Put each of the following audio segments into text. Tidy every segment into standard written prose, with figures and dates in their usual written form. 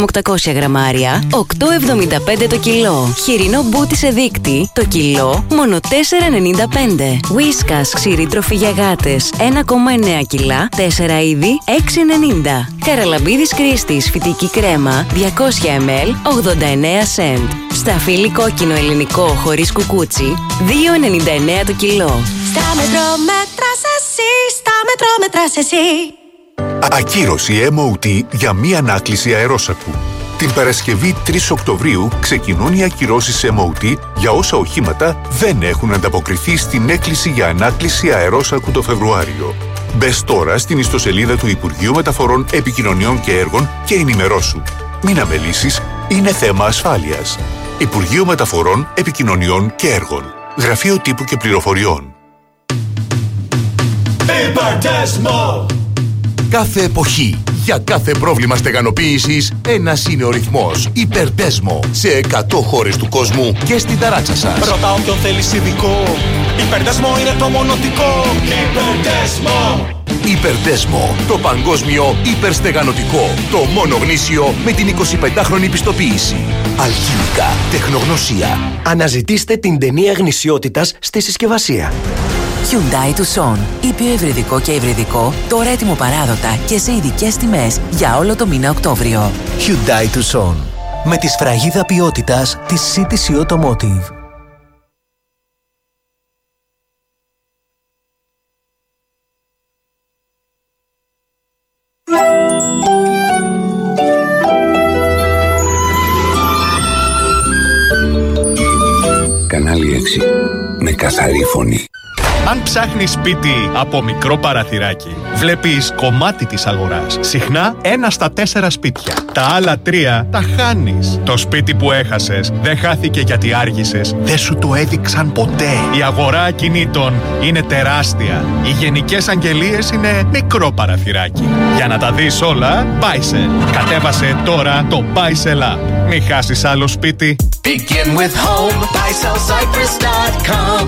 800 γραμμάρια, 8,75 το κιλό. Χοιρινό μπούτι σε δείκτη, το κιλό, μόνο 4,95. Whiskas ξηρή τροφή για γάτες, 1,9 κιλά, 4 είδη, 6,90. Καραλαμπίδης Κρίστης φυτική κρέμα, 200 ml, 89 cent. Σταφύλι κόκκινο ελληνικό χωρίς κουκούτσι, 2,99 το κιλό. Στα μέτρο μέτρας εσύ, στα μέτρο μέτρας εσύ. Ακύρωση MOT για μία ανάκληση αερόσακου. Την Παρασκευή 3 Οκτωβρίου ξεκινούν οι ακυρώσεις MOT για όσα οχήματα δεν έχουν ανταποκριθεί στην έκκληση για ανάκληση αερόσακου το Φεβρουάριο. Μπες τώρα στην ιστοσελίδα του Υπουργείου Μεταφορών, Επικοινωνιών και Έργων και ενημερώσου. Μην αμελήσεις, είναι θέμα ασφάλειας. Υπουργείο Μεταφορών, Επικοινωνιών και Έργων. Γραφείο Τύπου και Πληροφοριών. Υπερτέσμο! Κάθε εποχή, για κάθε πρόβλημα στεγανοποίησης, ένας είναι ο ρυθμός. Υπερτέσμο. Σε 100 χώρες του κόσμου και στην ταράτσα σας. Ρωτάω ποιον θέλεις ειδικό. Υπερτέσμο είναι το μονοτικό. Υπερτέσμο! Υπερτέσμο. Το παγκόσμιο υπερστεγανωτικό. Το μόνο γνήσιο με την 25χρονη πιστοποίηση. Αλχημικά. Τεχνογνωσία. Αναζητήστε την ταινία γνησιότητας στη συσκευασία. Hyundai Tucson. Ήπιο υβριδικό και υβριδικό, τώρα έτοιμο παράδοτα και σε ειδικές τιμές για όλο το μήνα Οκτώβριο. Hyundai Tucson. Με τη σφραγίδα ποιότητας της CTC Automotive. Κανάλι 6. Με καθαρή φωνή. Αν ψάχνεις σπίτι από μικρό παραθυράκι, βλέπεις κομμάτι της αγοράς. Συχνά 1 στα 4 σπίτια. Τα άλλα 3 τα χάνεις. Το σπίτι που έχασες δεν χάθηκε γιατί άργησες. Δεν σου το έδειξαν ποτέ. Η αγορά ακινήτων είναι τεράστια. Οι γενικές αγγελίες είναι μικρό παραθυράκι. Για να τα δεις όλα, Buysell. Κατέβασε τώρα το Buysell App. Μην χάσεις άλλο σπίτι. Begin with home. BuysellCyprus.com.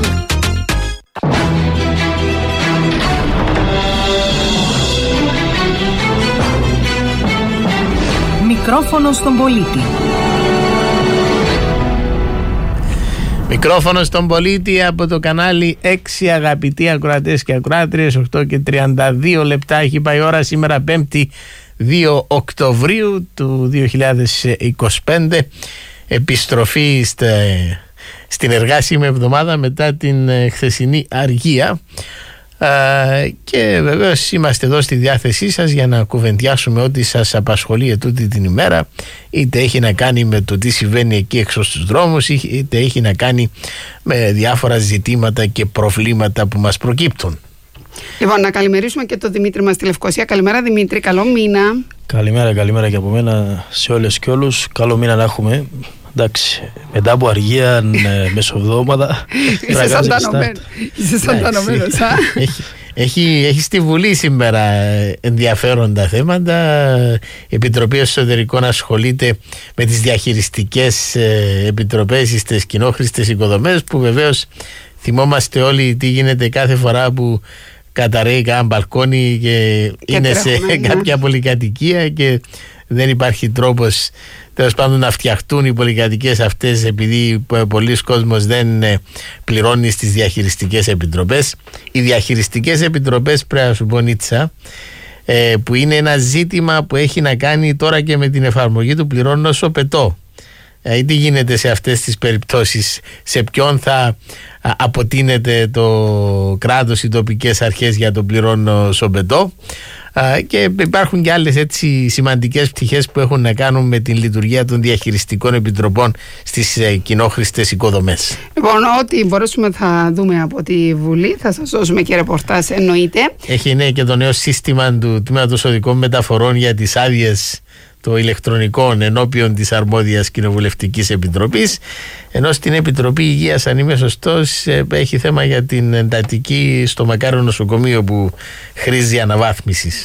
Μικρόφωνο στον πολίτη. Μικρόφωνο στον πολίτη από το κανάλι 6, αγαπητοί ακροατές και ακροάτριες. 8 και 32 λεπτά έχει πάει η ώρα σήμερα, 5η 2 Οκτωβρίου του 2025. Επιστροφή στην εργάσιμη εβδομάδα μετά την χθεσινή αργία. Και βεβαίως είμαστε εδώ στη διάθεσή σας για να κουβεντιάσουμε ό,τι σας απασχολεί ετούτη την ημέρα, είτε έχει να κάνει με το τι συμβαίνει εκεί έξω στους δρόμους, είτε έχει να κάνει με διάφορα ζητήματα και προβλήματα που μας προκύπτουν. Λοιπόν, να καλημερίσουμε και τον Δημήτρη μας στη Λευκοσία. Καλημέρα Δημήτρη, καλό μήνα. Καλημέρα και από μένα σε όλες και όλους. Καλό μήνα να έχουμε. Εντάξει, μετά από αργία μεσοβδόμαδα. Είσαι σαντανωμένος, Έχει στη Βουλή σήμερα ενδιαφέροντα θέματα. Η Επιτροπή Εσωτερικών ασχολείται με τις διαχειριστικές επιτροπές στις κοινόχρηστες οικοδομές, που βεβαίως θυμόμαστε όλοι τι γίνεται κάθε φορά που καταραίει κάνα μπαλκόνι και είναι σε κάποια πολυκατοικία και δεν υπάρχει τρόπος τέλος πάντων να φτιαχτούν οι πολυκατοικίες αυτές, επειδή πολλοί κόσμος δεν πληρώνει στις διαχειριστικές επιτροπές. Οι διαχειριστικές επιτροπές, πρέπει να σου πω Νίτσα, που είναι ένα ζήτημα που έχει να κάνει τώρα και με την εφαρμογή του πληρώνω όσο πετώ. Τι γίνεται σε αυτές τις περιπτώσεις, σε ποιον θα αποτείνεται το κράτος, οι τοπικές αρχές για το πληρώνω σομπετό, και υπάρχουν και άλλες έτσι σημαντικές πτυχές που έχουν να κάνουν με την λειτουργία των διαχειριστικών επιτροπών στις κοινόχρηστες οικοδομές. Λοιπόν, ό,τι μπορέσουμε θα δούμε από τη Βουλή, θα σας δώσουμε και ρεπορτάζ, εννοείται. Έχει και το νέο σύστημα του Τμήματος Οδικών Μεταφορών για τις άδειες το ηλεκτρονικό ενώπιον της αρμόδιας κοινοβουλευτικής επιτροπής, ενώ στην Επιτροπή Υγείας, αν είμαι σωστός, έχει θέμα για την εντατική στο Μακάριο νοσοκομείο που χρήζει αναβάθμισης.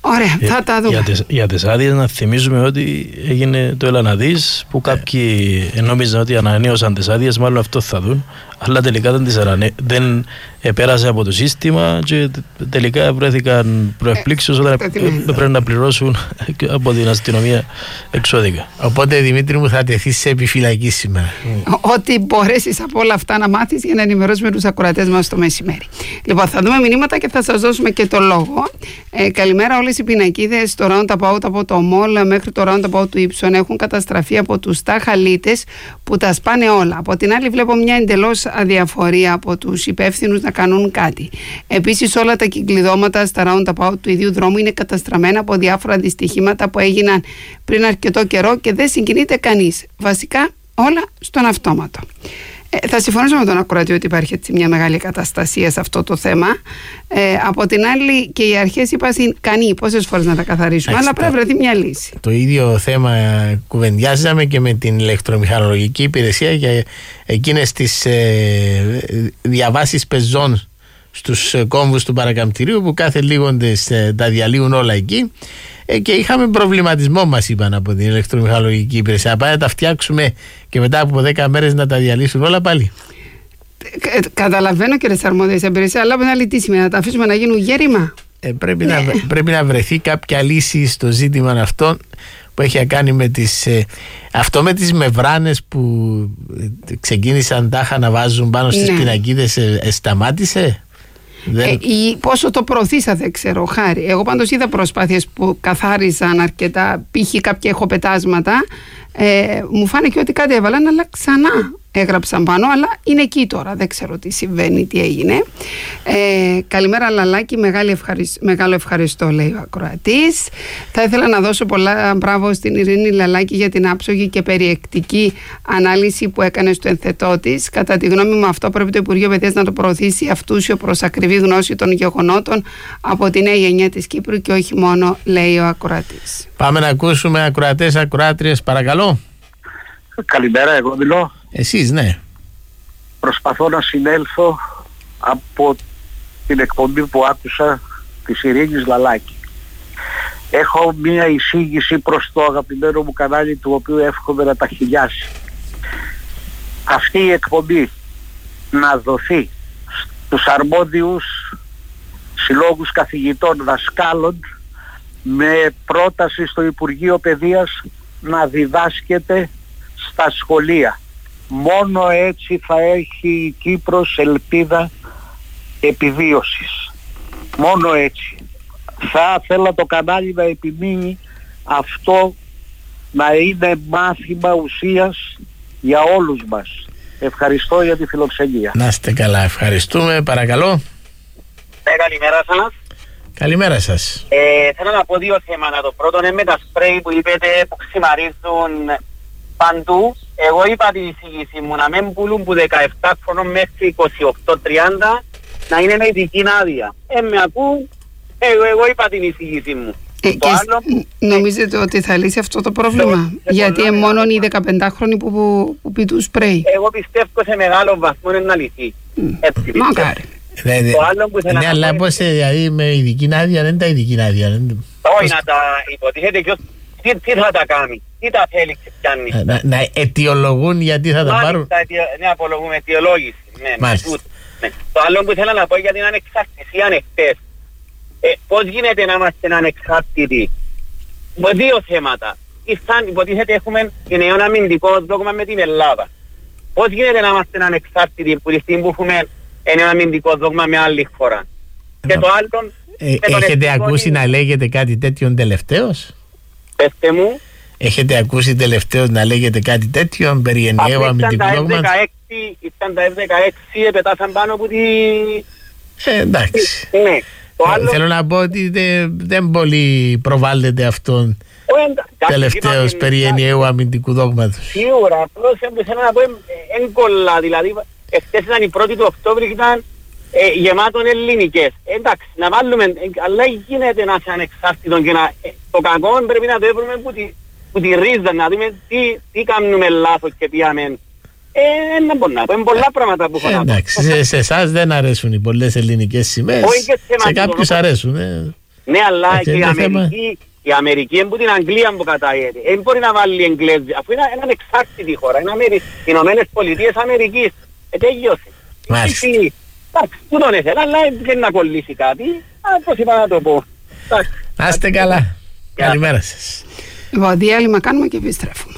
Ωραία, θα τα δούμε. Για τις άδειες να θυμίζουμε ότι έγινε το Ελαναδής που κάποιοι νόμιζαν ότι ανανέωσαν τις άδειες, μάλλον αυτό θα δουν, αλλά τελικά δεν πέρασε από το σύστημα και τελικά βρέθηκαν προεκπλήξεις όταν πρέπει να πληρώσουν από την αστυνομία εξώδικα. Οπότε Δημήτρη μου θα τεθείς σε επιφυλακή σήμερα. Ό,τι μπορέσεις από όλα αυτά να μάθεις για να ενημερώσουμε τους ακροατές μας το μεσημέρι. Λοιπόν, θα δούμε μηνύματα και θα σας δώσουμε και το λόγο. Καλημέρα, όλες οι πινακίδες στο roundabout από το μόλ μέχρι το roundabout του Ύψων έχουν καταστραφεί από τους ταχαλίτες που τα σπάνε όλα. Από την άλλη βλέπω μια εντελώς αδιαφορία από τους υπεύθυνους να κάνουν κάτι. Επίσης όλα τα κυκλειδώματα στα roundabout του ίδιου δρόμου είναι καταστραμμένα από διάφορα δυστυχήματα που έγιναν πριν αρκετό καιρό και δεν συγκινείται κανείς. Βασικά όλα στον αυτόματο. Θα συμφωνήσω με τον ακροατή ότι υπάρχει έτσι μια μεγάλη καταστασία σε αυτό το θέμα. Από την άλλη και οι αρχές είπαν κανεί πόσες φορές να τα καθαρίσουμε, αλλά πρέπει να βρεθεί μια λύση. Το ίδιο θέμα κουβεντιάζαμε και με την ηλεκτρομηχανολογική υπηρεσία για εκείνες τις διαβάσεις πεζών στους κόμβους του παρακαμπτηρίου που κάθε λίγοντες τα διαλύουν όλα εκεί. Και είχαμε προβληματισμό, μας είπαν από την ηλεκτρομηχανολογική υπηρεσία. Να πάμε να τα φτιάξουμε και μετά από 10 μέρες να τα διαλύσουν όλα πάλι. Καταλαβαίνω, κύριε αρμόδιες υπηρεσίες, αλλά με άλλη τι σημαίνει, να τα αφήσουμε να γίνουν γέρημα. Πρέπει να βρεθεί κάποια λύση στο ζήτημα αυτό που έχει να κάνει με τις αυτό με τις μεμβράνες που ξεκίνησαν τάχα να βάζουν πάνω στις πινακίδες. Σταμάτησε. Πόσο το προωθήσα δεν ξέρω, Χάρη. Εγώ πάντως είδα προσπάθειες που καθάριζαν αρκετά, π.χ. κάποια εχοπετάσματα. Μου φάνηκε ότι κάτι έβαλαν, αλλά ξανά έγραψαν πάνω, αλλά είναι εκεί τώρα, δεν ξέρω τι συμβαίνει, τι έγινε. Καλημέρα Λαλάκη, μεγάλο ευχαριστώ, λέει ο ακροατής. Θα ήθελα να δώσω πολλά μπράβο στην Ειρήνη Λαλάκη για την άψογη και περιεκτική ανάλυση που έκανε στο ενθετό της. Κατά τη γνώμη μου αυτό πρέπει το Υπουργείο Παιδείας να το προωθήσει αυτούσιο προς ακριβή γνώση των γεγονότων από τη νέα γενιά της Κύπρου και όχι μόνο, λέει ο ακροατής. Πάμε να ακούσουμε ακροατές, ακροάτριες, παρακαλώ. Καλημέρα, εγώ μιλώ. Εσείς, ναι. Προσπαθώ να συνέλθω από την εκπομπή που άκουσα της Ειρήνης Λαλάκη. Έχω μία εισήγηση προς το αγαπημένο μου κανάλι, του οποίου εύχομαι να τα χιλιάσει. Αυτή η εκπομπή να δοθεί στους αρμόδιους συλλόγους καθηγητών δασκάλων με πρόταση στο Υπουργείο Παιδείας να διδάσκεται στα σχολεία. Μόνο έτσι θα έχει η Κύπρος ελπίδα επιβίωσης. Μόνο έτσι. Θα ήθελα το κανάλι να επιμείνει αυτό να είναι μάθημα ουσίας για όλους μας. Ευχαριστώ για τη φιλοξενία. Να είστε καλά, ευχαριστούμε. Παρακαλώ. Καλημέρα σας. Καλημέρα σας. Θέλω να πω δύο θέματα. Το πρώτο είναι με τα σπρέι που είπετε που ξημαρίζουν παντού. Εγώ είπα την εισήγηση μου να μην πουλούν που 17 χρόνων μέχρι 28-30 να είναι με ειδική άδεια. Με ακούν, εγώ είπα την εισήγηση μου. Νομίζετε ότι θα λύσει αυτό το πρόβλημα? Γιατί μόνο οι 15χρονοι που πιτούν σπρέι. Εγώ πιστεύω σε μεγάλο βαθμό είναι να λυθεί. Μακάρι. Ναι, αλλά πώς δηλαδή με ειδική άδεια, δεν τα ειδική άδεια. Όχι, να τα υποτίθεται ποιος τι θα τα κάνει, τι τα θέλει και πιάνει. Να αιτιολογούν γιατί θα τα πάρουν. Ναι, απολογούμε αιτιολόγηση. Το άλλο που ήθελα να πω για την ανεξαρτησία είναι χτες. Πώς γίνεται να είμαστε ανεξάρτητοι? Δύο θέματα. Υποτίθεται έχουμε νέο αμυντικό δόγμα με την Ελλάδα. Πώς γίνεται να είμαστε ανεξάρτητοι που τη στιγμή που έχουμε νέο αμυντικό δόγμα με άλλη χώρα? Και το άλλο... Έχετε ακούσει να λέγεται κάτι τέτοιο τελευταίος? Πέστε μου. Έχετε ακούσει τελευταίως να λέγεται κάτι τέτοιο περί ενιαίου αμυντικού δόγματος? Ήταν τα F-16, πετάσαν πάνω από τη... Εντάξει. Ναι. Θέλω να πω ότι δεν πολύ προβάλλεται αυτόν τελευταίως περί ενιαίου αμυντικού δόγματος. Σίγουρα, απλώς θέλω να πω έγκολα, δηλαδή εχθές ήταν η 1η του Οκτώβρη και ήταν γεμάτον ελληνικές. Εντάξει, να βάλουμε, αλλά γίνεται να είσαι ανεξάρτητο και το κακό πρέπει να το έβρουμε που τη ρίζα, να δούμε τι κάνουμε λάθος και πιάμε. Δεν μπορώ να πω, είναι πολλά πράγματα που έχω να πω. Εντάξει, σε εσάς δεν αρέσουν οι πολλές ελληνικές σημαίες, σε κάποιους αρέσουν. Ναι, αλλά και η Αμερική είναι που την Αγγλία που κατάγεται. Δεν μπορεί να βάλει Εγγλέζοι, αφού είναι ανεξάρτητη χώρα. Είναι οι Ηνωμένες Πολιτείες Αμερικής. Τέλειωσε. Μάλιστα. Εντάξει, που τον ήθελα, αλλά δεν να κολλήσει κάτι. Πώς είπα να το πω. Να είστε καλά. Καλημέρα σας. Λοιπόν, διάλειμμα κάνουμε και επιστρέφουμε.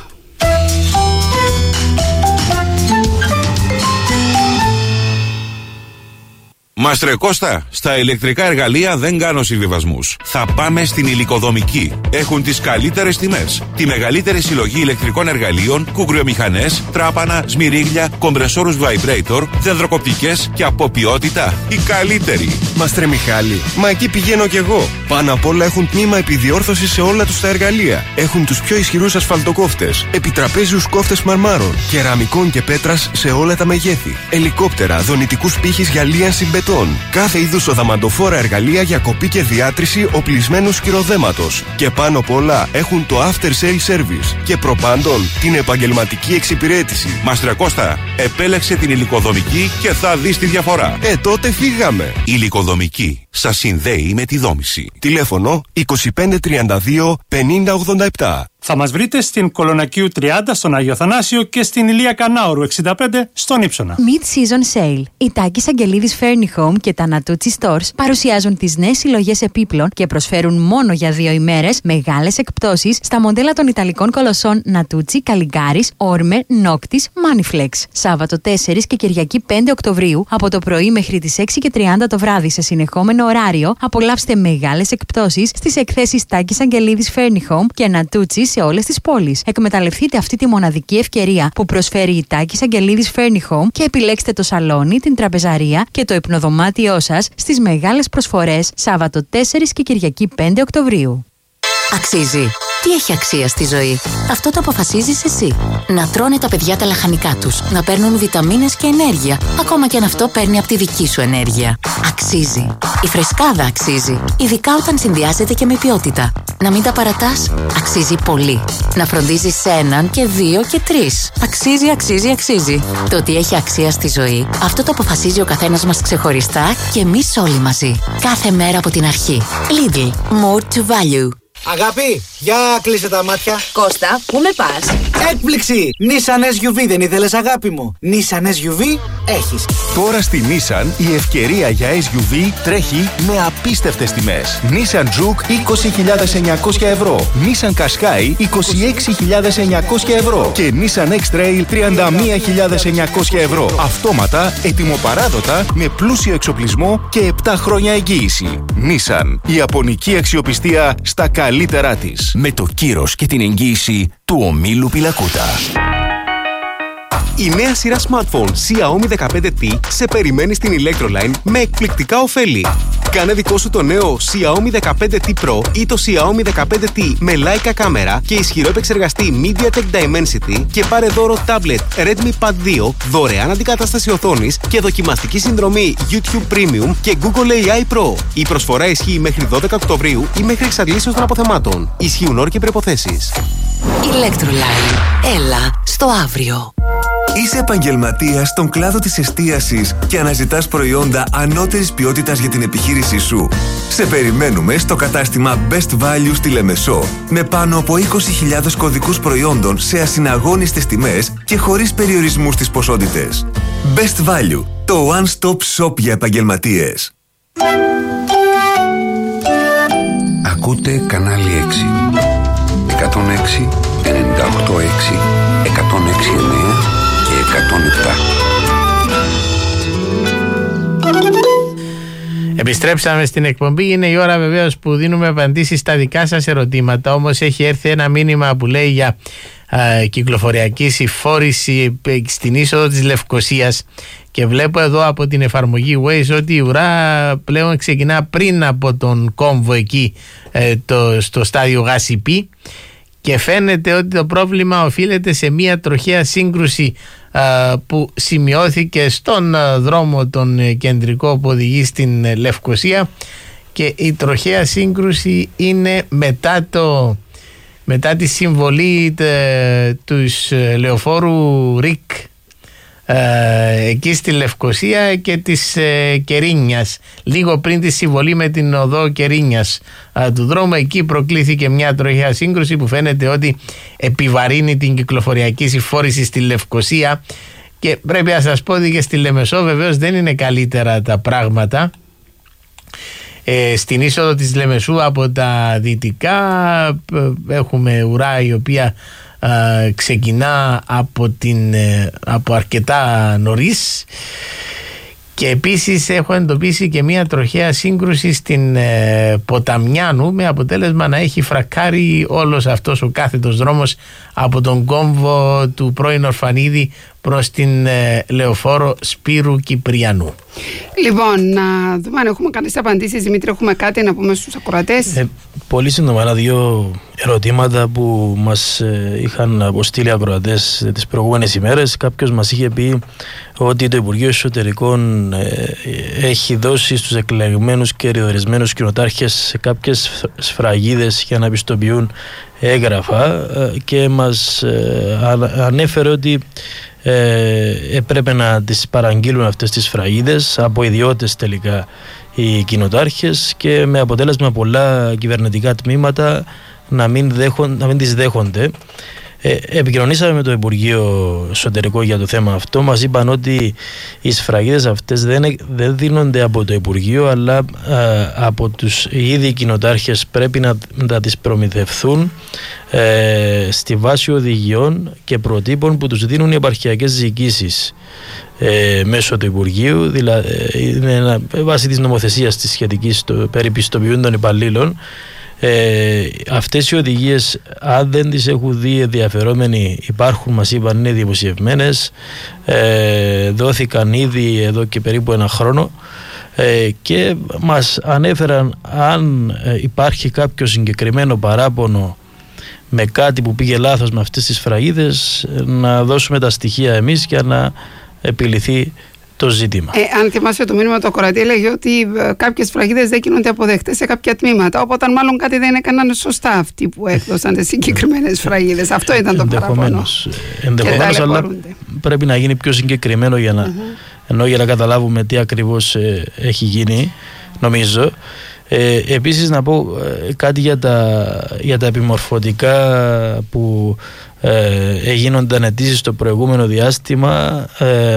Μάστρε Κώστα, στα ηλεκτρικά εργαλεία δεν κάνω συμβιβασμούς. Θα πάμε στην Υλικοδομική. Έχουν τις καλύτερες τιμές. Τη μεγαλύτερη συλλογή ηλεκτρικών εργαλείων, κουγκριομηχανές, τράπανα, σμυρίγλια, κομπρεσόρους vibrator, δεντροκοπτικές και από ποιότητα η καλύτερη. Μάστρε Μιχάλη, μα εκεί πηγαίνω κι εγώ. Πάνω απ' όλα έχουν τμήμα επιδιόρθωση σε όλα τους τα εργαλεία. Έχουν τους πιο ισχυρούς ασφαλτοκόφτες, επιτραπέζιους κόφτες μαρμάρων, κεραμικών και πέτρας σε όλα τα μεγέθη. Ελικόπτερα, δονητικούς πύχης για λίανση μπετών. Κάθε είδους οδαμαντοφόρα εργαλεία για κοπή και διάτρηση οπλισμένου σκυροδέματος. Και πάνω απ' όλα έχουν το after sale service. Και προπάντων την επαγγελματική εξυπηρέτηση. Μάστρε Κώστα, επέλεξε την Υλικοδομική και θα δεις τη διαφορά. Τότε φύγαμε. Υλικοδομική. Σας συνδέει με τη δόμηση. Τηλέφωνο 2532 5087. Θα μας βρείτε στην Κολονακίου 30 στον Άγιο Θανάσιο και στην Ηλία Κανάουρου 65 στον Ήψονα. Mid-season sale. Οι Τάκης Αγγελίδης Furni Home και τα Natuzzi Stores παρουσιάζουν τις νέες συλλογές επίπλων και προσφέρουν μόνο για 2 ημέρες μεγάλες εκπτώσεις στα μοντέλα των Ιταλικών κολοσσών Natuzzi, Καλιγκάρης, Όρμε, Νόκτης, Maniflex. Σάββατο 4 και Κυριακή 5 Οκτωβρίου από το πρωί μέχρι τις 6:30 το βράδυ σε συνεχόμενο ωράριο απολαύστε μεγάλες εκπτώσεις στις εκθέσεις Τάκης Αγγελίδης Furni Home και Natuzzi σε όλες τις πόλεις. Εκμεταλλευτείτε αυτή τη μοναδική ευκαιρία που προσφέρει η Τάκης Αγγελίδης Furni Home και επιλέξτε το σαλόνι, την τραπεζαρία και το υπνοδωμάτιό σας στις μεγάλες προσφορές Σάββατο 4 και Κυριακή 5 Οκτωβρίου. Αξίζει. Τι έχει αξία στη ζωή? Αυτό το αποφασίζεις εσύ. Να τρώνε τα παιδιά τα λαχανικά τους, να παίρνουν βιταμίνες και ενέργεια, ακόμα και αν αυτό παίρνει από τη δική σου ενέργεια. Αξίζει. Η φρεσκάδα αξίζει, ειδικά όταν συνδυάζεται και με ποιότητα. Να μην τα παρατάς, αξίζει πολύ. Να φροντίζεις σε 1 και 2 και 3. Αξίζει, αξίζει, αξίζει. Το ότι έχει αξία στη ζωή, αυτό το αποφασίζει ο καθένας μας ξεχωριστά και εμείς όλοι μαζί. Κάθε μέρα από την αρχή. Lidl. More to value. Αγάπη, για κλείσε τα μάτια. Κώστα, πού με πας? Έκπληξη! Nissan SUV δεν ήθελες, αγάπη μου? Nissan SUV έχεις. Τώρα στη Nissan η ευκαιρία για SUV τρέχει με απίστευτες τιμές. Nissan Juke 20.900 ευρώ, Nissan Qashqai 26.900 ευρώ και Nissan X-Trail 31.900 ευρώ. Αυτόματα, ετοιμοπαράδοτα, με πλούσιο εξοπλισμό και 7 χρόνια εγγύηση. Nissan, η ιαπωνική αξιοπιστία στα καλύτερά της. Με το κύρος και την εγγύηση του ομίλου Πιλακούτα. Η νέα σειρά smartphone Xiaomi 15T σε περιμένει στην Electroline με εκπληκτικά ωφέλη. Κάνε δικό σου το νέο Xiaomi 15T Pro ή το Xiaomi 15T με Leica κάμερα και ισχυρό επεξεργαστή MediaTek Dimensity και πάρε δώρο tablet Redmi Pad 2, δωρεάν αντικατάσταση οθόνης και δοκιμαστική συνδρομή YouTube Premium και Google AI Pro. Η προσφορά ισχύει μέχρι 12 Οκτωβρίου ή μέχρι εξαντλήσεως των αποθεμάτων. Ισχύουν όροι και προϋποθέσεις. Electroline. Έλα στο αύριο. Είσαι επαγγελματίας στον κλάδο της εστίασης και αναζητάς προϊόντα ανώτερης ποιότητας για την επιχείρησή σου. Σε περιμένουμε στο κατάστημα Best Value στη Λεμεσό με πάνω από 20.000 κωδικούς προϊόντων σε ασυναγώνιστες τιμές και χωρίς περιορισμούς στις ποσότητες. Best Value, το one-stop shop για επαγγελματίες. Ακούτε κανάλι 6. 106, 98,6, 106,9 και 107. Επιστρέψαμε στην εκπομπή. Είναι η ώρα βεβαίως που δίνουμε απαντήσεις στα δικά σας ερωτήματα. Όμως έχει έρθει ένα μήνυμα που λέει για κυκλοφοριακή συμφόρηση στην είσοδο της Λευκωσίας και βλέπω εδώ από την εφαρμογή Waze ότι η ουρά πλέον ξεκινά πριν από τον κόμβο εκεί στο στάδιο Γασιπί και φαίνεται ότι το πρόβλημα οφείλεται σε μια τροχαία σύγκρουση που σημειώθηκε στον δρόμο τον κεντρικό που οδηγεί στην Λευκωσία και η τροχαία σύγκρουση είναι μετά τη συμβολή του λεωφόρου ΡΙΚ εκεί στη Λευκοσία και της Κερίνιας, λίγο πριν τη συμβολή με την οδό Κερίνιας του δρόμου. Εκεί προκλήθηκε μια τροχαία σύγκρουση που φαίνεται ότι επιβαρύνει την κυκλοφοριακή συμφόρηση στη Λευκοσία, και πρέπει να σας πω ότι και στη Λεμεσό βεβαίως δεν είναι καλύτερα τα πράγματα. Στην είσοδο της Λεμεσού από τα δυτικά έχουμε ουρά η οποία ξεκινά από αρκετά νωρίς, και επίσης έχω εντοπίσει και μια τροχαία σύγκρουση στην Ποταμιάνου, με αποτέλεσμα να έχει φρακάρει όλος αυτός ο κάθετος δρόμος από τον κόμβο του πρώην Ορφανίδη προς την λεωφόρο Σπύρου Κυπριανού. Λοιπόν, να δούμε αν έχουμε καλές απαντήσεις. Δημήτρη, έχουμε κάτι να πούμε στους ακροατές? Πολύ σύντομα, δύο ερωτήματα που μας είχαν αποστείλει ακροατές τις προηγούμενες ημέρες. Κάποιος μας είχε πει ότι το Υπουργείο Εσωτερικών έχει δώσει στους εκλεγμένους και διορισμένους κοινοτάρχες κάποιες σφραγίδες για να πιστοποιούν έγγραφα, και μας ανέφερε ότι έπρεπε να τις παραγγείλουν αυτές τις σφραγίδες από ιδιώτες τελικά οι κοινοτάρχες, και με αποτέλεσμα πολλά κυβερνητικά τμήματα να μην τις δέχονται. Επικοινωνήσαμε με το Υπουργείο Εσωτερικό για το θέμα αυτό. Μας είπαν ότι οι σφραγίδες αυτές δεν δίνονται από το Υπουργείο, αλλά από τους ήδη κοινοτάρχες πρέπει να τις προμηθευθούν στη βάση οδηγιών και προτύπων που τους δίνουν οι επαρχιακές διοικήσεις μέσω του Υπουργείου. Δηλαδή είναι βάση της νομοθεσίας της σχετικής περί πιστοποιούν των υπαλλήλων. Αυτές οι οδηγίες, αν δεν τις έχουν δει ενδιαφερόμενοι, υπάρχουν, μας είπαν, είναι δημοσιευμένες, δόθηκαν ήδη εδώ και περίπου ένα χρόνο, και μας ανέφεραν αν υπάρχει κάποιο συγκεκριμένο παράπονο με κάτι που πήγε λάθος με αυτές τις σφραγίδες, να δώσουμε τα στοιχεία εμείς για να επιληθεί το ζήτημα. Αν θυμάσαι το μήνυμα του ακροατή, έλεγε ότι κάποιες σφραγίδες δεν γίνονται αποδεκτές σε κάποια τμήματα. Οπότε, μάλλον κάτι δεν έκαναν σωστά αυτοί που έκδοσαν τις συγκεκριμένες σφραγίδες. Αυτό ήταν το παράπονο. Ενδεχομένως, αλλά πρέπει να γίνει πιο συγκεκριμένο για να καταλάβουμε τι ακριβώς έχει γίνει, νομίζω. Επίσης, να πω κάτι για τα επιμορφωτικά που έγινονταν αιτήσεις στο προηγούμενο διάστημα.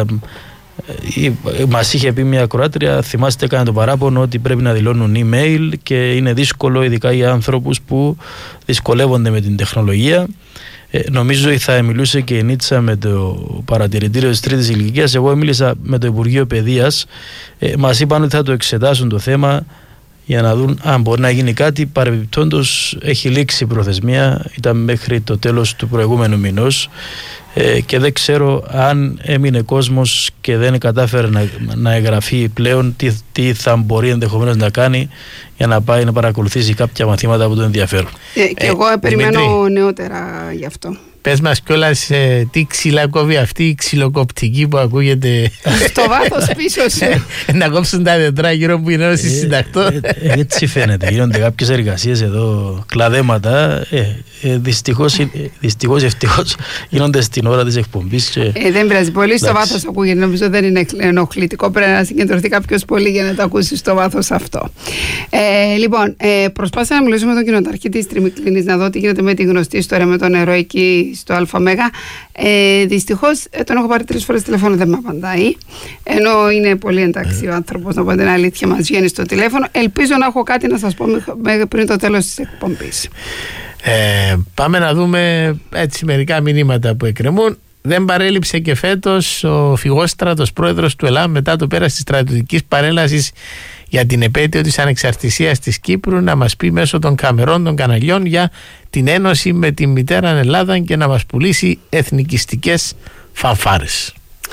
Μας είχε πει μια ακροάτρια, θυμάστε, έκανε το παράπονο ότι πρέπει να δηλώνουν email και είναι δύσκολο, ειδικά για ανθρώπους που δυσκολεύονται με την τεχνολογία. Νομίζω θα μιλούσε και η Νίτσα με το παρατηρητήριο της τρίτης ηλικίας. Εγώ μίλησα με το Υπουργείο Παιδείας. Μας είπαν ότι θα το εξετάσουν το θέμα για να δουν αν μπορεί να γίνει κάτι. Παρεμπιπτόντως έχει λήξει η προθεσμία, ήταν μέχρι το τέλος του προηγούμενου μηνός, και δεν ξέρω αν έμεινε κόσμος και δεν κατάφερε να εγγραφεί πλέον, τι θα μπορεί ενδεχομένως να κάνει για να πάει να παρακολουθήσει κάποια μαθήματα που τον ενδιαφέρουν. Και εγώ περιμένω νεότερα γι' αυτό. Πες μας κιόλας τι ξυλά κόβει αυτή η ξυλοκοπτική που ακούγεται στο βάθος πίσω σου. Να κόψουν τα δεντρά γύρω που είναι όσοι συντακτώ. Έτσι φαίνεται, γίνονται κάποιες εργασίες εδώ, κλαδέματα. Δυστυχώς ευτυχώς γίνονται στην ώρα της εκπομπής. Δεν πειράζει, πολύ στο βάθος ακούγεται, νομίζω δεν είναι ενοχλητικό. Πρέπει να συγκεντρωθεί κάποιος πολύ για να το ακούσει στο βάθος αυτό. Λοιπόν, προσπάθησα να μιλήσω με τον κοινοτάρχη της Τριμικλίνης να δω τι γίνεται με τη γνωστή ιστορία με το νερό εκεί στο ΑΜΕΓΑ. Δυστυχώς τον έχω πάρει 3 φορές τηλέφωνο, δεν με απαντάει. Ενώ είναι πολύ εντάξει ο άνθρωπος, να πω την αλήθεια, μας βγαίνει στο τηλέφωνο. Ελπίζω να έχω κάτι να σας πω πριν το τέλος της εκπομπής. Πάμε να δούμε έτσι μερικά μηνύματα που εκκρεμούν. Δεν παρέλειψε και φέτος ο φυγόστρατος πρόεδρος του ΕΛΑΜ μετά το πέρας της στρατιωτικής παρέλασης για την επέτειο της ανεξαρτησίας της Κύπρου να μας πει μέσω των καμερών των καναλιών για την ένωση με τη μητέρα Ελλάδα και να μας πουλήσει εθνικιστικές φανφάρες.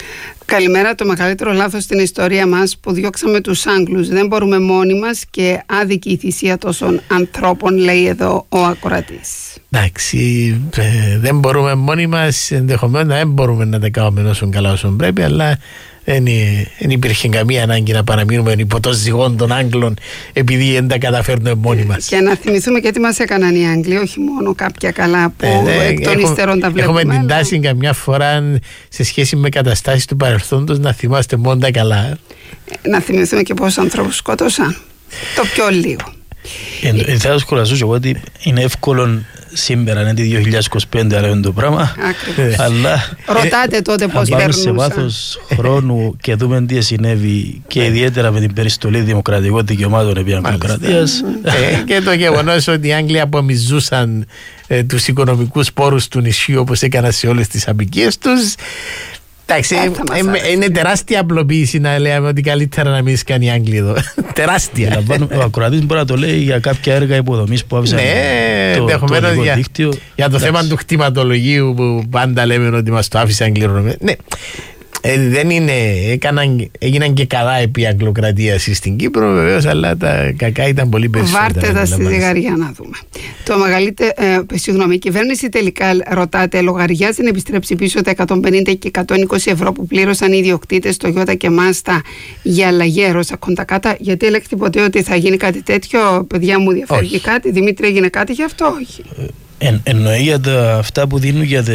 Καλημέρα. Το μεγαλύτερο λάθος στην ιστορία μας που διώξαμε τους Άγγλους. Δεν μπορούμε μόνοι μας και άδικη η θυσία τόσων ανθρώπων, λέει εδώ ο ακροατής. Εντάξει, δεν μπορούμε μόνοι μας, ενδεχομένως δεν μπορούμε να τα κάνουμε όσο καλά όσο πρέπει, αλλά δεν υπήρχε καμία ανάγκη να παραμείνουμε υπό το ζυγόν των Άγγλων επειδή δεν τα καταφέρνουμε μόνοι μας. Και να θυμηθούμε και τι μας έκαναν οι Άγγλοι, όχι μόνο κάποια καλά που εκ των ύστερων τα βλέπουμε. Έχουμε την τάση καμιά φορά σε σχέση με καταστάσεις του παρελθόντος να θυμάστε μόνο τα καλά. Να θυμηθούμε και πόσους ανθρώπους σκότωσαν. Το πιο λίγο. Θα σας κουραζούσα εγώ ότι είναι εύκολο σήμερα, είναι 2025, αλλά είναι το πράγμα. Αλλά ρωτάτε τότε πώς περνούσαν. Αν πάμε σε περνούσαν. βάθος χρόνου και δούμε τι συνέβη και ιδιαίτερα με την περιστολή δημοκρατικών δικαιωμάτων επί αγγλοκρατίας. Και το γεγονός ότι οι Άγγλοι απομυζούσαν τους οικονομικούς πόρους του νησιού όπως έκαναν σε όλες τις απικίες τους. Εντάξει, είναι τεράστια απλοποίηση να λέμε ότι καλύτερα να μην κάνει οι Άγγλοι εδώ. Τεράστια. Ο ακροατής μπορεί να το λέει για κάποια έργα υποδομής που άφησαν το ελληνικό δίκτυο. Για το θέμα του κτηματολογίου που πάντα λέμε ότι μας το άφησαν κληρονομία. Ναι. Δεν είναι, έγιναν και καλά επί αγγλοκρατίας στην Κύπρο βεβαίως, αλλά τα κακά ήταν πολύ περισσότερα. Βάρτε τα στη ζυγαριά να δούμε. Το μεγαλύτερο, η κυβέρνηση τελικά, ρωτάτε, λογαριάζει να επιστρέψει πίσω τα 150 και 120 ευρώ που πλήρωσαν οι ιδιοκτήτες στο Ιώτα και Μάστα για αλλαγέρο κοντακάτα, γιατί έλεγχε ποτέ ότι θα γίνει κάτι τέτοιο, παιδιά μου διαφέρει και κάτι, Δημήτρη, έγινε κάτι γι' αυτό, όχι. Εννοεί για αυτά που δίνουν για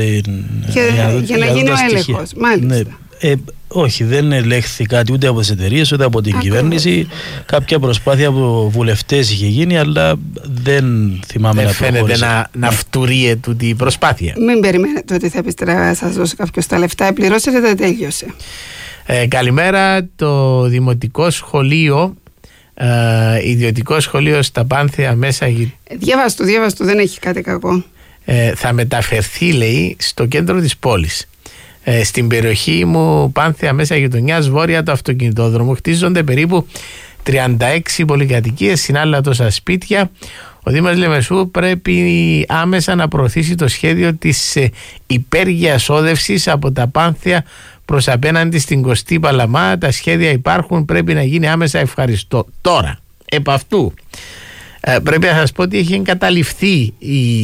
να γίνει ο έλεγχος, μάλιστα. Ναι. Όχι, δεν ελέγχθη κάτι ούτε από τις εταιρείες ούτε από την κυβέρνηση. Κάποια προσπάθεια από βουλευτές είχε γίνει, αλλά δεν θυμάμαι να προχώρησε. Δεν φαίνεται να φτουρεί τούτη η προσπάθεια. Μην περιμένετε ότι θα επιστρέψει, σας δώσει κάποιος τα λεφτά. Πληρώσετε, δεν τέλειωσε. Καλημέρα. Το δημοτικό σχολείο, ιδιωτικό σχολείο στα Πάνθεα μέσα. Διάβαστο, δεν έχει κάτι κακό. Θα μεταφερθεί, λέει, στο κέντρο της πόλης. Στην περιοχή μου, Πάνθεα μέσα γειτονιάς, βόρεια του αυτοκινητόδρομου, χτίζονται περίπου 36 πολυκατοικίες, συνάλληλα τόσα σπίτια. Ο Δήμος Λεμεσού πρέπει άμεσα να προωθήσει το σχέδιο της υπέργειας όδευσης από τα Πάνθεα προς απέναντι στην Κωστή Παλαμά. Τα σχέδια υπάρχουν, πρέπει να γίνει άμεσα. Ευχαριστώ. Τώρα, επ' αυτού πρέπει να σας πω ότι έχει εγκαταλειφθεί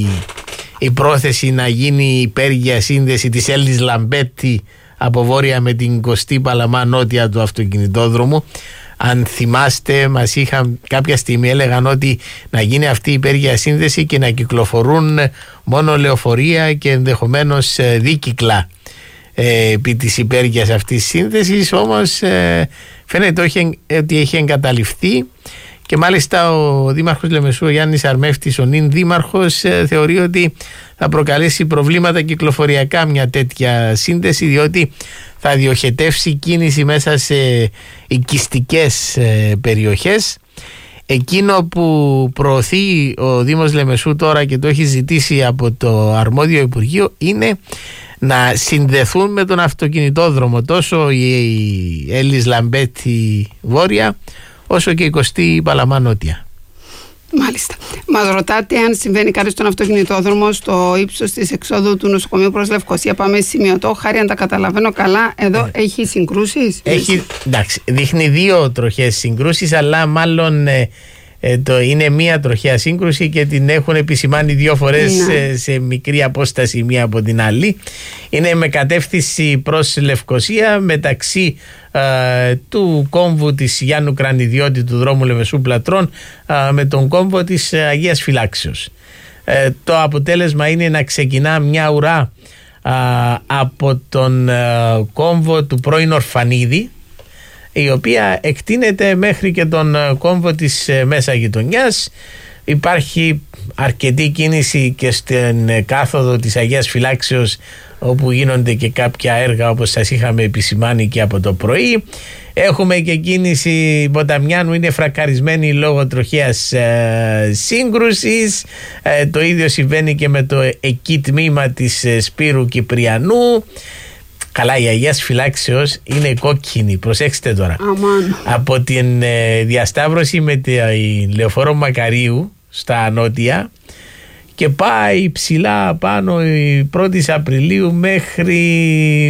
η πρόθεση να γίνει η υπέργεια σύνδεση της Έλλης Λαμπέτη από βόρεια με την Κωστή Παλαμά νότια του αυτοκινητόδρομου. Αν θυμάστε, μας είχαν κάποια στιγμή έλεγαν ότι να γίνει αυτή η υπέργεια σύνδεση και να κυκλοφορούν μόνο λεωφορεία και ενδεχομένως δίκυκλα επί της υπέργειας αυτής της σύνδεσης, όμως φαίνεται ότι έχει εγκαταλειφθεί. Και μάλιστα ο Δήμαρχος Λεμεσού, ο Γιάννης Αρμεύτης, ο νυν Δήμαρχος, θεωρεί ότι θα προκαλέσει προβλήματα κυκλοφοριακά μια τέτοια σύνδεση, διότι θα διοχετεύσει κίνηση μέσα σε οικιστικές περιοχές. Εκείνο που προωθεί ο Δήμος Λεμεσού τώρα και το έχει ζητήσει από το αρμόδιο Υπουργείο είναι να συνδεθούν με τον αυτοκινητόδρομο τόσο η Έλλης Λαμπέτη βόρεια όσο και η Κωστή Παλαμά νότια. Μάλιστα. Μας ρωτάτε αν συμβαίνει κάτι στον αυτοκινητόδρομο στο ύψος της εξόδου του νοσοκομείου προς Λευκοσία. Πάμε σημειωτό. Χάρη, αν τα καταλαβαίνω καλά, εδώ έχει συγκρούσεις. Εντάξει, δείχνει δύο τροχές συγκρούσεις, αλλά μάλλον είναι μία τροχαία σύγκρουση και την έχουν επισημάνει δύο φορές σε μικρή απόσταση μία από την άλλη. Είναι με κατεύθυνση προς Λευκοσία μεταξύ του κόμβου της Γιάννου Κρανιδιώτη του δρόμου Λεμεσού Πλατρών με τον κόμβο της Αγίας Φυλάξεως. Το αποτέλεσμα είναι να ξεκινά μια ουρά από τον κόμβο του πρώην Ορφανίδη, η οποία εκτείνεται μέχρι και τον κόμβο της μέσα γειτονιάς. Υπάρχει αρκετή κίνηση και στην κάθοδο της Αγίας Φυλάξεως, όπου γίνονται και κάποια έργα όπως σας είχαμε επισημάνει και από το πρωί. Έχουμε και κίνηση Ποταμιάνου, είναι φρακαρισμένη λόγω τροχαίας σύγκρουσης. Το ίδιο συμβαίνει και με το εκεί τμήμα της Σπύρου Κυπριανού. Καλά, η Αγίας Φυλάξεως είναι κόκκινη, προσέξτε τώρα. Από την διασταύρωση με τη Λεωφόρο Μακαρίου στα νότια και πάει ψηλά πάνω η 1η Απριλίου μέχρι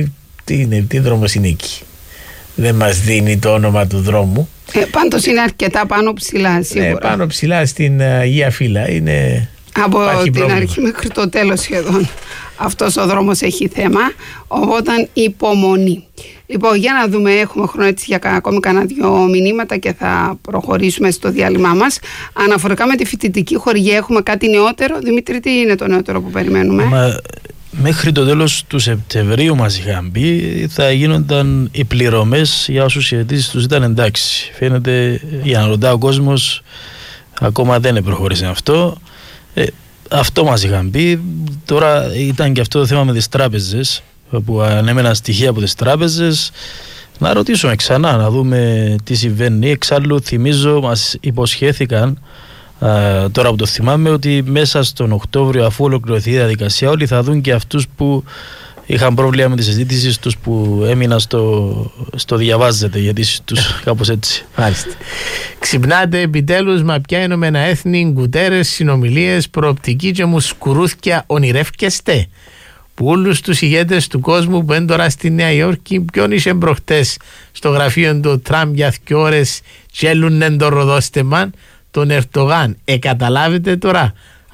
τι δρόμος είναι εκεί. Δεν μας δίνει το όνομα του δρόμου. Πάντως είναι αρκετά πάνω ψηλά σίγουρα. Ναι, πάνω ψηλά στην Αγία Φύλλα. Είναι... Από την πρόβλημα. Αρχή μέχρι το τέλος σχεδόν αυτός ο δρόμος έχει θέμα, οπότε υπομονή. Λοιπόν, για να δούμε, έχουμε χρόνο έτσι για ακόμη κανένα 2 μηνύματα και θα προχωρήσουμε στο διάλειμμα μας. Αναφορικά με τη φοιτητική χορηγία, έχουμε κάτι νεότερο. Δημήτρη, τι είναι το νεότερο που περιμένουμε? Μέχρι το τέλος του Σεπτεμβρίου μας είχαν πει θα γίνονταν οι πληρωμές για όσους οι αιτήσεις τους ήταν εντάξει. Φαίνεται, για να ρωτά ο κόσμος, ακόμα δεν προχώρησε αυτό. Αυτό μας είχαν πει. Τώρα ήταν και αυτό το θέμα με τις τράπεζες, που ανέμεναν στοιχεία από τις τράπεζες. Να ρωτήσουμε ξανά, να δούμε τι συμβαίνει. Εξάλλου θυμίζω, μας υποσχέθηκαν, τώρα που το θυμάμαι, ότι μέσα στον Οκτώβριο, αφού ολοκληρωθεί η διαδικασία, όλοι θα δουν και αυτούς που είχαν πρόβλημα με τη συζήτηση τους, που έμειναν στο διαβάζετε γιατί τους, κάπως έτσι. Μάλιστα. Ξυπνάτε επιτέλους, μα ποια Ηνωμένα Έθνη, Γκουτέρες, συνομιλίες, προοπτική και μουσκουρούθκια ονειρεύκεστε. Που όλους τους ηγέτες του κόσμου που είναι τώρα στη Νέα Υόρκη, ποιον είσαι προχτές στο γραφείο του Τραμπ για 2 ώρες τσέλουνεν το ροδόστεμαν, τον Ερτογάν. Καταλάβετε τώρα,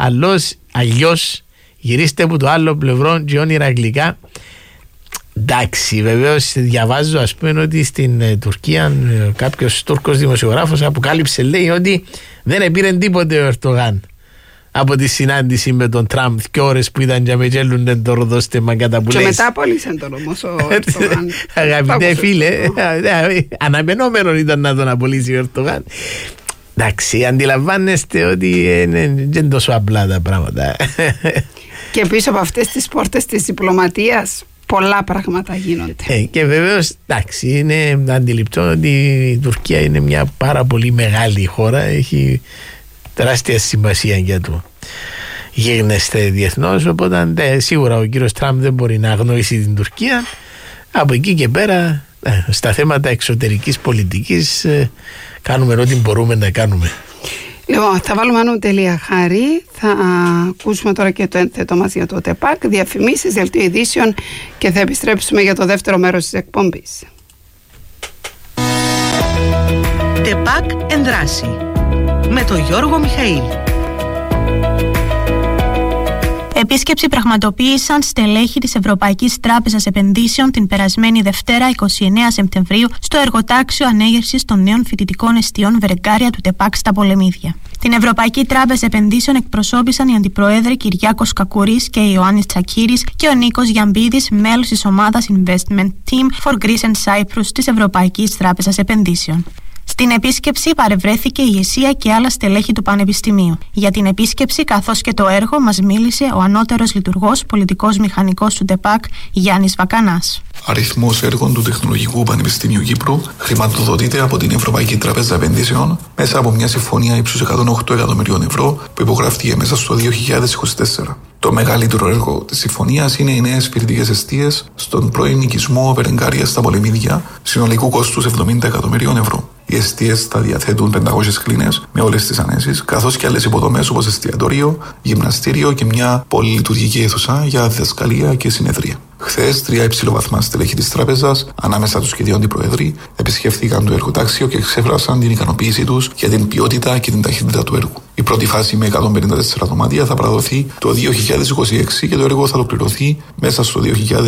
αλλιώς γυρίστε από το άλλο πλευρό και όνειρα αγγλικά. Εντάξει, βεβαίως διαβάζω, ας πούμε, ότι στην Τουρκία κάποιος Τούρκος δημοσιογράφος αποκάλυψε, λέει, ότι δεν πήρε τίποτε ο Ερτογάν από τη συνάντηση με τον Τραμπ 2 ώρες που ήταν και με γέλουνε το ροδόστεμα κατά που λες. Και μετά απολύσαν τον όμως ο Ερτογάν. Αγαπητέ φίλε, αναμενόμενο ήταν να τον απολύσει ο Ερτογάν. Εντάξει, αντιλαμβάνεστε ότι δεν είναι τόσο απλά τα πράγματα. Και πίσω από αυτές τις πόρτες της διπλωματίας πολλά πράγματα γίνονται. Και βεβαίως, εντάξει, είναι αντιληπτό ότι η Τουρκία είναι μια πάρα πολύ μεγάλη χώρα, έχει τεράστια σημασία για το γίγνεσθε διεθνώς, οπότε σίγουρα ο κύριος Τραμπ δεν μπορεί να αγνοήσει την Τουρκία. Από εκεί και πέρα, στα θέματα εξωτερικής πολιτικής, κάνουμε ό,τι μπορούμε να κάνουμε. Λοιπόν, θα βάλουμε άνω τελεία, Χάρη. Θα ακούσουμε τώρα και το ένθετο μας για το ΤΕΠΑΚ, διαφημίσεις, δελτίο ειδήσεων και θα επιστρέψουμε για το δεύτερο μέρος της εκπομπής. ΤΕΠΑΚ εν δράση με τον Γιώργο Μιχαήλ. Επίσκεψη πραγματοποίησαν στελέχη της Ευρωπαϊκής Τράπεζας Επενδύσεων την περασμένη Δευτέρα 29 Σεπτεμβρίου στο εργοτάξιο ανέγερσης των νέων φοιτητικών εστιών Βρεγκάρια του ΤΕΠΑΚ στα Πολεμίδια. Την Ευρωπαϊκή Τράπεζα Επενδύσεων εκπροσώπησαν οι αντιπροέδροι Κυριάκος Κακουρής και Ιωάννης Τσακύρης και ο Νίκος Γιαμπίδης, μέλος της ομάδας Investment Team for Greece and Cyprus της Ευρωπαϊκής Τράπεζας Επενδύσεων. Στην επίσκεψη παρευρέθηκε η ηγεσία και άλλα στελέχη του Πανεπιστημίου. Για την επίσκεψη καθώς και το έργο μας μίλησε ο ανώτερος λειτουργός πολιτικός μηχανικός του ΤΕΠΑΚ Γιάννης Βακανάς. Αριθμός έργων του Τεχνολογικού Πανεπιστημίου Κύπρου χρηματοδοτείται από την Ευρωπαϊκή Τράπεζα Επενδύσεων μέσα από μια συμφωνία ύψους 108 εκατομμυρίων ευρώ που υπογράφηκε μέσα στο 2024. Το μεγαλύτερο έργο της συμφωνίας είναι οι νέες φοιτητικές εστίες στον πρώην οικισμό Βρεγκάρια στα Πολεμίδια, συνολικού κόστους 70 εκατομμυρίων ευρώ. Οι εστίες θα διαθέτουν 500 κλίνες με όλες τις ανέσεις, καθώς και άλλες υποδομές όπως εστιατόριο, γυμναστήριο και μια πολυλειτουργική αίθουσα για διδασκαλία και συνεδρία. Χθες, 3 υψηλοβαθμά στελέχη της τράπεζας, ανάμεσα τους και 2 αντιπροέδροι, επισκέφθηκαν το εργοτάξιο και εξέφρασαν την ικανοποίησή τους για την ποιότητα και την ταχύτητα του έργου. Η πρώτη φάση με 154 δωμάτια θα παραδοθεί το 2026 και το έργο θα ολοκληρωθεί μέσα στο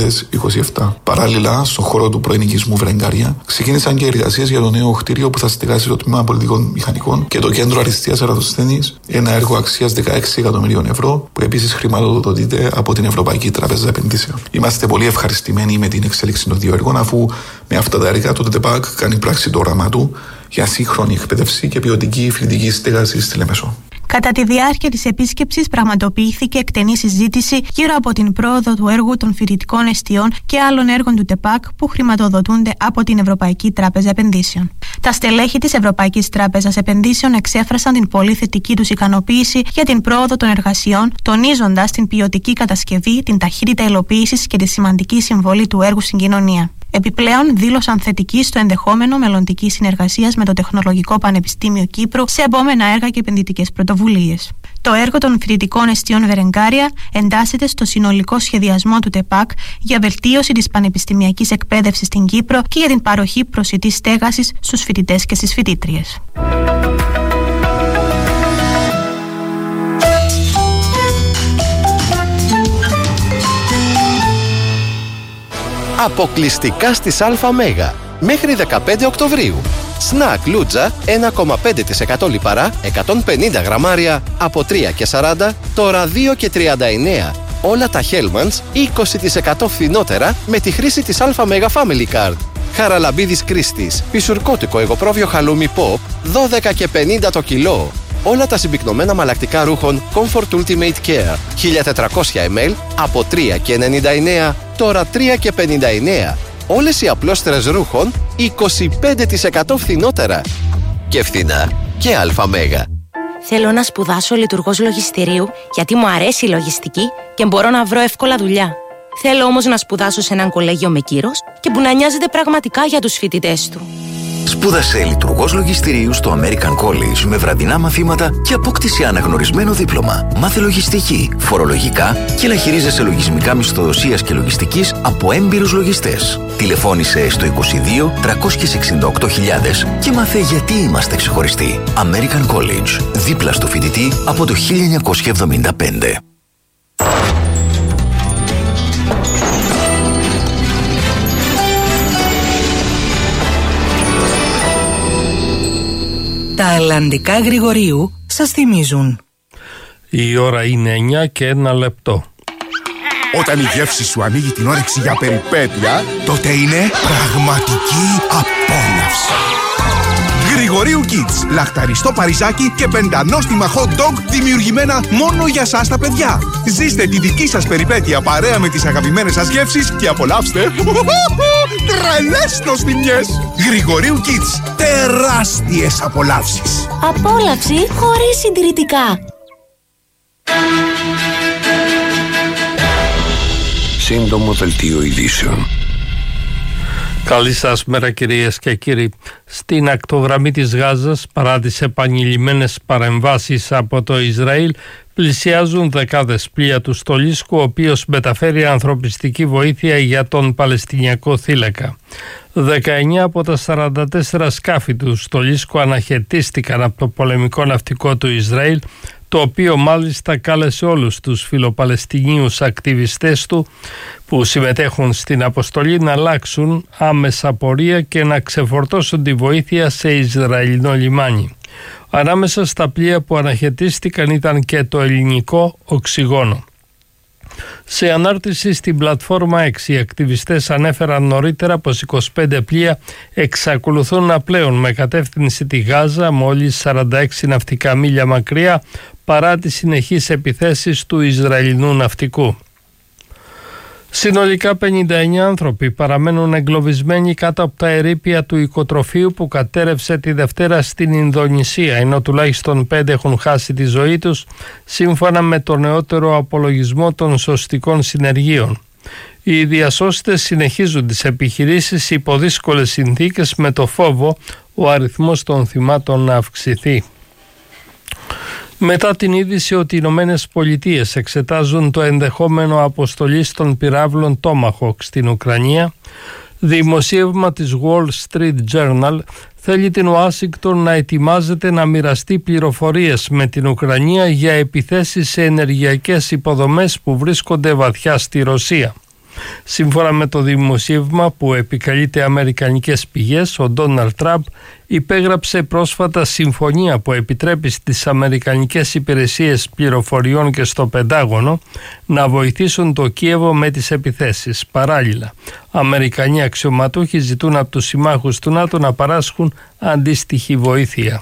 2027. Παράλληλα, στον χώρο του πρώην οικισμού Βρεγκάρια, ξεκίνησαν και εργασίες για το νέο κτίριο που θα στεγάσει το τμήμα πολιτικών μηχανικών και το κέντρο αριστείας Ερατοσθένης, ένα έργο αξίας 16 εκατομμυρίων ευρώ, που επίσης χρηματοδοτείται από την Ευρωπαϊκή Τράπεζα Επενδύσεων. Είμαστε πολύ ευχαριστημένοι με την εξέλιξη των 2 έργων, αφού με αυτά τα έργα το ΤΕΠΑΚ κάνει πράξη το όραμά του για σύγχρονη εκπαίδευση και ποιοτική φοιτητική στέγαση στη Λεμεσό. Κατά τη διάρκεια της επίσκεψης πραγματοποιήθηκε εκτενή συζήτηση γύρω από την πρόοδο του έργου των φοιτητικών εστιών και άλλων έργων του ΤΕΠΑΚ που χρηματοδοτούνται από την Ευρωπαϊκή Τράπεζα Επενδύσεων. Τα στελέχη της Ευρωπαϊκής Τράπεζας Επενδύσεων εξέφρασαν την πολύ θετική τους ικανοποίηση για την πρόοδο των εργασιών, τονίζοντας την ποιοτική κατασκευή, την ταχύτητα υλοποίησης και τη σημαντική συμβολή του έργου στην κοινωνία. Επιπλέον, δήλωσαν θετική στο ενδεχόμενο μελλοντικής συνεργασίας με το Τεχνολογικό Πανεπιστήμιο Κύπρου σε επόμενα έργα και επενδυτικές πρωτοβουλίες. Το έργο των φοιτητικών εστιών Βερενγκάρια εντάσσεται στο συνολικό σχεδιασμό του ΤΕΠΑΚ για βελτίωση της πανεπιστημιακής εκπαίδευσης στην Κύπρο και για την παροχή προσιτής στέγασης στους φοιτητές και στις φοιτήτριες. Αποκλειστικά στις ΑΜΕΓΑ μέχρι 15 Οκτωβρίου. Σνακ Λούτζα 1,5% λιπαρά, 150 γραμμάρια από 3,40, τώρα 2,39. Όλα τα Hellmann's 20% φθηνότερα με τη χρήση της ΑΜΕΓΑ Family Card. Χαραλαμπίδης Κρίστης, πισουρκώτικο εγωπρόβιο χαλούμι Pop, 12,50 το κιλό. Όλα τα συμπυκνωμένα μαλακτικά ρούχων Comfort Ultimate Care 1400 ml από 3,99, τώρα 3,59. Όλες οι απλώστερες ρούχων 25% φθηνότερα. Και φθηνά και ΑΜΕΓΑ. Θέλω να σπουδάσω λειτουργός λογιστηρίου γιατί μου αρέσει η λογιστική και μπορώ να βρω εύκολα δουλειά. Θέλω όμως να σπουδάσω σε έναν κολέγιο με κύρος και που να νοιάζεται πραγματικά για τους φοιτητές του. Σπούδασε λειτουργός λογιστηρίου στο American College με βραδινά μαθήματα και απόκτηση αναγνωρισμένο δίπλωμα. Μάθε λογιστική, φορολογικά και να χειρίζεσαι λογισμικά μισθοδοσίας και λογιστικής από έμπειρους λογιστές. Τηλεφώνησε στο 22 368.000 και μάθε γιατί είμαστε ξεχωριστοί. American College, δίπλα στο φοιτητή από το 1975. Τα αλλαντικά Γρηγορίου σας θυμίζουν. Η ώρα είναι 9 και 1 λεπτό. Όταν η γεύση σου ανοίγει την όρεξη για περιπέτεια, τότε είναι πραγματική απόλαυση. Γρηγορίου Kids. Λαχταριστό παριζάκι και πεντανόστιμα hot dog δημιουργημένα μόνο για σας τα παιδιά. Ζήστε τη δική σας περιπέτεια παρέα με τις αγαπημένες σας γεύσεις και απολαύστε τρελές νοστιμιές. Γρηγορίου Kids. Τεράστιες απολαύσεις. Απόλαυση χωρίς συντηρητικά. Σύντομο δελτίο ειδήσεων. Καλή σας μέρα κυρίες και κύριοι. Στην ακτογραμμή της Γάζας, παρά τις επανειλημμένες παρεμβάσεις από το Ισραήλ, πλησιάζουν δεκάδες πλοία του Στολίσκου, ο οποίος μεταφέρει ανθρωπιστική βοήθεια για τον Παλαιστινιακό θύλακα. 19 από τα 44 σκάφη του Στολίσκου αναχαιτίστηκαν από το πολεμικό ναυτικό του Ισραήλ, το οποίο μάλιστα κάλεσε όλους τους φιλοπαλαιστινίους ακτιβιστές του που συμμετέχουν στην αποστολή να αλλάξουν άμεσα πορεία και να ξεφορτώσουν τη βοήθεια σε Ισραηλινό λιμάνι. Ανάμεσα στα πλοία που αναχαιτίστηκαν ήταν και το ελληνικό οξυγόνο. Σε ανάρτηση στην πλατφόρμα 6, οι ακτιβιστές ανέφεραν νωρίτερα πως 25 πλοία εξακολουθούν να πλέουν με κατεύθυνση τη Γάζα μόλις 46 ναυτικά μίλια μακριά, παρά τις συνεχείς επιθέσεις του Ισραηλινού ναυτικού. Συνολικά 59 άνθρωποι παραμένουν εγκλωβισμένοι κάτω από τα ερείπια του οικοτροφείου που κατέρευσε τη Δευτέρα στην Ινδονησία, ενώ τουλάχιστον 5 έχουν χάσει τη ζωή τους, σύμφωνα με το νεότερο απολογισμό των σωστικών συνεργείων. Οι διασώστες συνεχίζουν τις επιχειρήσεις υπό δύσκολες συνθήκες, με το φόβο ο αριθμός των θυμάτων να αυξηθεί. Μετά την είδηση ότι οι Ηνωμένες Πολιτείες εξετάζουν το ενδεχόμενο αποστολής των πυράβλων Tomahawk στην Ουκρανία, δημοσίευμα της Wall Street Journal θέλει την Ουάσιγκτον να ετοιμάζεται να μοιραστεί πληροφορίες με την Ουκρανία για επιθέσεις σε ενεργειακές υποδομές που βρίσκονται βαθιά στη Ρωσία. Σύμφωνα με το δημοσίευμα που επικαλείται αμερικανικές πηγές, ο Ντόναλντ Τραμπ υπέγραψε πρόσφατα συμφωνία που επιτρέπει στις αμερικανικές υπηρεσίες πληροφοριών και στο Πεντάγωνο να βοηθήσουν το Κίεβο με τις επιθέσεις. Παράλληλα, Αμερικανοί αξιωματούχοι ζητούν από τους συμμάχους του ΝΑΤΟ να παράσχουν αντίστοιχη βοήθεια.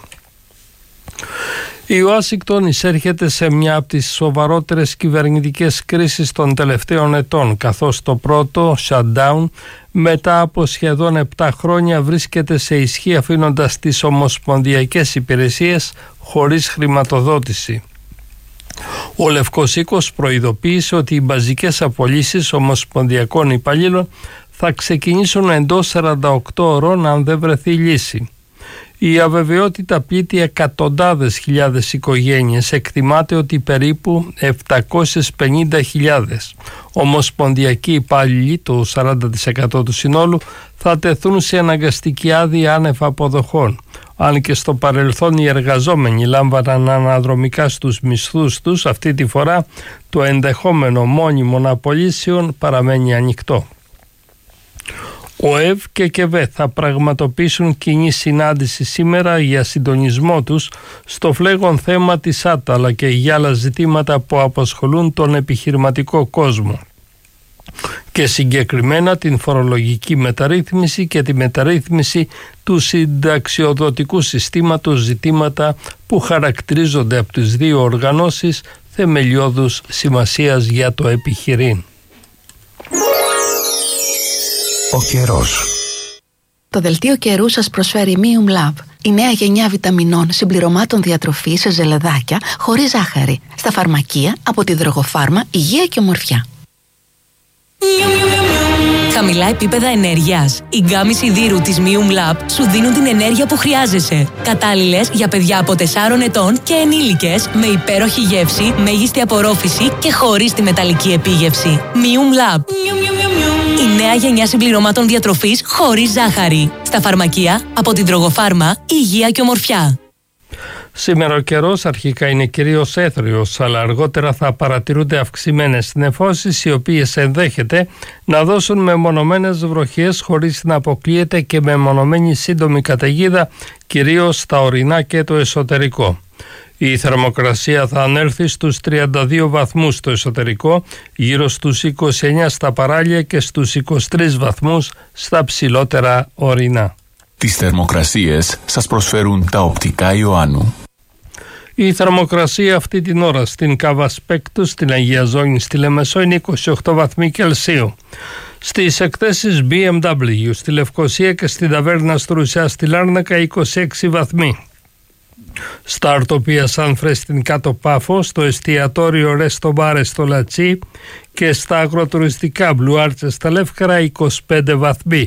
Η Ουάσιγκτον εισέρχεται σε μια από τις σοβαρότερες κυβερνητικές κρίσεις των τελευταίων ετών, καθώς το πρώτο shutdown μετά από σχεδόν 7 χρόνια βρίσκεται σε ισχύ, αφήνοντας τις ομοσπονδιακές υπηρεσίες χωρίς χρηματοδότηση. Ο Λευκός Οίκος προειδοποίησε ότι οι μπαζικές απολύσεις ομοσπονδιακών υπαλλήλων θα ξεκινήσουν εντός 48 ώρων αν δεν βρεθεί λύση. Η αβεβαιότητα πλήττει εκατοντάδες χιλιάδες οικογένειες, εκτιμάται ότι περίπου 750.000. Ομοσπονδιακοί υπάλληλοι, το 40% του συνόλου, θα τεθούν σε αναγκαστική άδεια άνευ αποδοχών. Αν και στο παρελθόν οι εργαζόμενοι λάμβαναν αναδρομικά στους μισθούς τους, αυτή τη φορά το ενδεχόμενο μόνιμων απολύσεων παραμένει ανοιχτό. Ο ΕΒ και ΚΕΒΕ θα πραγματοποιήσουν κοινή συνάντηση σήμερα για συντονισμό τους στο φλέγον θέμα της ΆΤΑ, αλλά και για άλλα ζητήματα που απασχολούν τον επιχειρηματικό κόσμο, και συγκεκριμένα την φορολογική μεταρρύθμιση και τη μεταρρύθμιση του συνταξιοδοτικού συστήματος, ζητήματα που χαρακτηρίζονται από τις δύο οργανώσεις θεμελιώδους σημασίας για το επιχειρήν. Ο καιρός. Το δελτίο καιρού σας προσφέρει Mium Lab, η νέα γενιά βιταμινών συμπληρωμάτων διατροφής σε ζελεδάκια χωρίς ζάχαρη, στα φαρμακεία από τη Δρογοφάρμα Υγεία και Ομορφιά. Χαμηλά επίπεδα ενέργειας. Οι γκάμοι σιδήρου της Mium Lab σου δίνουν την ενέργεια που χρειάζεσαι. Κατάλληλες για παιδιά από 4 ετών και ενήλικες, με υπέροχη γεύση, μέγιστη απορρόφηση και χωρίς τη μεταλλική επίγευση. Mium Lab. Η νέα γενιά συμπληρωμάτων διατροφής χωρίς ζάχαρη. Στα φαρμακεία από την Δρογοφάρμα Υγεία και Ομορφιά. Σήμερα ο καιρός αρχικά είναι κυρίως έθριος, αλλά αργότερα θα παρατηρούνται αυξημένες νεφώσεις, οι οποίες ενδέχεται να δώσουν μεμονωμένες βροχές χωρίς να αποκλείεται και μεμονωμένη σύντομη καταιγίδα, κυρίως στα ορεινά και το εσωτερικό. Η θερμοκρασία θα ανέλθει στους 32 βαθμούς στο εσωτερικό, γύρω στους 29 στα παράλια και στους 23 βαθμούς στα ψηλότερα ορεινά. Τις θερμοκρασίες σας προσφέρουν τα οπτικά Ιωάννου. Η θερμοκρασία αυτή την ώρα στην Καβασπέκτου, στην Αγία Ζώνη, στη Λεμεσό είναι 28 βαθμοί Κελσίου. Στις εκθέσεις BMW, στη Λευκοσία και στην Ταβέρνα Στρουσιά στη Λάρνακα 26 βαθμοί. Στα Αρτοπία Σάνφρε στην Κάτω Πάφο, στο εστιατόριο Ρέστο Μπάρε στο Λατσί και στα αγροτουριστικά Μπλουάρτσε στα Λεύκαρα 25 βαθμοί.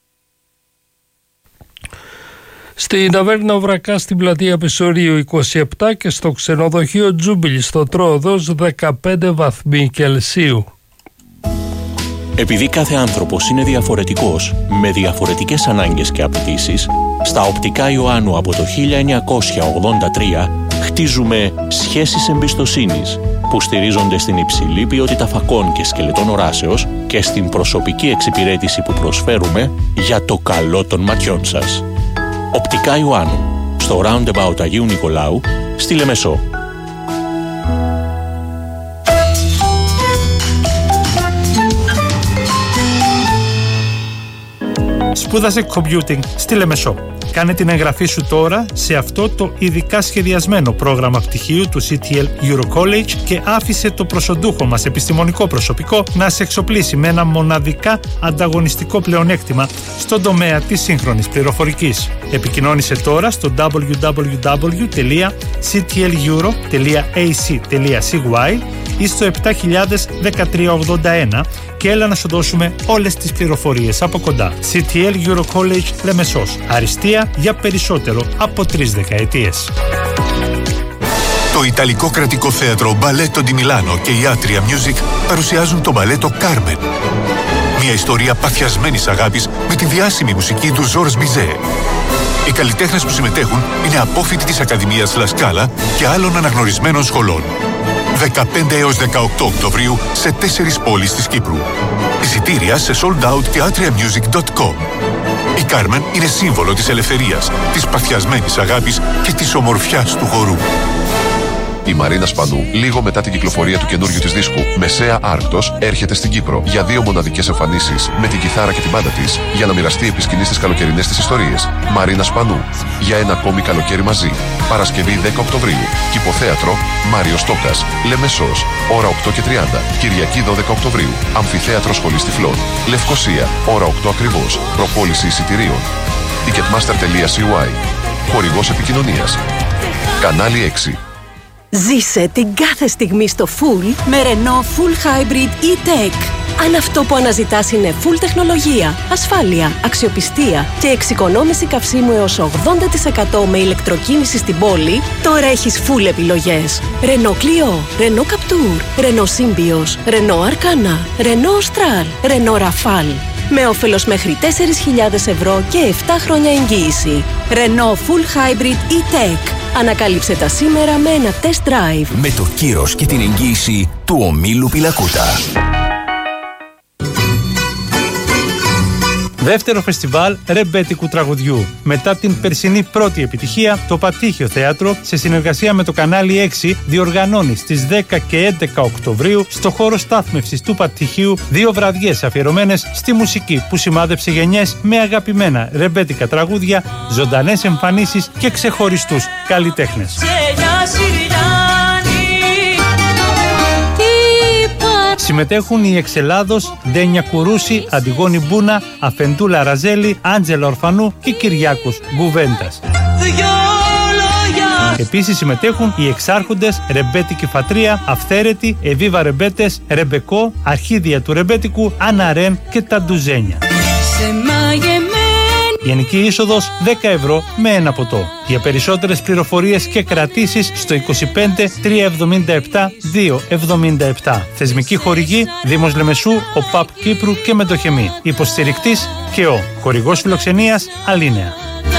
Στην Ταβέρνα Βρακά στην πλατεία Πισωρίου 27 και στο ξενοδοχείο Τζούμπιλ στο Τρόοδος 15 βαθμοί Κελσίου. Επειδή κάθε άνθρωπος είναι διαφορετικός, με διαφορετικές ανάγκες και απαιτήσεις, στα οπτικά Ιωάννου από το 1983 χτίζουμε σχέσεις εμπιστοσύνης που στηρίζονται στην υψηλή ποιότητα φακών και σκελετών οράσεως και στην προσωπική εξυπηρέτηση που προσφέρουμε για το καλό των ματιών σας. Οπτικά Ιωάννου, στο Roundabout Αγίου Νικολάου, στη Λεμεσό. Σπούδασε computing στη Λεμεσό. Κάνε την εγγραφή σου τώρα σε αυτό το ειδικά σχεδιασμένο πρόγραμμα πτυχίου του CTL Euro College και άφησε το προσοντούχο μας επιστημονικό προσωπικό να σε εξοπλίσει με ένα μοναδικά ανταγωνιστικό πλεονέκτημα στον τομέα της σύγχρονης πληροφορικής. Επικοινώνησε τώρα στο www.ctleuro.ac.cy ή στο 701381 και έλα να σου δώσουμε όλες τις πληροφορίες από κοντά. CTL Euro College Λεμεσός. Αριστεία για περισσότερο από 3 δεκαετίες. Το Ιταλικό Κρατικό Θέατρο Μπαλέτο Ντι Μιλάνο και η Atria Music παρουσιάζουν το μπαλέτο Carmen. Μια ιστορία παθιασμένης αγάπης με τη διάσημη μουσική του Georges Bizet. Οι καλλιτέχνες που συμμετέχουν είναι απόφοιτοι της Ακαδημίας Λασκάλα και άλλων αναγνωρισμένων σχολών. 15 έως 18 Οκτωβρίου σε 4 πόλεις της Κύπρου. Εισιτήρια σε sold out και atriamusic.com. Η Κάρμεν είναι σύμβολο της ελευθερίας, της παθιασμένης αγάπης και της ομορφιάς του χορού. Η Μαρίνα Σπανού, λίγο μετά την κυκλοφορία του καινούριου της δίσκου Μεσαία Άρκτος, έρχεται στην Κύπρο για 2 μοναδικές εμφανίσεις με την κιθάρα και την μπάντα της για να μοιραστεί επί σκηνής τις καλοκαιρινές της ιστορίες. Μαρίνα Σπανού, για ένα ακόμη καλοκαίρι μαζί. Παρασκευή 10 Οκτωβρίου. Κηποθέατρο Μάριος Τόκας, Λεμεσός, ώρα 8:30. Κυριακή 12 Οκτωβρίου. Αμφιθέατρο Σχολής Τυφλών. Λευκοσία, ώρα 8 ακριβώς. Προπόληση εισιτηρίων. Ticketmaster.cy. Χορηγός επικοινωνίας. Κανάλι 6. Ζήσε την κάθε στιγμή στο Full με Renault Full Hybrid E-Tech. Αν αυτό που αναζητάς είναι full τεχνολογία, ασφάλεια, αξιοπιστία και εξοικονόμηση καυσίμου έως 80% με ηλεκτροκίνηση στην πόλη, τώρα έχεις full επιλογές. Renault Clio, Renault Captur, Renault Symbioz, Renault Arcana, Renault Austral, Renault Rafale. Με όφελος μέχρι 4.000 ευρώ και 7 χρόνια εγγύηση. Renault Full Hybrid E-Tech. Ανακάλυψε τα σήμερα με ένα test drive. Με το κύρος και την εγγύηση του ομίλου Πιλακούτα. Δεύτερο φεστιβάλ ρεμπέτικου τραγουδιού. Μετά την περσινή πρώτη επιτυχία, το Πατήχιο Θέατρο, σε συνεργασία με το κανάλι 6, διοργανώνει στις 10 και 11 Οκτωβρίου στο χώρο στάθμευσης του Πατήχιου 2 βραδιές αφιερωμένες στη μουσική που σημάδεψε γενιές με αγαπημένα ρεμπέτικα τραγούδια, ζωντανές εμφανίσεις και ξεχωριστούς καλλιτέχνες. Συμμετέχουν οι εξελάδος Ντένια Κουρούση, Αντιγόνη Μπούνα, Αφεντούλα Ραζέλη, Άντζελα Ορφανού και Κυριάκος Γκουβέντας. Επίσης συμμετέχουν οι εξάρχοντες Ρεμπέτικη Φατρία, Αυθαίρετη, Εβίβα Ρεμπέτες, Ρεμπεκό, Αρχίδια του Ρεμπέτικου, Άννα Ρεν και τα Ντουζένια. Γενική είσοδος 10 ευρώ με ένα ποτό. Για περισσότερες πληροφορίες και κρατήσεις στο 25 377 277. Θεσμική χορηγή Δήμος Λεμεσού, ΟΠΑΠ Κύπρου και Μετοχεμή. Υποστηρικτής ΚΕΟ. Χορηγός φιλοξενίας Αλίνεα.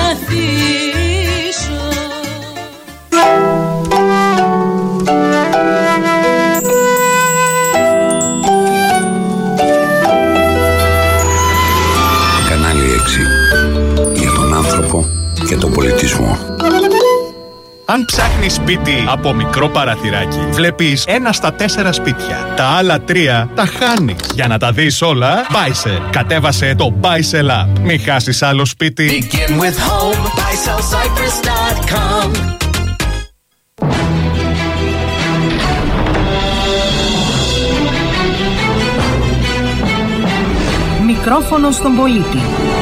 Και τον πολιτισμό. Αν ψάχνεις σπίτι από μικρό παραθυράκι, βλέπεις 1 στα 4 σπίτια. Τα άλλα 3 τα χάνεις. Για να τα δεις όλα, Buysell. Κατέβασε το Buysell App. Μην χάσεις άλλο σπίτι. Begin with home, buysellcyprus.com. Μικρόφωνο στον πολίτη.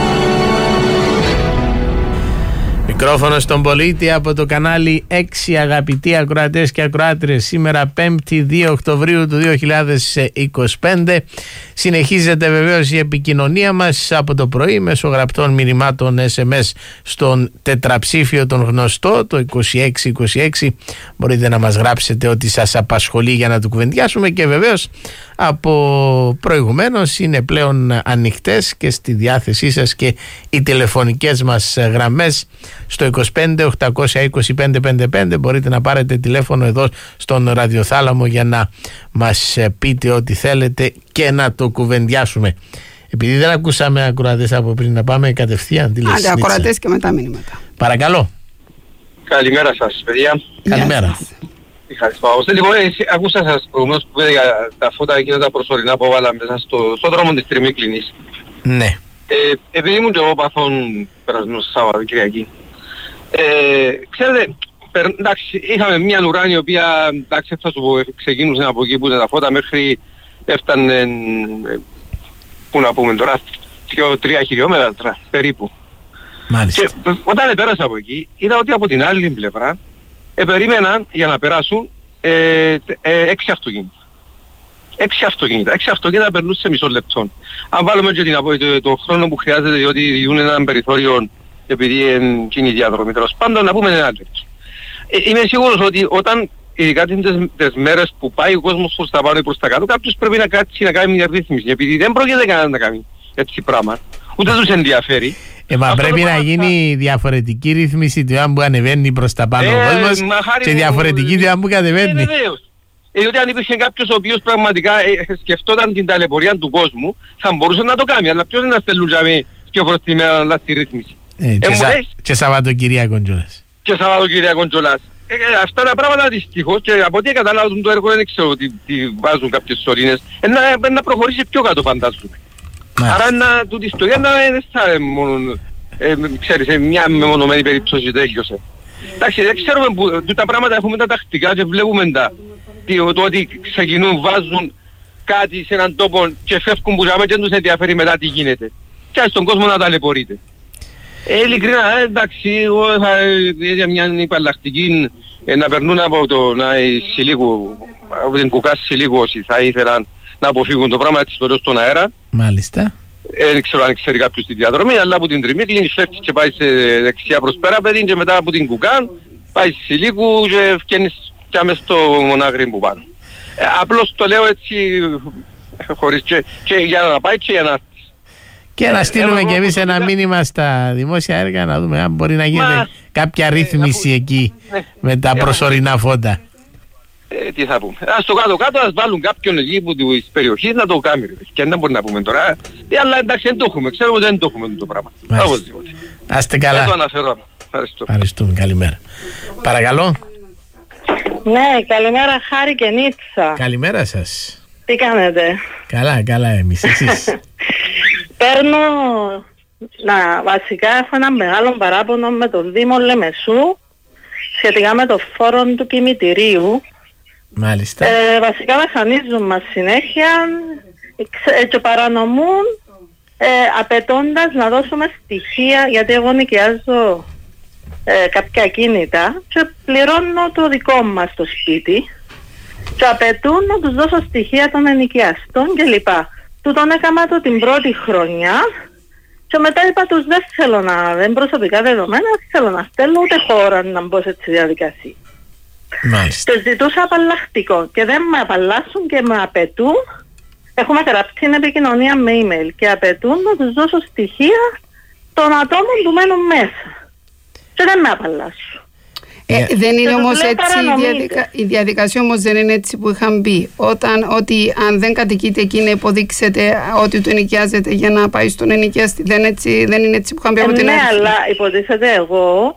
Μικρόφωνο στον πολίτη από το κανάλι 6, αγαπητοί ακροατές και ακροάτριες. Σήμερα 5η 2 Οκτωβρίου του 2025. Συνεχίζεται βεβαίως η επικοινωνία μας από το πρωί μέσω γραπτών μηνυμάτων SMS στον τετραψήφιο τον γνωστό, το 2626. Μπορείτε να μας γράψετε ό,τι σας απασχολεί για να το κουβεντιάσουμε, και βεβαίως από προηγουμένως είναι πλέον ανοιχτές και στη διάθεσή σας και οι τηλεφωνικές μας γραμμές στο 25 820 555. Μπορείτε να πάρετε τηλέφωνο εδώ στον ραδιοθάλαμο για να μας πείτε ό,τι θέλετε και να το κουβεντιάσουμε. Επειδή δεν ακούσαμε ακροατές από πριν, να πάμε κατευθείαν. Άντε, ακροατές και μετά μηνύματα. Παρακαλώ. Καλημέρα σας, παιδιά. Καλημέρα. Λοιπόν, ακούσα σας προηγουμένως που έλεγα τα φώτα εκείνα τα προσωρινά που βάλαμε μέσα στο δρόμο της Τριμίκλινης. Ναι. Επειδή ήμουν και εγώ παθόν περασμένο Σάββατο, Κυριακή. Ξέρετε, εντάξει, είχαμε μια ουράνη η οποία, εντάξει, θα σου πω, ξεκίνησε από εκεί που ήταν τα φώτα μέχρι έφτανε, πού να πούμε τώρα, 2-3 χιλιόμετρα περίπου. Μάλιστα. Και όταν πέρασα από εκεί, είδα ότι από την άλλη πλευρά περίμεναν για να περάσουν 6 αυτοκίνητα. 6 αυτοκίνητα περνούν σε μισό λεπτό. Αν βάλουμε και το χρόνο που χρειάζεται, διότι δίνουν έναν περιθώριο επειδή είναι κοινή διαδρομή, τέλος πάντων, να πούμε ένα λεπτό. Είμαι σίγουρος ότι όταν, ειδικά τις μέρες που πάει ο κόσμος προς τα πάνω ή προς τα κάτω, κάποιος πρέπει να κάτσει να κάνει μια ρύθμιση, επειδή δεν πρόκειται κανένα να κάνει έτσι πράγμα, ούτε τους ενδιαφέρει. Μα πρέπει να γίνει διαφορετική ρύθμιση του αν που ανεβαίνει προς τα πάνω ο κόσμος και διαφορετική του αν που κατεβαίνει. Διότι αν υπήρχε κάποιος ο οποίος πραγματικά σκεφτόταν την ταλαιπωρία του κόσμου, θα μπορούσε να το κάνει, αλλά ποιος να στελούζαμε και φορές τη μέρα να αλλάξει τη ρύθμιση. Και Σαββατοκυριακό κιόλας. Και Σαββατοκυριακό κιόλας. Αυτά τα πράγματα δυστυχώς, και από ό,τι κατάλαβα το έργο δεν ξέρω τι βάζουν κάποιες σωλήνες, να προχωρήσει πιο κάτω, φαντάζομαι. Άρα τούτη ιστορία δεν θα μόνο, ξέρεις, σε μια μεμονωμένη περίπτωση τέλειωσε. Εντάξει, δεν ξέρουμε που τα πράγματα έχουμε τα τακτικά και βλέπουμε το ότι ξεκινούν, βάζουν κάτι σε έναν τόπο και φεύγουν που και δεν τους ενδιαφέρει μετά τι γίνεται. Και ας τον κόσμο να ταλαιπωρείται. Ειλικρινά, εντάξει, εγώ θα είδα μια υπαλλακτική να περνούν από το από την κουκά Σιλίγου όσοι θα ήθελαν να αποφύγουν το πράγμα έτσι στον αέρα. Μάλιστα. Δεν ξέρω αν ξέρει κάποιος τη διαδρομή, αλλά από την Τριμίκλινη φεύγεις και πάει σε δεξιά προς πέρα παιδί και μετά από την Κουκάν πάει στη Σιλίκου και βγαίνεις και μες στο μονάγρι που πάνω. Απλώς το λέω έτσι χωρίς και για να πάει και για να... Και να στείλουμε κι εμείς ένα μήνυμα στα δημόσια έργα να δούμε αν μπορεί να γίνει κάποια ρύθμιση εκεί με τα προσωρινά φώτα. Τι θα πούμε. Ας το κάτω-κάτω ας βάλουν κάποιον εκεί που της περιοχής να το κάνει. Και δεν μπορεί να πούμε τώρα. Αλλά εντάξει δεν το έχουμε. Ξέρουμε ότι δεν το έχουμε το πράγμα. Άστε καλά. Δεν το αναφέρω. Ευχαριστούμε. Καλημέρα. Παρακαλώ. Ναι, καλημέρα Χάρη και Νίτσα. Καλημέρα σας. Τι κάνετε? Καλά εμείς. Εσείς? Παίρνω... βασικά έχω ένα μεγάλο παράπονο με το Δήμο Λεμεσού σχετικά με το φόρο του κημητηρίου. Μάλιστα. Βασικά βασανίζουν μας συνέχεια και παρανομούν απαιτώντας να δώσουμε στοιχεία, γιατί εγώ νοικιάζω κάποια κίνητα και πληρώνω το δικό μας το σπίτι και απαιτούν να τους δώσω στοιχεία των ενοικιαστών κλπ. Τούτον έκανα το την πρώτη χρονιά και μετά είπα τους δεν προσωπικά δεδομένα, δεν θέλω να στέλνω ούτε χώρα να μπω σε τη διαδικασία. Μάλιστα. Και ζητούσα απαλλακτικό και δεν με απαλλάσσουν και με απαιτούν. Έχουμε γράψει την επικοινωνία με email και απαιτούν να τους δώσω στοιχεία των ατόμων που μένουν μέσα. Και δεν με απαλλάσσουν. Δεν είναι όμως έτσι η διαδικασία, όμως δεν είναι έτσι που είχαν πει. Ότι αν δεν κατοικείτε εκεί να υποδείξετε ότι το ενοικιάζετε για να πάει στον ενοικιαστή. Δεν είναι έτσι που είχαν πει από την αρχή. Ναι, αλλά υποτίθεται εγώ,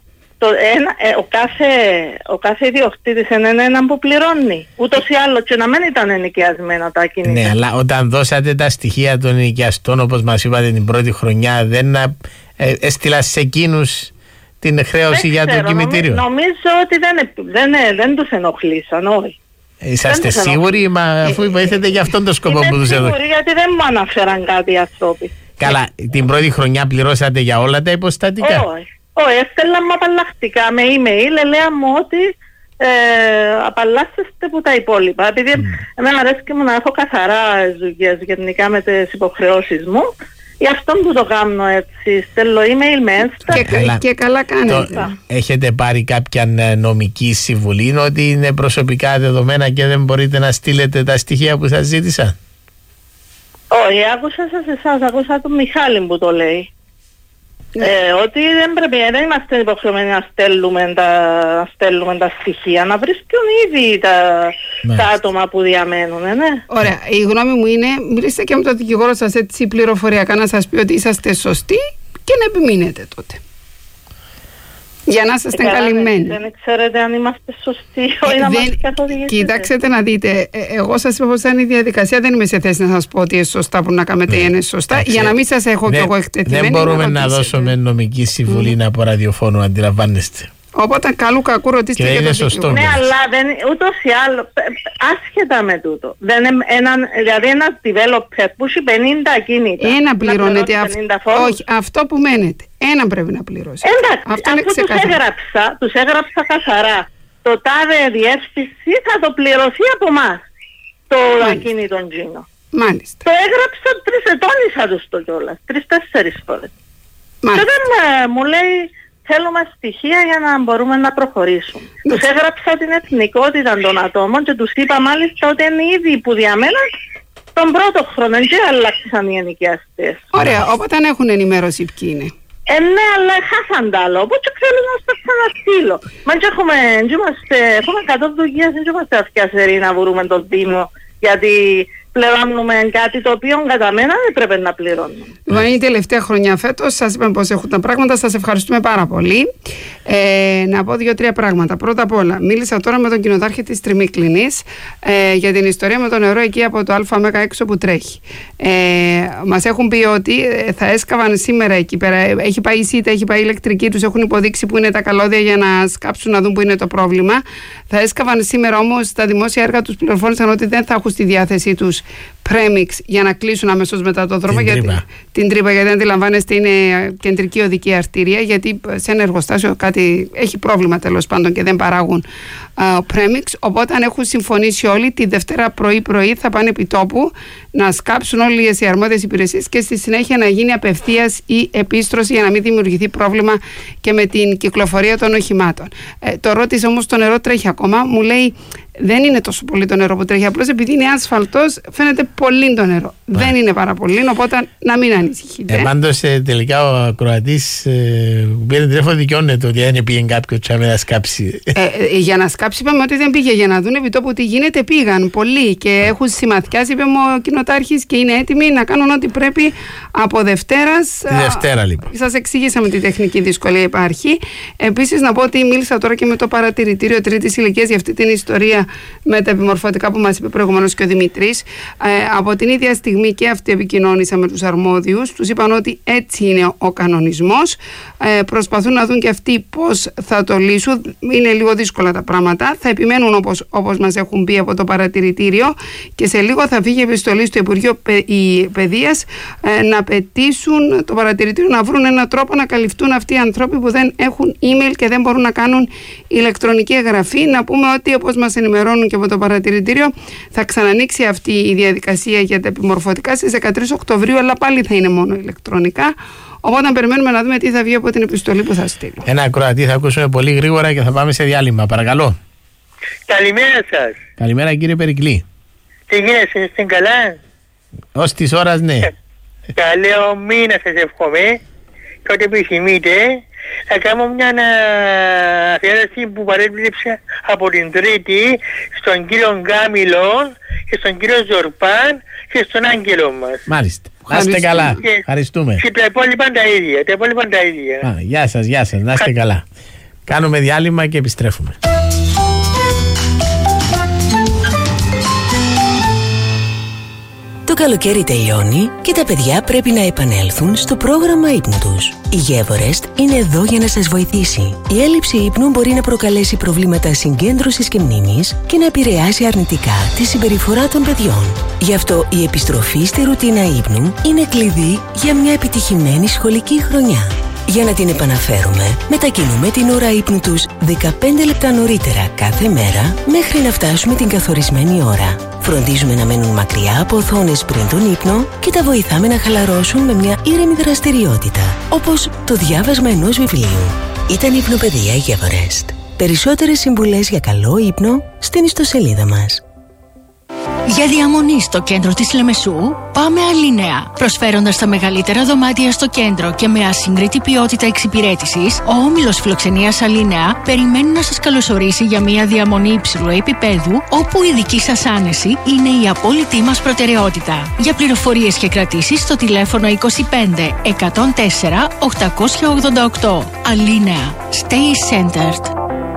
ο κάθε ιδιοκτήτης είναι έναν που πληρώνει. Ούτως ή άλλως και να μην ήταν ενοικιασμένα τα κινητά. Ναι, αλλά όταν δώσατε τα στοιχεία των ενοικιαστών, όπως μας είπατε την πρώτη χρονιά, δεν έστειλα σε εκείνους την χρέωση για το κημητήριο? Νομίζω ότι δεν τους ενοχλήσαν, όχι. Είσαστε σίγουροι, αφού υποθέτετε για αυτόν τον σκοπό που τους έδωσε? Είμαι σίγουρη, γιατί δεν μου αναφέραν κάτι οι άνθρωποι. Καλά, την πρώτη χρονιά πληρώσατε για όλα τα υποστατικά? Όχι, έστελνα μου απαλλακτικά με email, λέει μου ότι απαλλάσσεστε από τα υπόλοιπα. Επειδή εμένα αρέσει και μου να έχω καθαρά δουλειές γενικά με τις υποχρεώσεις μου, γι' αυτό που το κάνω έτσι, στέλνω email μέσα και καλά κάνετε. Έχετε πάρει κάποια νομική συμβουλή ότι είναι προσωπικά δεδομένα και δεν μπορείτε να στείλετε τα στοιχεία που σας ζήτησαν? Όχι, άκουσα εσάς, άκουσα τον Μιχάλη που το λέει. Ότι δεν είμαστε υποχρεωμένοι να στέλνουμε τα στοιχεία, να βρίσκουν ήδη τα άτομα που διαμένουν, ναι. Ωραία, η γνώμη μου είναι, μιλήστε και με τον δικηγόρο σας έτσι πληροφοριακά να σας πει ότι είσαστε σωστοί και να επιμείνετε τότε. Για να είστε καλυμμένοι. Δεν ξέρετε αν είμαστε σωστοί ή να μας καθοδηγήσετε. Κοιτάξτε να δείτε, εγώ σας είπα πως ήταν η διαδικασία, δεν είμαι σε θέση να σας πω ότι είναι σωστά που να κάνετε ή είναι σωστά, για να μην σας έχω κι εγώ εκτεθειμένη. Δεν μπορούμε να δώσουμε νομική συμβουλή από ραδιοφώνου, αντιλαμβάνεστε. Οπότε καλού κακού ρωτήστε και το σωστό. Ναι, αλλά ούτως ή άλλως, άσχετα με τούτο. Δηλαδή ένας developer που έχει 50 ακίνητα. Ένα πληρώνεται. Όχι, αυτό που μένετε. Ένα πρέπει να πληρώσει. Εντάξει, αφού τους έγραψα καθαρά. Το τάδε διεύθυνση θα το πληρωθεί από εμάς. Το ακίνητο Τζίνο. Μάλιστα. Το έγραψα τόνισα τους το κιόλας. 3-4 φορές. Και δεν μου λέει... Θέλουμε στοιχεία για να μπορούμε να προχωρήσουμε. Τους έγραψα την εθνικότητα των ατόμων και τους είπα μάλιστα ότι είναι ήδη που διαμέναν τον πρώτο χρόνο και αλλάξαν οι ενοικιαστές. Ωραία, οπότε αν έχουν ενημέρωση ποιοι είναι. Ναι, αλλά χάσαν τα άλλο, οπότε θέλω να σας ξαναστείλω. Μα και έχουμε 100 δουλειές, δεν είμαστε αυτιασεροί να βρούμε τον Δήμο, γιατί πληρώνουμε κάτι το οποίο κατά μένα δεν πρέπει να πληρώνουμε. Λοιπόν, είναι η τελευταία χρονιά φέτος. Σας είπαμε πώς έχουν τα πράγματα. Σας ευχαριστούμε πάρα πολύ. Να πω 2-3 πράγματα. Πρώτα απ' όλα, μίλησα τώρα με τον κοινοτάρχη της Τριμίκλινης για την ιστορία με το νερό εκεί από το ΑΜ έξω που τρέχει. Μας έχουν πει ότι θα έσκαβαν σήμερα εκεί πέρα. Έχει πάει η ΣΥΤΑ, έχει πάει η ηλεκτρική, τους έχουν υποδείξει που είναι τα καλώδια για να σκάψουν να δουν που είναι το πρόβλημα. Θα έσκαβαν σήμερα όμως τα δημόσια έργα τους πληροφόρησαν ότι δεν θα έχουν στη διάθεσή τους Premix για να κλείσουν αμέσως μετά το δρόμο. Την τρύπα, γιατί αντιλαμβάνεστε είναι κεντρική οδική αρτηρία, γιατί σε ένα εργοστάσιο κάτι έχει πρόβλημα τέλος πάντων και δεν παράγουν Premix. Οπότε αν έχουν συμφωνήσει όλοι, τη Δευτέρα πρωί θα πάνε επί τόπου να σκάψουν όλες οι αρμόδιες υπηρεσίες και στη συνέχεια να γίνει απευθείας η επίστρωση για να μην δημιουργηθεί πρόβλημα και με την κυκλοφορία των οχημάτων. Το ρώτησε όμως, το νερό τρέχει ακόμα, μου λέει δεν είναι τόσο πολύ το νερό που τρέχει, απλώς επειδή είναι άσφαλτος φαίνεται πολύ το νερό. Δεν είναι πάρα πολύ, οπότε να μην ανησυχείτε. Πάντως τελικά ο ακροατής που πήρε τηλέφωνο δικαιώνεται ότι δεν πήγε κάποιο τσάμε να σκάψει. Για να σκάψει είπαμε ότι δεν πήγε, για να δουν επί τόπου τι γίνεται πήγαν πολλοί και έχουν συμμαθιάσει, είπε μου ο κοινοτάρχης, και είναι έτοιμοι να κάνουν ό,τι πρέπει από Δευτέρας. Τη Δευτέρα λοιπόν. Σας εξηγήσαμε τι τεχνική δυσκολία υπάρχει. Επίσης να πω ότι μίλησα τώρα και με το παρατηρητήριο τρίτης ηλικίας για αυτή την ιστορία με τα επιμορφωτικά που μας είπε προηγουμένως και ο Δημητρής. Από την ίδια στιγμή και αυτοί επικοινώνησαν με τους αρμόδιους, τους είπαν ότι έτσι είναι ο κανονισμός. Προσπαθούν να δουν και αυτοί πώς θα το λύσουν. Είναι λίγο δύσκολα τα πράγματα. Θα επιμένουν όπως μας έχουν πει από το παρατηρητήριο και σε λίγο θα φύγει επιστολή στο Υπουργείο Παιδείας να πετήσουν το παρατηρητήριο να βρουν έναν τρόπο να καλυφθούν αυτοί οι άνθρωποι που δεν έχουν email και δεν μπορούν να κάνουν ηλεκτρονική εγγραφή. Να πούμε ότι όπως μας ενημερώνουν και από το παρατηρητήριο θα ξανανοίξει αυτή η διαδικασία για τα επιμορφωτικά στις 13 Οκτωβρίου, αλλά πάλι θα είναι μόνο ηλεκτρονικά. Οπότε περιμένουμε να δούμε τι θα βγει από την επιστολή που θα στείλω. Ένα ακροατή θα ακούσουμε πολύ γρήγορα και θα πάμε σε διάλειμμα. Παρακαλώ. Καλημέρα σας. Καλημέρα κύριε Περικλή. Τι γίνεται, είστε καλά? Ως της ώρας ναι. Καλό μήνα σας εύχομαι και ό,τι επιθυμείτε. Θα κάνω μια αφιέρωση που παρέπληψα από την Τρίτη στον κύριο Γκάμιλο και στον κύριο Ζορπάν και στον άγγελο μας. Μάλιστα. Να είστε καλά. Ευχαριστούμε. Και τα υπόλοιπα τα ίδια. Γεια σας. Να είστε καλά. Κάνουμε διάλειμμα και επιστρέφουμε. Το καλοκαίρι τελειώνει και τα παιδιά πρέπει να επανέλθουν στο πρόγραμμα ύπνου τους. Η Γεύορεστ είναι εδώ για να σας βοηθήσει. Η έλλειψη ύπνου μπορεί να προκαλέσει προβλήματα συγκέντρωσης και μνήμης και να επηρεάσει αρνητικά τη συμπεριφορά των παιδιών. Γι' αυτό η επιστροφή στη ρουτίνα ύπνου είναι κλειδί για μια επιτυχημένη σχολική χρονιά. Για να την επαναφέρουμε, μετακινούμε την ώρα ύπνου τους 15 λεπτά νωρίτερα κάθε μέρα μέχρι να φτάσουμε την καθορισμένη ώρα. Φροντίζουμε να μένουν μακριά από οθόνες πριν τον ύπνο και τα βοηθάμε να χαλαρώσουν με μια ήρεμη δραστηριότητα, όπως το διάβασμα ενός βιβλίου. Ήταν η Υπνοπαιδεία Γεύορεστ. Περισσότερες συμβουλές για καλό ύπνο στην ιστοσελίδα μας. Για διαμονή στο κέντρο της Λεμεσού, πάμε Αλίνεα. Προσφέροντας τα μεγαλύτερα δωμάτια στο κέντρο και με ασύγκριτη ποιότητα εξυπηρέτησης, ο όμιλος φιλοξενίας Αλίνεα περιμένει να σας καλωσορίσει για μια διαμονή υψηλού επίπεδου, όπου η δική σας άνεση είναι η απόλυτη μας προτεραιότητα. Για πληροφορίες και κρατήσεις στο τηλέφωνο 25 104 888. Αλίνεα. Stay centered.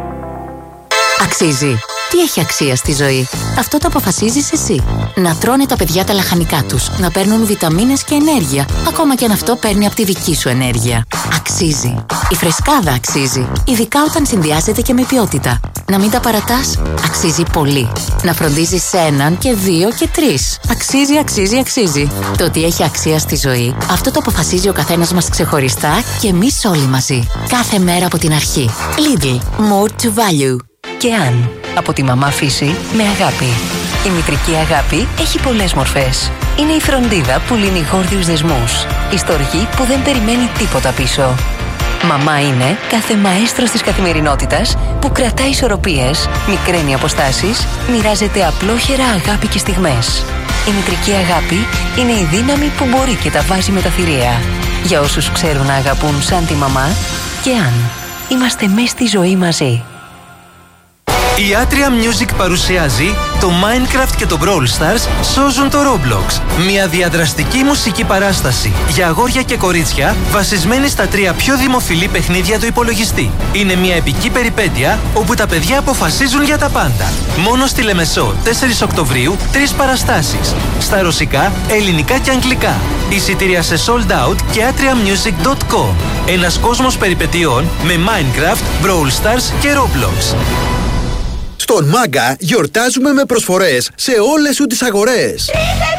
Αξίζει. Τι έχει αξία στη ζωή? Αυτό το αποφασίζεις εσύ. Να τρώνε τα παιδιά τα λαχανικά τους, να παίρνουν βιταμίνες και ενέργεια, ακόμα και αν αυτό παίρνει από τη δική σου ενέργεια. Αξίζει. Η φρεσκάδα αξίζει, ειδικά όταν συνδυάζεται και με ποιότητα. Να μην τα παρατάς, αξίζει πολύ. Να φροντίζεις έναν και δύο και τρεις. Αξίζει. Το ότι έχει αξία στη ζωή, αυτό το αποφασίζει ο καθένας μας ξεχωριστά και εμείς όλοι μαζί. Κάθε μέρα από την αρχή. Lidl. More to value. Και αν, από τη μαμά φύση με αγάπη. Η μητρική αγάπη έχει πολλές μορφές. Είναι η φροντίδα που λύνει γόρδιους δεσμούς. Η στοργή που δεν περιμένει τίποτα πίσω. Μαμά είναι κάθε μαέστρος της καθημερινότητας που κρατάει ισορροπίες, μικραίνει αποστάσεις, μοιράζεται απλόχερα αγάπη και στιγμές. Η μητρική αγάπη είναι η δύναμη που μπορεί και τα βάζει με τα θηρία. Για όσους ξέρουν να αγαπούν σαν τη μαμά, και αν είμαστε μες στη ζωή μαζί. Η Atria Music παρουσιάζει το Minecraft και το Brawl Stars σώζουν το Roblox. Μια διαδραστική μουσική παράσταση για αγόρια και κορίτσια βασισμένη στα 3 πιο δημοφιλή παιχνίδια του υπολογιστή. Είναι μια επική περιπέτεια όπου τα παιδιά αποφασίζουν για τα πάντα. Μόνο στη Λεμεσό, 4 Οκτωβρίου, 3 παραστάσεις. Στα ρωσικά, ελληνικά και αγγλικά. Εισιτήρια σε sold out και atriamusic.com. Ένας κόσμος περιπετειών με Minecraft, Brawl Stars και Roblox. Στον Μάγκα γιορτάζουμε με προσφορές σε όλες σου τις αγορές.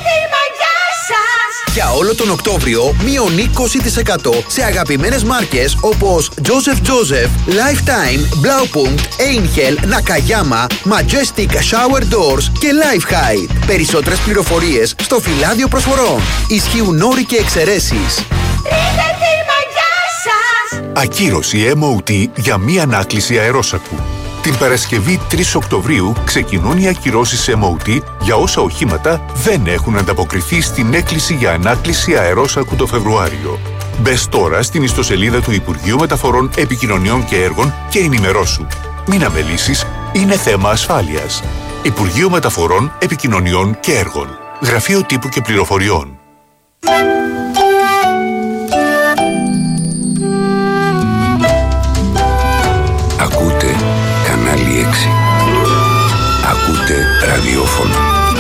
Για όλο τον Οκτώβριο, μείον 20% σε αγαπημένες μάρκες όπως Joseph Joseph, Lifetime, Blaupunkt, Angel, Nakayama, Majestic Shower Doors και Lifehide. Περισσότερες πληροφορίες στο φυλάδιο προσφορών. Ισχύουν όροι και εξαιρέσεις. Ακύρωση MOT για μη ανάκληση αερόσακου. Την Παρασκευή 3 Οκτωβρίου ξεκινούν οι ακυρώσεις MOT για όσα οχήματα δεν έχουν ανταποκριθεί στην έκκληση για ανάκληση αερόσακου το Φεβρουάριο. Μπες τώρα στην ιστοσελίδα του Υπουργείου Μεταφορών, Επικοινωνιών και Έργων και ενημερώσου. Μην αμελήσεις, είναι θέμα ασφάλειας. Υπουργείο Μεταφορών, Επικοινωνιών και Έργων. Γραφείο Τύπου και Πληροφοριών. Ακούτε κανάλι 6. Ακούτε ραδιόφωνο.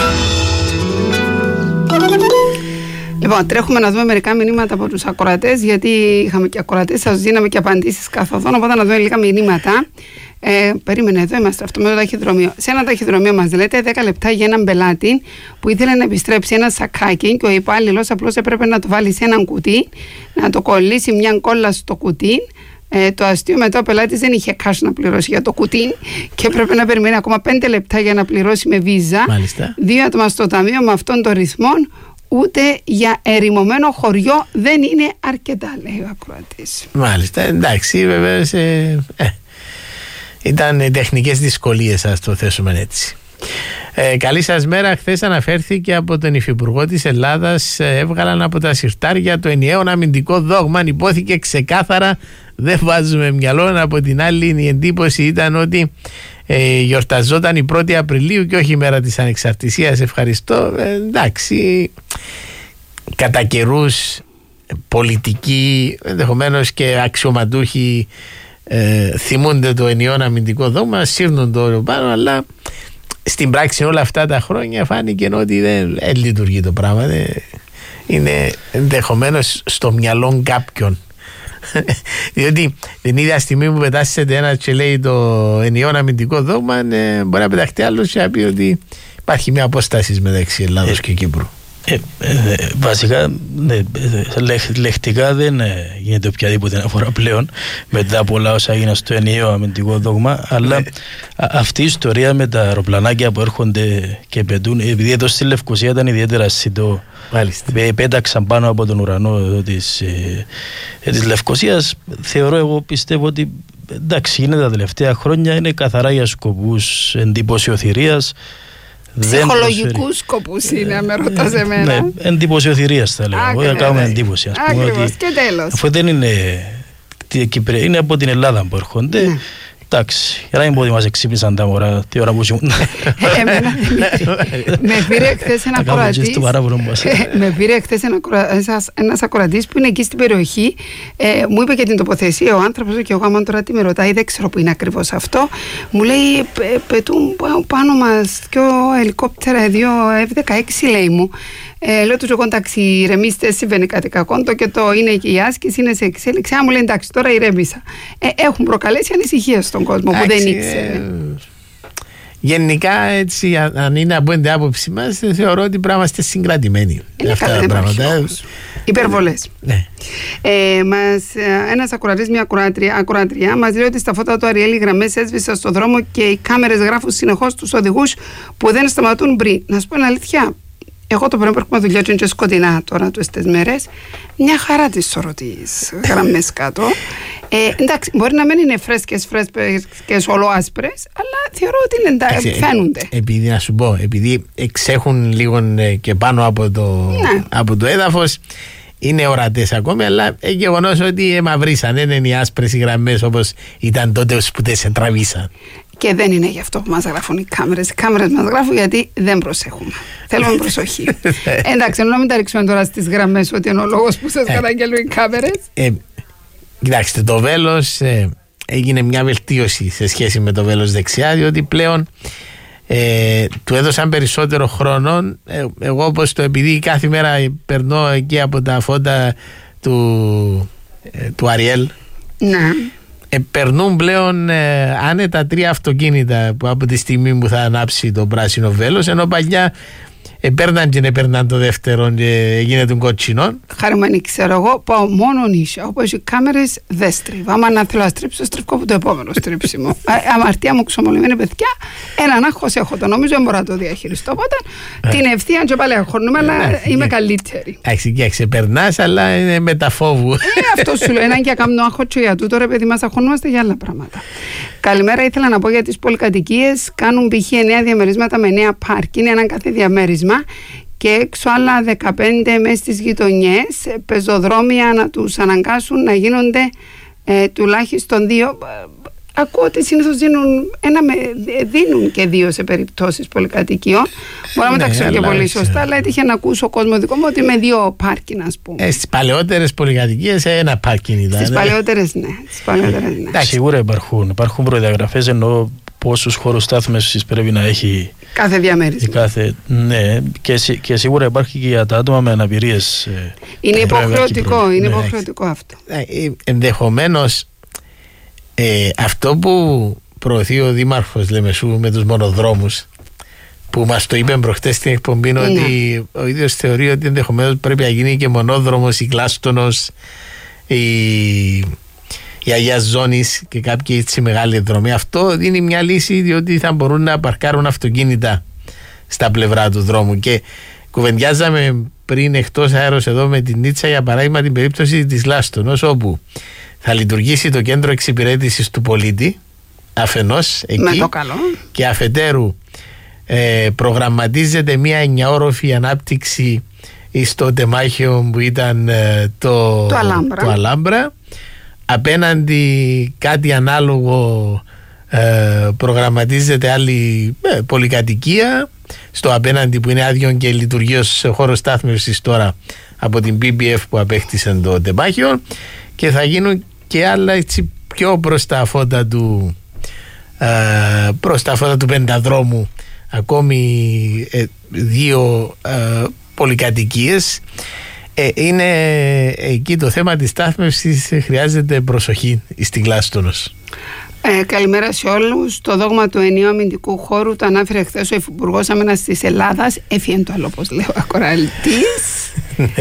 Λοιπόν, τρέχουμε να δούμε μερικά μηνύματα από τους ακροατές, γιατί είχαμε και ακροατές, σας δίναμε και απαντήσεις καθοδόν, οπότε να δούμε λίγα μηνύματα. Περίμενε, εδώ είμαστε, αυτό με το ταχυδρομείο. Σε ένα ταχυδρομείο μας λέτε 10 λεπτά για έναν πελάτη που ήθελε να επιστρέψει ένα σακάκι και ο υπάλληλος απλώς έπρεπε να το βάλει σε έναν κουτί, να το κολλήσει μια κόλλα στο κουτί. Το αστείο μετά ο πελάτης δεν είχε cash να πληρώσει για το κουτί και έπρεπε να περιμένει ακόμα 5 λεπτά για να πληρώσει με βίζα. Μάλιστα. 2 άτομα στο ταμείο με αυτόν τον ρυθμό. Ούτε για ερημωμένο χωριό δεν είναι αρκετά, λέει ο ακροατής. Μάλιστα, εντάξει, βέβαια ήταν τεχνικές δυσκολίες, ας το θέσουμε έτσι. Καλή σας μέρα. Χθες αναφέρθηκε από τον Υφυπουργό της Ελλάδας, έβγαλαν από τα συρτάρια το ενιαίο αμυντικό δόγμα. Υπόθηκε ξεκάθαρα, δεν βάζουμε μυαλό. Από την άλλη η εντύπωση ήταν ότι γιορταζόταν η 1η Απριλίου και όχι η μέρα της Ανεξαρτησίας. Ευχαριστώ. Εντάξει, κατά καιρούς πολιτικοί, ενδεχομένως και αξιωματούχοι, θυμούνται το ενιαίο αμυντικό δόγμα, σύρνουν το όριο πάνω, αλλά στην πράξη όλα αυτά τα χρόνια φάνηκε ότι δεν λειτουργεί το πράγμα. Είναι ενδεχομένως στο μυαλό κάποιον. Διότι την ίδια στιγμή που πετάσσεται ένα και λέει το ενιαίο αμυντικό δόγμα, μπορεί να πεταχτεί άλλος και να πει ότι υπάρχει μια απόσταση μεταξύ Ελλάδος και Κύπρου. Βασικά λεκτικά δεν γίνεται οποιαδήποτε αναφορά πλέον μετά από όλα όσα έγιναν στο ενιαίο αμυντικό δόγμα, αλλά αυτή η ιστορία με τα αεροπλανάκια που έρχονται και πετούν, επειδή εδώ στη Λευκοσία ήταν ιδιαίτερα αισθητό, πέταξαν πάνω από τον ουρανό της Λευκοσίας, εγώ πιστεύω ότι εντάξει, γίνεται τα τελευταία χρόνια, είναι καθαρά για σκοπούς εντυπωσιοθυρίας. Ψυχολογικούς σκοπούς είναι, με ρωτάς εμένα. Ναι, εντυπωσιοθυρίας θα λέω. Για κάνουμε εντύπωση. Ακριβώς, και τέλος. Αφού δεν είναι Κυπριακοί, είναι από την Ελλάδα που έρχονται. Εντάξει, για να μην πω ότι μας εξύπνησαν τα μωρά τη ώρα που ήμουν. Εμένα, με πήρε χθες ένα ακροατής. Με πήρε χθες ένας ακροατής που είναι εκεί στην περιοχή. Μου είπε και την τοποθεσία ο άνθρωπος και εγώ, άμα τώρα τι με ρωτάει, δεν ξέρω που είναι ακριβώς αυτό. Μου λέει, πετούν πάνω μας 2 ελικόπτερα, 2 F-16, λέει μου. Λέω του εγώ, εντάξει, ηρεμήστε, συμβαίνει κάτι κακό, το και το είναι και η άσκηση, είναι σε εξέλιξη. Μου λέει, εντάξει, τώρα ηρέμησα. Έχουν προκαλέσει ανησυχία στον κόσμο που δεν ήξερε. Γενικά, έτσι, αν είναι από την άποψή μας, θεωρώ ότι πρέπει να είμαστε συγκρατημένοι. Είναι αυτά τα πράγματα. Υπερβολές. Ναι. Ένας ακροατής, μια ακροατριά, μας λέει ότι στα φώτα του Αριέλ οι γραμμές έσβησαν στον δρόμο και οι κάμερες γράφουν συνεχώς τους οδηγούς που δεν σταματούν πριν. Να σου πω την αλήθεια. Εγώ το πρωί που έρχομαι δουλειά και σκοτεινά τώρα τις μέρες, μια χαρά τις σωρώ τις γραμμές κάτω. Εντάξει, μπορεί να μην είναι φρέσκες ολοάσπρες, αλλά θεωρώ ότι είναι εντάξει, φαίνονται. Επειδή να σου πω, επειδή εξέχουν λίγο και πάνω από το έδαφος, είναι ορατές ακόμη, αλλά γεγονός ότι μαυρίσαν, δεν είναι οι άσπρες οι γραμμές όπως ήταν τότε που σε τραβήσαν. Και δεν είναι γι' αυτό που μας γράφουν οι κάμερες. Οι κάμερες μας γράφουν γιατί δεν προσέχουμε. Θέλουμε προσοχή. Εντάξει, να μην τα ρίξουμε τώρα στις γραμμές ότι είναι ο λόγος που σας καταγγέλνουν οι κάμερες. Κοιτάξτε, το βέλος έγινε μια βελτίωση σε σχέση με το βέλος δεξιά, διότι πλέον του έδωσαν περισσότερο χρόνο. Εγώ όπως επειδή κάθε μέρα περνώ εκεί από τα φώτα του Αριέλ, ναι, περνούν πλέον άνετα 3 αυτοκίνητα από τη στιγμή που θα ανάψει το πράσινο βέλος, ενώ παλιά έπαιρναν το δεύτερο και έγινε τον κοτσινό. Χαρούμενη, ξέρω εγώ, πάω μόνο νύχια. Όπου έχει κάμερες δεν στρίβω. Άμα να θέλω να στρίψω, στρίβω από το επόμενο στρίψιμο. Αμαρτία μου ξομολυμμένη παιδιά. Έναν άγχος έχω, το νομίζω δεν μπορώ να το διαχειριστώ. Οπότε την ευθεία και πάλι αγχώνουμε, αλλά είμαι καλύτερη. Εντάξει, και ξεπερνάς, αλλά είναι με τα φόβου. Αυτό σου λέω. Έναν και κάνω άγχο και για τούτο, ρε παιδί μας, αγχωνόμαστε για άλλα πράγματα. Καλημέρα, ήθελα να πω για τις πολυκατοικίες. Κάνουν π.χ. 9 διαμερίσματα με 9 πάρκινγκ, έναν κάθε διαμέρισμα. Και έξω άλλα 15 μέσα στις γειτονιές, πεζοδρόμια να τους αναγκάσουν να γίνονται τουλάχιστον 2. Ακούω ότι συνήθως δίνουν και 2 σε περιπτώσεις πολυκατοικιών. Μπορώ να μεταξύ και πολύ σωστά, αλλά έτυχε να ακούσω κόσμο δικό μου ότι με 2 πάρκινγκ, ας πούμε. Στις παλαιότερες πολυκατοικίες 1 πάρκινγκ ήταν. Στις παλαιότερες, ναι. Σίγουρα υπάρχουν προδιαγραφές, ενώ πόσους χώρους στάθμευσης πρέπει να έχει κάθε διαμέρισμα. Ναι, και σίγουρα υπάρχει και για τα άτομα με αναπηρίες. Είναι υποχρεωτικό, είναι υποχρεωτικό αυτό. Ενδεχομένως αυτό που προωθεί ο Δήμαρχος Λεμεσού με τους μονοδρόμους, που μας το είπε προχτές στην εκπομπή, ότι ο ίδιος θεωρεί ότι ενδεχομένως πρέπει να γίνει και μονόδρομος, η Κλάστονος, η Αγίας Ζώνης και κάποια έτσι μεγάλη δρομή. Αυτό δίνει μια λύση, διότι θα μπορούν να παρκάρουν αυτοκίνητα στα πλευρά του δρόμου. Και κουβεντιάζαμε πριν εκτός αέρος εδώ με την Νίτσα, για παράδειγμα, την περίπτωση της Λάστονος, όπου θα λειτουργήσει το κέντρο εξυπηρέτησης του πολίτη αφενός εκεί, με το καλό, και αφετέρου προγραμματίζεται μια 9ώροφη ανάπτυξη στο τεμάχιο που ήταν το Αλάμπρα. Απέναντι κάτι ανάλογο προγραμματίζεται άλλη πολυκατοικία στο απέναντι, που είναι άδειο και λειτουργεί ως χώρο στάθμευσης τώρα από την PBF που απέκτησαν το τεμάχιο, και θα γίνουν και άλλα έτσι πιο προς τα φώτα του πενταδρόμου ακόμη 2 πολυκατοικίες. Είναι εκεί το θέμα της στάθμευσης, χρειάζεται προσοχή στην Κλάστονος. Καλημέρα σε όλους. Το δόγμα του ενιαίου αμυντικού χώρου το ανάφερε χθες ο Υπουργός Άμυνας της Ελλάδας. Έφυγε το άλλο, όπως λέει ο ακροατής.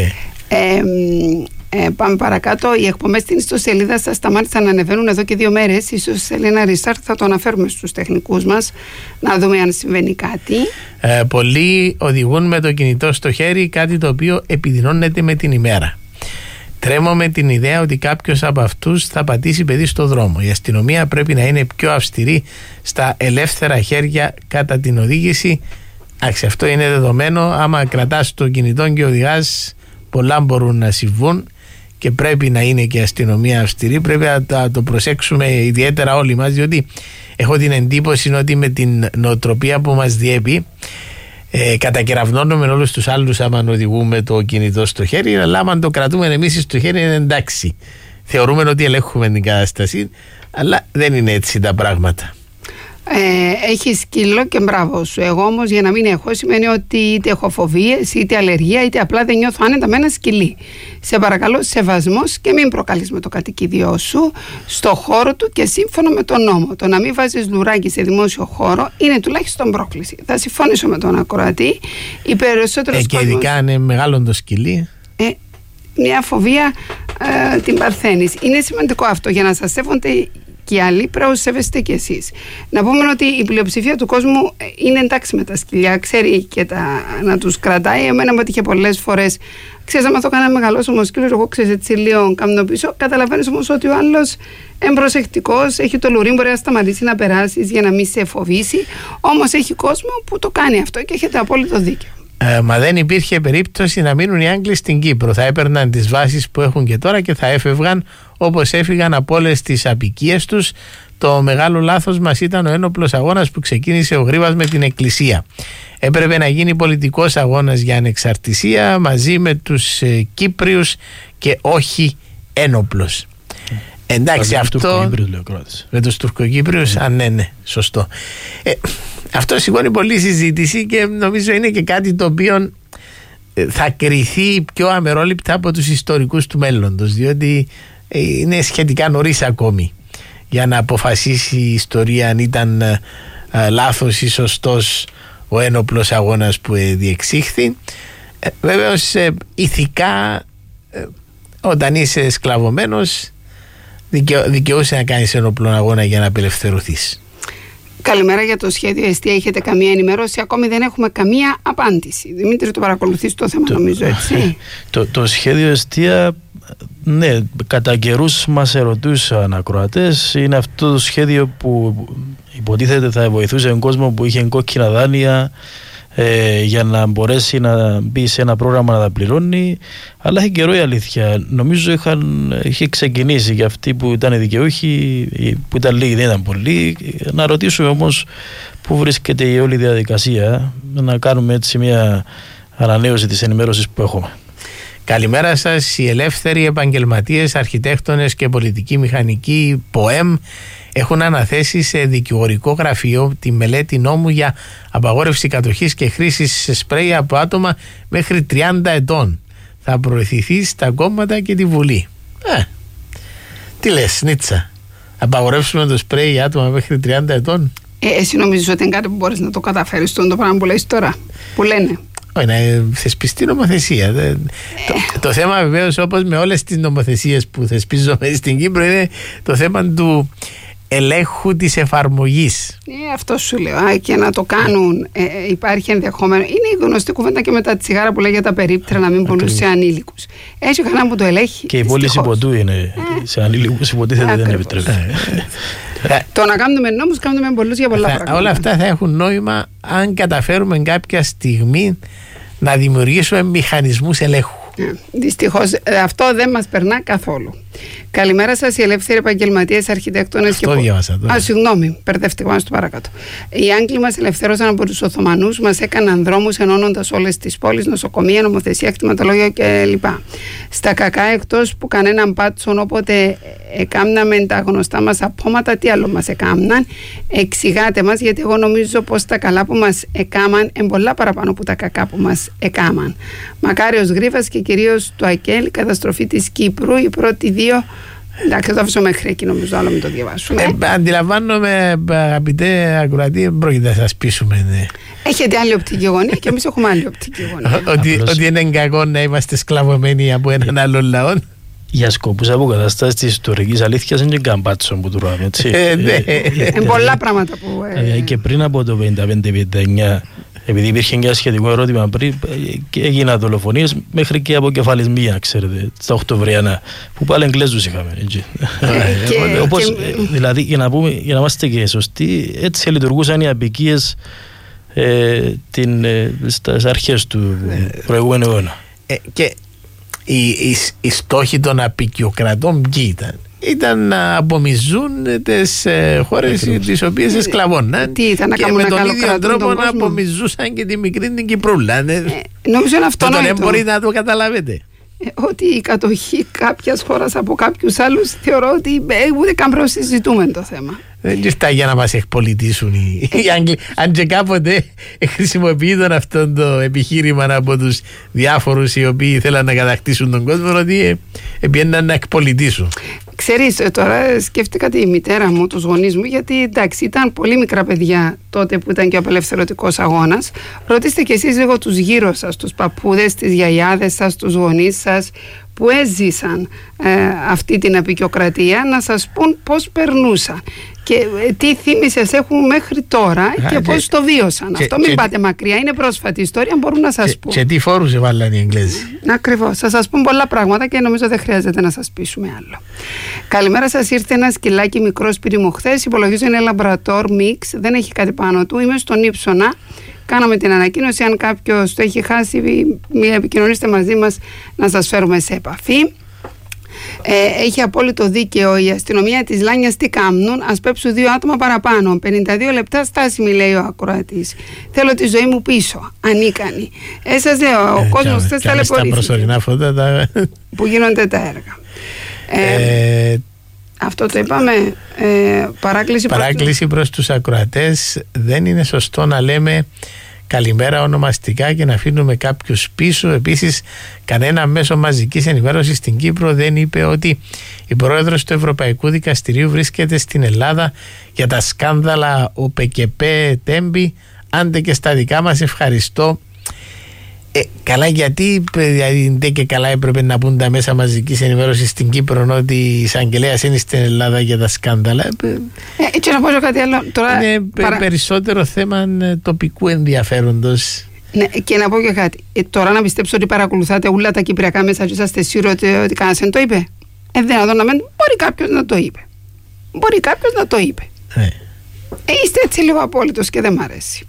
Πάμε παρακάτω. Οι εκπομπές στην ιστοσελίδα σας σταμάτησαν να ανεβαίνουν εδώ και 2 μέρες. Ίσως σε ένα restart θα το αναφέρουμε στους τεχνικούς μας, να δούμε αν συμβαίνει κάτι. Πολλοί οδηγούν με το κινητό στο χέρι, κάτι το οποίο επιδεινώνεται με την ημέρα. Τρέμω με την ιδέα ότι κάποιος από αυτούς θα πατήσει παιδί στο δρόμο. Η αστυνομία πρέπει να είναι πιο αυστηρή στα ελεύθερα χέρια κατά την οδήγηση. Αυτό είναι δεδομένο. Άμα κρατάς το κινητό και οδηγάς, πολλά μπορούν να συμβούν και πρέπει να είναι και η αστυνομία αυστηρή. Πρέπει να το προσέξουμε ιδιαίτερα όλοι μας, διότι έχω την εντύπωση ότι με την νοοτροπία που μας διέπει κατακεραυνώνουμε όλους τους άλλους άμα οδηγούμε το κινητό στο χέρι, αλλά άμα το κρατούμε εμείς στο χέρι είναι εντάξει. Θεωρούμε ότι ελέγχουμε την κατάσταση, αλλά δεν είναι έτσι τα πράγματα. Έχει σκύλο και μπράβο σου. Εγώ όμως, για να μην έχω, σημαίνει ότι είτε έχω φοβίες, είτε αλλεργία, είτε απλά δεν νιώθω άνετα με ένα σκυλί. Σε παρακαλώ, σεβασμός και μην προκαλείς με το κατοικίδιό σου στο χώρο του και σύμφωνα με τον νόμο. Το να μην βάζεις λουράκι σε δημόσιο χώρο είναι τουλάχιστον πρόκληση. Θα συμφωνήσω με τον ακροατή. Οι περισσότεροι και ειδικά αν είναι μεγάλο το σκυλί. Μια φοβία την παρθένεις. Είναι σημαντικό αυτό για να σας σέβονται και οι άλλοι, πρέπει να σέβεστε και εσείς. Να πούμε ότι η πλειοψηφία του κόσμου είναι εντάξει με τα σκυλιά, ξέρει και να τους κρατάει. Εμένα μου έτυχε πολλές φορές. Ξέρεις, άμα το κάνα μεγαλώσω όμως σκύλος, εγώ ξέρεις έτσι λίγο κάνω πίσω. Καταλαβαίνεις όμως ότι ο άλλος είναι προσεκτικός, έχει το λουρί, μπορεί να σταματήσει να περάσεις για να μην σε φοβήσει. Όμως έχει κόσμο που το κάνει αυτό και έχετε απόλυτο δίκιο. Μα δεν υπήρχε περίπτωση να μείνουν οι Άγγλοι στην Κύπρο. Θα έπαιρναν τις βάσεις που έχουν και τώρα και θα έφευγαν όπως έφυγαν από όλες τις απικίες τους. Το μεγάλο λάθος μας ήταν ο ένοπλος αγώνας που ξεκίνησε ο Γρήβας με την Εκκλησία. Έπρεπε να γίνει πολιτικός αγώνας για ανεξαρτησία μαζί με τους Κύπριους και όχι ένοπλος. Εντάξει, αυτό με τους Τουρκοκύπριους, ναι, σωστό. Αυτό σηκώνει πολλή συζήτηση και νομίζω είναι και κάτι το οποίο θα κριθεί πιο αμερόληπτα από τους ιστορικούς του μέλλοντος, διότι είναι σχετικά νωρίς ακόμη για να αποφασίσει η ιστορία αν ήταν λάθος ή σωστός ο ένοπλος αγώνας που διεξήχθη. Βεβαίως ηθικά όταν είσαι σκλαβωμένος δικαιούσε να κάνεις ένοπλον αγώνα για να απελευθερωθείς. Καλημέρα, για το σχέδιο εστία έχετε καμία ενημέρωση? Ακόμη δεν έχουμε καμία απάντηση. Δημήτρη, το παρακολουθείς το θέμα, νομίζω, έτσι? Το σχέδιο εστία, ναι, κατά καιρούς μας ερωτούσαν ακροατές. Είναι αυτό το σχέδιο που υποτίθεται θα βοηθούσε τον κόσμο που είχε κόκκινα δάνεια για να μπορέσει να μπει σε ένα πρόγραμμα να τα πληρώνει, αλλά έχει καιρό η αλήθεια. Νομίζω είχε ξεκινήσει για αυτοί που ήταν δικαιούχοι, που ήταν λίγοι, δεν ήταν πολλοί. Να ρωτήσουμε όμως πού βρίσκεται η όλη διαδικασία, να κάνουμε έτσι μια ανανέωση της ενημέρωσης που έχουμε. Καλημέρα σας. Οι ελεύθεροι επαγγελματίες, αρχιτέκτονες και πολιτικοί μηχανικοί ΠΟΕΜ έχουν αναθέσει σε δικηγορικό γραφείο τη μελέτη νόμου για απαγόρευση κατοχής και χρήσης σπρέι από άτομα μέχρι 30 ετών. Θα προωθηθεί στα κόμματα και τη Βουλή. Τι λες, Νίτσα? Απαγορεύσουμε το σπρέι για άτομα μέχρι 30 ετών? Εσύ νομίζεις ότι είναι κάτι που μπορείς να το καταφέρεις, το πράγμα που λες τώρα, που λένε? Όχι, να θεσπιστεί νομοθεσία. Το θέμα βεβαίως, όπως με όλες τις νομοθεσίες που θεσπίζουμε στην Κύπρο, είναι το θέμα του ελέγχου της εφαρμογής. Αυτό σου λέω. Και να το κάνουν, υπάρχει ενδεχόμενο. Είναι η γνωστή κουβέντα και με τα τσιγάρα που λέγεται τα περίπτερα να μην πονούν σε ανήλικους. Έχει κανένα που το ελέγχει. Και η πώληση ποτού είναι σε ανήλικους, υποτίθεται δεν επιτρέπεται. Το να κάνουμε νόμους, κάνουμε πολλούς για πολλά πράγματα. Όλα αυτά θα έχουν νόημα αν καταφέρουμε κάποια στιγμή να δημιουργήσουμε μηχανισμούς ελέγχου. Δυστυχώς αυτό δεν μας περνά καθόλου. Καλημέρα σας, οι ελεύθεροι επαγγελματίες, αρχιτέκτονες και συγγνώμη, μπερδεύτηκα, πάνω στο παρακάτω. Οι Άγγλοι μας ελευθέρωσαν από τους Οθωμανούς, μας έκαναν δρόμους ενώνοντας όλες τις πόλεις, νοσοκομεία, νομοθεσία, κτηματολόγια κλπ. Στα κακά, εκτός που κανέναν πάτσον, όποτε εκάμναμε τα γνωστά μας απόματα, τι άλλο μας εκάμναν? Εξηγάτε μας, γιατί εγώ νομίζω πως τα καλά που μας εκάμαν είναι πολλά παραπάνω από τα κακά που μας εκάμαν. Μακάριος Γρίβας και κυρίως του ΑΚΕΛ, η καταστροφή της Κύπρου, οι πρώτοι δύο. Εντάξει, θα το αφήσω μέχρι εκεί, νομίζω, άλλο μην το διαβάσουμε. Αντιλαμβάνομαι, αγαπητέ ακροατή, δεν πρόκειται να σας πείσουμε. Ναι. Έχετε άλλη οπτική γωνία και εμείς έχουμε άλλη οπτική γωνία. Ότι είναι κακό να είμαστε σκλαβωμένοι από έναν άλλο λαό. Για σκοπούς αποκαταστάσεις της ιστορικής αλήθειας είναι και καμπάτσο που του ρώμε, έτσι. Είναι πολλά πράγματα που... Και πριν από το 55-59, επειδή υπήρχε και ένα σχετικό ερώτημα πριν, έγιναν δολοφονίες μέχρι και αποκεφαλισμία, ξέρετε, στα Οκτωβριανά, που πάλι Εγγλέζους είχαμε. Όπως, δηλαδή, για να είμαστε και σωστοί, έτσι λειτουργούσαν οι αποικίες στις αρχές του προηγούμενου αιώνα. Και οι στόχοι των αποικιοκρατών ποιοι ήταν? Ήταν να απομυζούν τις χώρες τις οποίες εσκλαβώναν. Τι ήταν, να και με τον ίδιο τρόπο να απομυζούσαν και τη μικρή την Κυπρούλα. Νομίζω είναι αυτονόητο. Δεν μπορεί να το καταλάβετε. Ότι η κατοχή κάποιας χώρας από κάποιους άλλους, θεωρώ ότι ούτε καν προσυζητούμε το θέμα. Δεν ήρθα για να μας εκπολιτήσουν οι Άγγλοι. Αν και κάποτε χρησιμοποιείται αυτό το επιχείρημα από τους διάφορους οι οποίοι θέλαν να κατακτήσουν τον κόσμο, ότι πήγαιναν να εκπολιτήσουν. Ξέρεις, τώρα σκέφτηκα τη μητέρα μου, τους γονείς μου, γιατί εντάξει, ήταν πολύ μικρά παιδιά τότε που ήταν και ο απελευθερωτικός αγώνας. Ρωτήστε κι εσείς λίγο τους γύρω σας, τους παππούδες, τις γιαγιάδες σας, τους γονείς σας, που έζησαν αυτή την αποικιοκρατία, να σας πούν πώς περνούσαν και τι θύμησες έχουν μέχρι τώρα και πώς το βίωσαν. Αυτό μην πάτε μακριά, είναι πρόσφατη ιστορία, μπορούν να σας πούν. Και τι φόρους έβαλαν οι Εγγλέζοι. Ακριβώς, θα σας πούν πολλά πράγματα και νομίζω δεν χρειάζεται να σας πείσουμε άλλο. Καλημέρα σας, ήρθε ένα σκυλάκι μικρό σπίτι μου χθες, υπολογίζω είναι λαμπρατόρ μίξ, δεν έχει κάτι πάνω του, είμαι στον Ύψονα. Κάναμε την ανακοίνωση, αν κάποιος το έχει χάσει, επικοινωνήστε μαζί μας να σας φέρουμε σε επαφή. Έχει απόλυτο δίκαιο η αστυνομία της Λάνιας, τι κάμνουν, ας πέψουν 2 άτομα παραπάνω, 52 λεπτά στάσιμη, λέει ο ακροατής. Θέλω τη ζωή μου πίσω, ανίκανη. Σας λέω, ο κόσμος χθες ταλαιπωρήθηκε. Στα προσωρινά φώτα που γίνονται τα έργα. Αυτό το είπαμε. Παράκληση προς τους ακροατές. Δεν είναι σωστό να λέμε καλημέρα ονομαστικά και να αφήνουμε κάποιους πίσω. Επίσης, κανένα μέσο μαζικής ενημέρωσης στην Κύπρο δεν είπε ότι η πρόεδρος του Ευρωπαϊκού Δικαστηρίου βρίσκεται στην Ελλάδα για τα σκάνδαλα ΟΠΕΚΕΠΕ Τέμπη. Άντε και στα δικά μας, ευχαριστώ. Καλά, γιατί δηλαδή και καλά έπρεπε να πούν τα μέσα μαζικής ενημέρωσης στην Κύπρο ότι η εισαγγελέας είναι στην Ελλάδα για τα σκάνδαλα. Και να πω κάτι άλλο. Τώρα είναι περισσότερο θέμα τοπικού ενδιαφέροντος. Ναι, και να πω και κάτι. Τώρα να πιστέψω ότι παρακολουθάτε όλα τα κυπριακά μέσα και είσαστε σίγουροι ότι κανένας δεν το είπε. Δυνατόν να μην. Μπορεί κάποιος να το είπε. Είστε έτσι λίγο απόλυτος και δεν μ' αρέσει.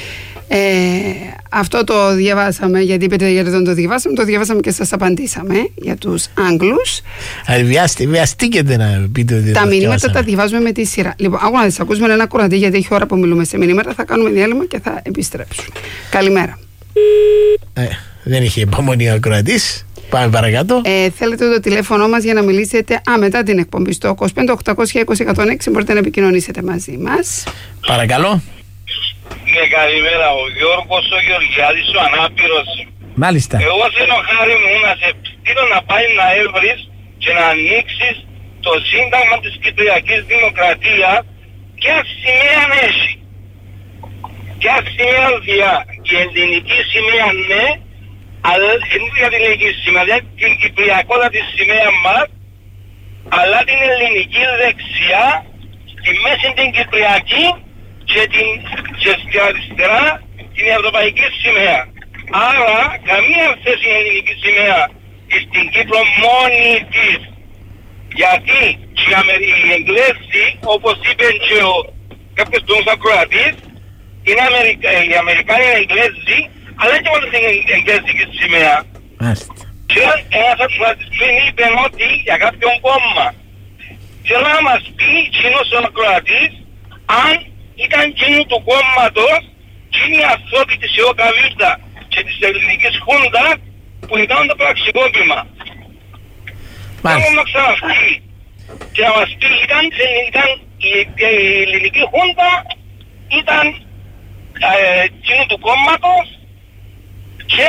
Αυτό το διαβάσαμε, γιατί είπετε γιατί δεν το διαβάσαμε και σας απαντήσαμε για τους Άγγλους. Βιαστήκετε να πείτε ότι τα μηνύματα τα διαβάζουμε με τη σειρά. Λοιπόν, να τις ακούσουμε ένα κοραντή, γιατί έχει ώρα που μιλούμε σε μηνύματα. Θα κάνουμε διάλειμμα και θα επιστρέψουμε. Καλημέρα. Δεν είχε υπομονή ο ακροατής. Πάμε παρακάτω. Θέλετε το τηλέφωνο μας για να μιλήσετε μετά την εκπομπή στο 25 820 106. Μπορείτε να επικοινωνήσετε μαζί μας. Παρακαλώ. Ναι, καλημέρα. Ο Γιώργος ο Γεωργιάδης, ο ανάπηρος. Μάλιστα. Εγώ θέλω, χάρη μου, να σε στείλω να πάει να έβρεις και να ανοίξεις το Σύνταγμα της Κυπριακής Δημοκρατίας και σημαία έχει. Και σημαία διά. Η ελληνική σημαία ναι, αλλά δεν είναι για την ελληνική σημαία, δηλαδή την κυπριακότητα της σημαία μας, αλλά την ελληνική δεξιά, στη μέση την κυπριακή και στην αριστερά την ευρωπαϊκή σημαία. Άρα καμία θέση η ελληνική σημαία στην Κύπρο μόνη της. Γιατί οι Εγγλέζοι, όπως είπε και κάποιος του ακροατής, οι Αμερικάνοι είναι Εγγλέζοι, αλλά και μόνο στην Εγγλέζικη σημαία. Και ένας ακροατής πριν είπε ότι για κάποιον κόμμα. Θέλω να μας πει κοινός ο ακροατής αν ήταν εκείνοι του κόμματος και είναι οι άνθρωποι της ΕΟΚΑΒΙΤΑ και της ελληνικής Χούντα που ήταν το πραξικόπημα. Θέλω να ξαναφύγει και να μας πει ήταν η ελληνική Χούντα, ήταν εκείνοι του κόμματος και...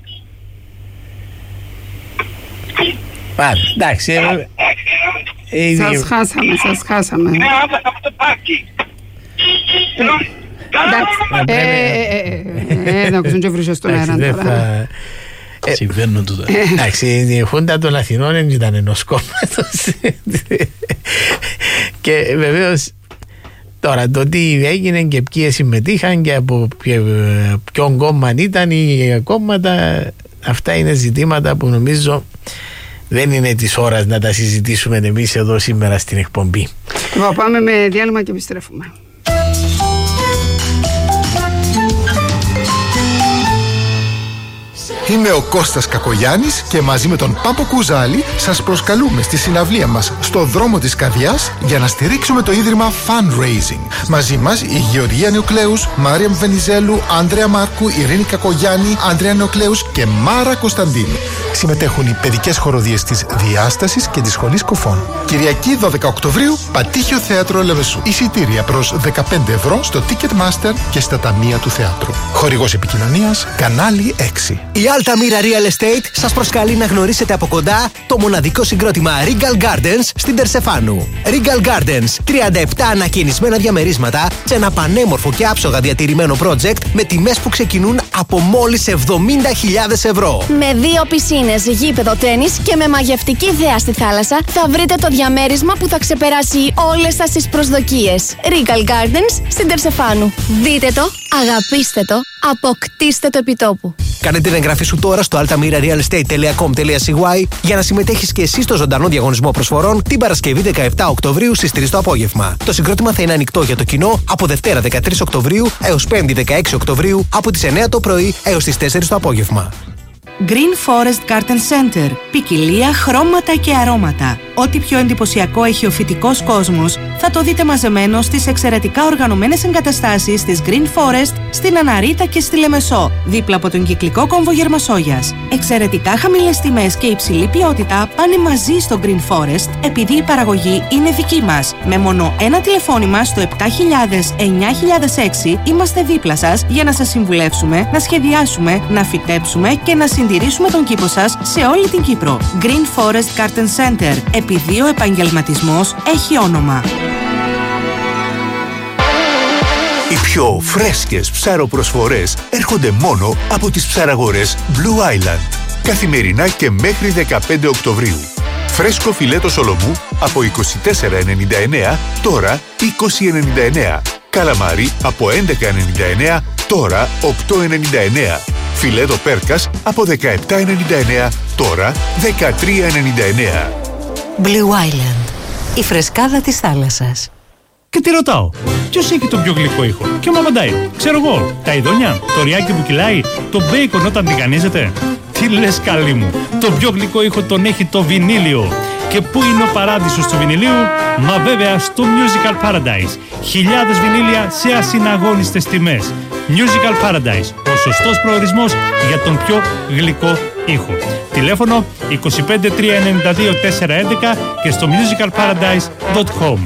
Πάλι, εντάξει. Σας χάσαμε. Ναι, από το πάρκι. Να ακούσουν και βρύσιο στον αέρα τώρα. Συμβαίνουν τούτα. Εντάξει, η Χούντα των Αθηνών δεν ήταν ενός κόμματος. Και βεβαίως τώρα το τι έγινε και ποιοι συμμετείχαν και από ποιον κόμμα ήταν οι κόμματα, αυτά είναι ζητήματα που νομίζω δεν είναι της ώρας να τα συζητήσουμε εμείς εδώ σήμερα στην εκπομπή. Πάμε με διάλειμμα και επιστρέφουμε. Είμαι ο Κώστας Κακογιάννης και μαζί με τον Πάπο Κουζάλη σας προσκαλούμε στη συναυλία μας στο δρόμο της Καρδιάς για να στηρίξουμε το ίδρυμα Fundraising. Μαζί μας η Γεωργία Νεοκλέους, Μάρια Βενιζέλου, Άντρεα Μάρκου, Ειρήνη Κακογιάννη, Άντρεα Νεοκλέους και Μάρα Κωνσταντίνου. Συμμετέχουν οι παιδικές χοροδίες της Διάστασης και της Σχολής Κοφών. Κυριακή 12 Οκτωβρίου, Πατήχιο Θέατρο Λεμεσού. Εισιτήρια προς 15 ευρώ στο Ticketmaster και στα ταμεία του θεάτρου. Χορηγός επικοινωνίας, κανάλι 6. Η Altamira Real Estate σας προσκαλεί να γνωρίσετε από κοντά το μοναδικό συγκρότημα Regal Gardens στην Τερσεφάνου. Regal Gardens, 37 ανακαινισμένα διαμερίσματα σε ένα πανέμορφο και άψογα διατηρημένο project με τιμές που ξεκινούν από μόλις 70.000 ευρώ. Με 2 πισίνες, γήπεδο τένις και με μαγευτική θέα στη θάλασσα θα βρείτε το διαμέρισμα που θα ξεπεράσει όλες σας τις προσδοκίες. Regal Gardens στην Τερσεφάνου. Δείτε το, αγαπήστε το, αποκτήστε το επιτόπου. Κάνε την εγγραφή σου τώρα στο altamirarealestate.com.cy για να συμμετέχεις και εσύ στο ζωντανό διαγωνισμό προσφορών την Παρασκευή 17 Οκτωβρίου στις 3 το απόγευμα. Το συγκρότημα θα είναι ανοιχτό για το κοινό από Δευτέρα 13 Οκτωβρίου έως 5η 16 Οκτωβρίου από τις 9 το πρωί έως τις 4 το απόγευμα. Green Forest Garden Center. Ποικιλία, χρώματα και αρώματα. ό,τι πιο εντυπωσιακό έχει ο φυτικός κόσμος θα το δείτε μαζεμένο στις εξαιρετικά οργανωμένες εγκαταστάσεις της Green Forest στην Αναρίτα και στη Λεμεσό, δίπλα από τον κυκλικό κόμβο Γερμασόγειας. Εξαιρετικά χαμηλές τιμές και υψηλή ποιότητα πάνε μαζί στο Green Forest επειδή η παραγωγή είναι δική μας. Με μόνο ένα τηλεφώνημα στο 7000-9006 είμαστε δίπλα σας για να σας συμβουλεύσουμε, να σχεδιάσουμε, να φυτέψουμε και να συντηρήσουμε τον κήπο σας σε όλη την Κύπρο. Green Forest Garden Center, επειδή ο επαγγελματισμός έχει όνομα. Οι πιο φρέσκες ψαροπροσφορές έρχονται μόνο από τις ψαραγορές Blue Island. Καθημερινά και μέχρι 15 Οκτωβρίου. Φρέσκο φιλέτο σολομού από 24,99, τώρα 20,99. Καλαμάρι από 11,99, τώρα 8,99. Φιλέτο πέρκας από 17,99, τώρα 13,99. Blue Island, η φρεσκάδα της θάλασσας. Και τι ρωτάω, ποιος έχει τον πιο γλυκό ήχο? Και μου απαντάει, ξέρω εγώ, τα ειδόνια, το ριάκι που κυλάει, το μπέικον όταν τηγανίζεται. Τι λες καλή μου, το πιο γλυκό ήχο τον έχει το βινίλιο. Και πού είναι ο παράδεισος του βινιλίου? Μα βέβαια στο Musical Paradise. Χιλιάδες βινίλια σε ασυναγώνιστες τιμές. Musical Paradise, ο σωστός προορισμός για τον πιο γλυκό ήχο. Τηλέφωνο 25 392 411 και στο musicalparadise.com.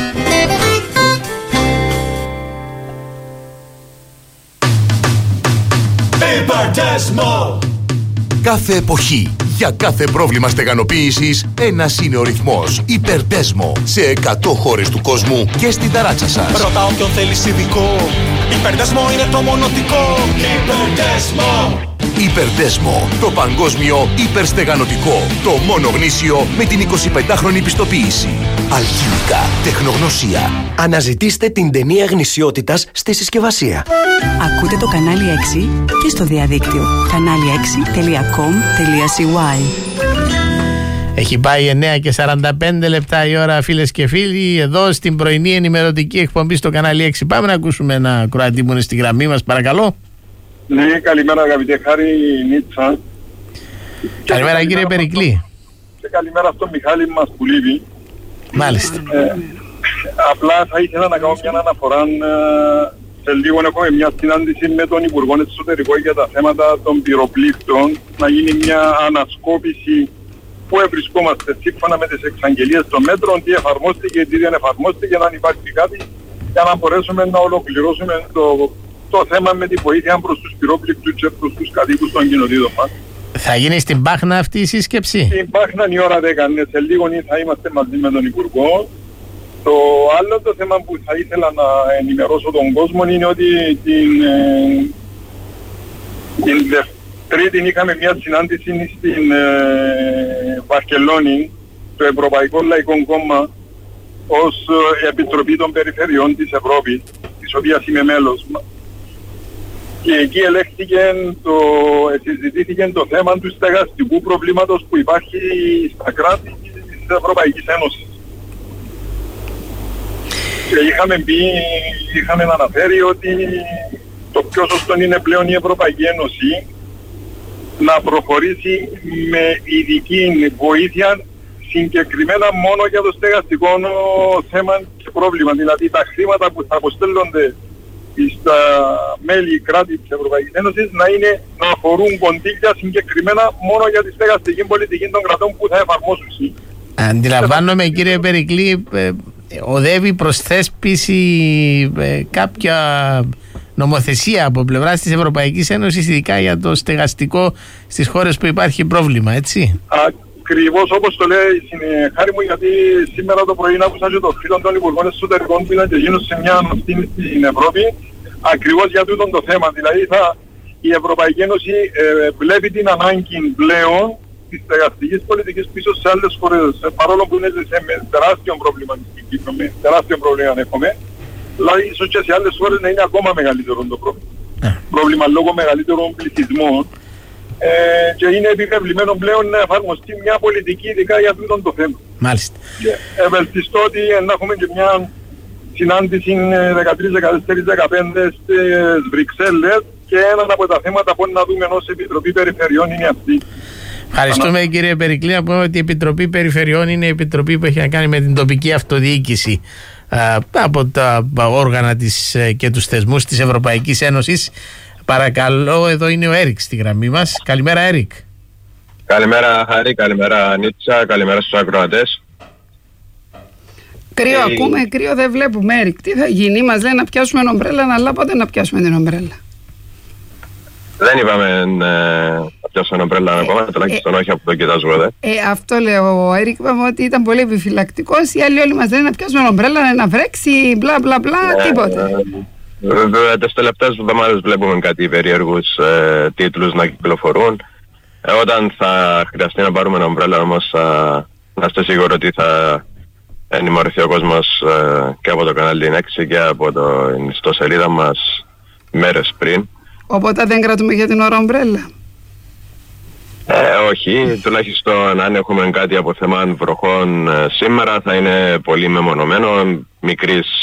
Κάθε εποχή, για κάθε πρόβλημα στεγανοποίησης, ένας είναι ο ρυθμός. Υπερδέσμο, σε 100 χώρες του κόσμου και στην ταράτσα σας. Ρωτάω ποιον θέλεις ειδικό. Υπερδέσμο είναι το μονοτικό. Υπερδέσμο. Υπερδέσμο, το παγκόσμιο υπερστεγανοτικό. Το μόνο γνήσιο με την 25χρονη πιστοποίηση. Αλχημικά, τεχνογνωσία. Αναζητήστε την ταινία γνησιότητας στη συσκευασία. Ακούτε το κανάλι 6 και στο διαδίκτυο kanali6.com.cy. Έχει πάει 9 και 45 λεπτά η ώρα, φίλες και φίλοι, εδώ στην πρωινή ενημερωτική εκπομπή στο κανάλι 6. Πάμε να ακούσουμε ένα Κροατή που είναι στη γραμμή μας, παρακαλώ. Ναι, καλημέρα αγαπητέ Χάρη Νίτσα. Καλημέρα κύριε Περικλή. Και καλημέρα στον Μιχάλη μας που λείπει. Μάλιστα. Απλά θα ήθελα να κάνω μια αναφορά. Σε λίγο έχουμε μια συνάντηση με τον Υπουργό Εξωτερικών για τα θέματα των πυροπλήκτων. Να γίνει μια ανασκόπηση που βρισκόμαστε σύμφωνα με τις εξαγγελίες των μέτρων, τι εφαρμόστηκε, τι δεν εφαρμόστηκε, αν υπάρχει κάτι, για να μπορέσουμε να ολοκληρώσουμε το θέμα με τη βοήθεια προς τους πυρόπληκτους και προς τους κατοίκους των κοινοτήτων μας. Θα γίνει στην Πάχνα αυτή η σύσκεψη? Στην Πάχνα η ώρα 10, ναι, σε λίγο θα είμαστε μαζί με τον Υπουργό. Το άλλο το θέμα που θα ήθελα να ενημερώσω τον κόσμο είναι ότι την Τρίτη είχαμε μια συνάντηση στην Βαρκελόνη, το Ευρωπαϊκό Λαϊκό Κόμμα, ως Επιτροπή των Περιφερειών της Ευρώπης, της οποίας είμαι μέλος. Και εκεί συζητήθηκε το θέμα του στεγαστικού προβλήματος που υπάρχει στα κράτη της Ευρωπαϊκής Ένωσης. Και είχαμε αναφέρει ότι το πιο σωστό είναι πλέον η Ευρωπαϊκή Ένωση να προχωρήσει με ειδική βοήθεια συγκεκριμένα μόνο για το στεγαστικό θέμα και πρόβλημα. Δηλαδή τα χρήματα που θα αποστέλλονται στα μέλη κράτη της Ευρωπαϊκής Ένωσης να αφορούν κονδύλια συγκεκριμένα μόνο για τη στεγαστική πολιτική των κρατών που θα εφαρμόσουν. Αντιλαμβάνομαι κύριε Περικλή, οδεύει προς θέσπιση κάποια νομοθεσία από πλευράς της Ευρωπαϊκής Ένωσης, ειδικά για το στεγαστικό στις χώρες που υπάρχει πρόβλημα, έτσι? Ακριβώς όπως το λέει Χάρη μου, γιατί σήμερα το πρωί άκουσα και το φίλο των Υπουργών Εσωτερικών που ήταν και γίνουν σε μια ανωστήνη στην Ευρώπη, ακριβώς για τούτο το θέμα. Δηλαδή η Ευρωπαϊκή Ένωση βλέπει την ανάγκη πλέον της στεγαστικής πολιτικής πίσω σε άλλες χώρες, παρόλο που είναι σε τεράστιο πρόβλημα στην Κύπρο, με τεράστιο πρόβλημα έχουμε, δηλαδή ίσως και σε άλλες χώρες να είναι ακόμα μεγαλύτερο το πρόβλημα. Πρόβλημα λόγω μεγαλύτερων πληθυσμών. Και είναι επιβεβλημένο πλέον να εφαρμοστεί μια πολιτική ειδικά για αυτό το θέμα. Μάλιστα. Και ευελπιστώ ότι να έχουμε και μια συνάντηση 13, 14, 15 στις Βρυξέλλες και ένα από τα θέματα που να δούμε ως Επιτροπή Περιφερειών είναι αυτή. Ευχαριστούμε κύριε Περικλή. Να πούμε ότι η Επιτροπή Περιφερειών είναι η επιτροπή που έχει να κάνει με την τοπική αυτοδιοίκηση από τα όργανα της και τους θεσμούς της Ευρωπαϊκής Ένωσης. Παρακαλώ, εδώ είναι ο Έρικ στη γραμμή μας. Καλημέρα Έρικ. Καλημέρα Χαρή, καλημέρα Νίτσα, καλημέρα στους ακροατές. Κρύο ακούμε, κρύο δεν βλέπουμε Έρικ. Τι θα γίνει, μας λένε να πιάσουμε ομπρέλα, αλλά πότε να πιάσουμε την ομπρέλα? Δεν είπαμε να πιάσουμε ομπρέλα ακόμα, τουλάχιστον όχι από το κοιτάζω εδώ. Αυτό λέω ο Έρικ, είπαμε ότι ήταν πολύ επιφυλακτικός. Οι άλλοι όλοι μας λένε να πιάσουμε ομπρέλα, να βρέξει, μπλα μπλα μπλα, τίποτε. Βέβαια τις τελευταίες εβδομάδες βλέπουμε κάτι περίεργους τίτλους να κυκλοφορούν. Όταν θα χρειαστεί να πάρουμε ομπρέλα όμως να είστε σίγουροι ότι θα ενημερωθεί ο κόσμος και από το κανάλι 6 και από την ιστοσελίδα μας μέρες πριν. Οπότε δεν κρατούμε για την ώρα ομπρέλα? Όχι, τουλάχιστον αν έχουμε κάτι από θέμα βροχών σήμερα θα είναι πολύ μεμονωμένο, μικρής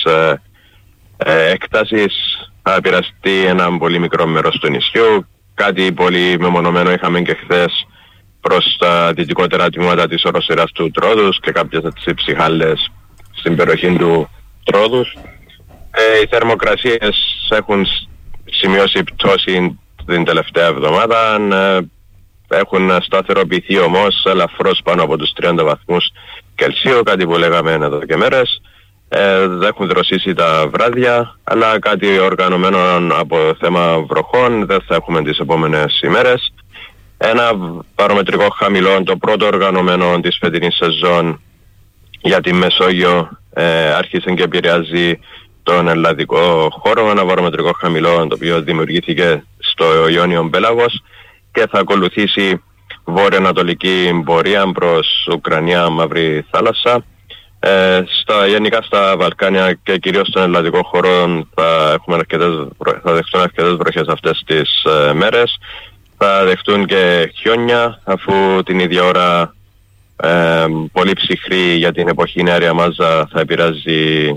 έκτασης, θα επηρεαστεί ένα πολύ μικρό μέρος του νησιού. Κάτι πολύ μεμονωμένο είχαμε και χθες προς τα δυτικότερα τμήματα της οροσειράς του Τρόδους και κάποιες ψυχάλες στην περιοχή του Τρόδους. Οι θερμοκρασίες έχουν σημειώσει πτώση την τελευταία εβδομάδα, έχουν σταθεροποιηθεί όμως ελαφρώς πάνω από τους 30 βαθμούς Κελσίου, κάτι που λέγαμε εδώ και μέρες. Έχουν δροσίσει τα βράδια, αλλά κάτι οργανωμένο από θέμα βροχών δεν θα έχουμε τις επόμενες ημέρες. Ένα παρομετρικό χαμηλό, το πρώτο οργανωμένο της φετινής σεζόν για τη Μεσόγειο, άρχισε και επηρεάζει τον ελλαδικό χώρο. Ένα παρομετρικό χαμηλό το οποίο δημιουργήθηκε στο Ιόνιο Πέλαγος και θα ακολουθήσει βόρειο-ανατολική πορεία προς Ουκρανία, Μαύρη Θάλασσα. Γενικά στα Βαλκάνια και κυρίως στον ελλαδικό χώρο θα δεχτούν αρκετές βροχές αυτές τις μέρες. Θα δεχτούν και χιόνια, αφού την ίδια ώρα πολύ ψυχρή για την εποχή νεαρία μάζα θα επηρεάζει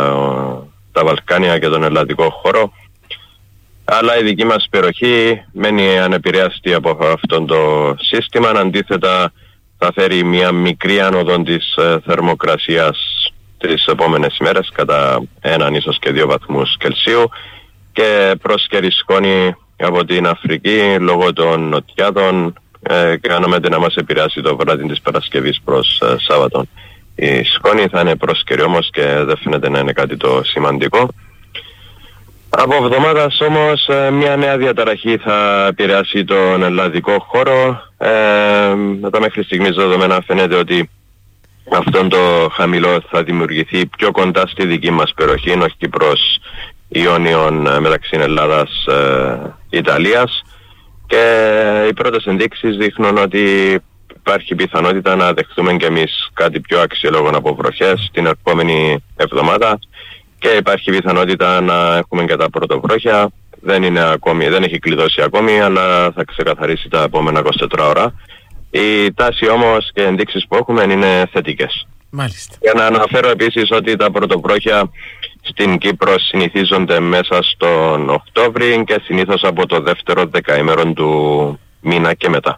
τα Βαλκάνια και τον ελλαδικό χώρο. Αλλά η δική μας περιοχή μένει ανεπηρέαστη από αυτό το σύστημα. Αντίθετα θα φέρει μια μικρή άνοδο της θερμοκρασίας τις επόμενες ημέρες κατά 1 ίσως και 2 βαθμούς Κελσίου και πρόσκαιρη σκόνη από την Αφρική λόγω των νοτιάτων και αναμένεται να μας επηρεάσει το βράδυ της Παρασκευής προς Σάββατο. Η σκόνη θα είναι πρόσκαιρη όμως και δεν φαίνεται να είναι κάτι το σημαντικό. Από εβδομάδας όμως μια νέα διαταραχή θα επηρεάσει τον ελλαδικό χώρο. Με τα μέχρι στιγμής δεδομένα φαίνεται ότι αυτό το χαμηλό θα δημιουργηθεί πιο κοντά στη δική μας περιοχή, όχι προς Ιόνιον μεταξύ Ελλάδας Ιταλίας, και οι πρώτες ενδείξεις δείχνουν ότι υπάρχει πιθανότητα να δεχτούμε και εμείς κάτι πιο αξιολόγο από βροχές την επόμενη εβδομάδα και υπάρχει πιθανότητα να έχουμε και τα πρωτοβρόχια. Δεν έχει κλειδώσει ακόμη, αλλά θα ξεκαθαρίσει τα επόμενα 24 ώρα. Η τάση όμως και ενδείξεις που έχουμε είναι θετικές. Μάλιστα. Για να αναφέρω επίσης ότι τα πρωτοβρόχια στην Κύπρο συνηθίζονται μέσα στον Οκτώβρη και συνήθως από το δεύτερο δεκαήμερο του μήνα και μετά.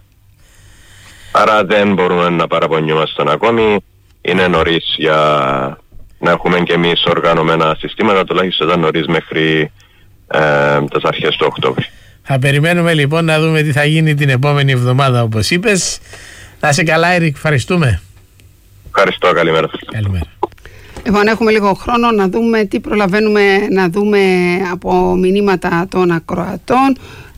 Άρα δεν μπορούμε να παραπονιούμαστε ακόμη. Είναι νωρίς για να έχουμε και εμείς οργανωμένα συστήματα, τουλάχιστον ήταν νωρίς μέχρι τις αρχές του Οκτώβρη. Θα περιμένουμε λοιπόν να δούμε τι θα γίνει την επόμενη εβδομάδα, όπως είπες. Να είσαι καλά, Έρικ, ευχαριστούμε. Ευχαριστώ, καλημέρα. Καλημέρα. Λοιπόν, έχουμε λίγο χρόνο να δούμε τι προλαβαίνουμε να δούμε από μηνύματα των ακροατών.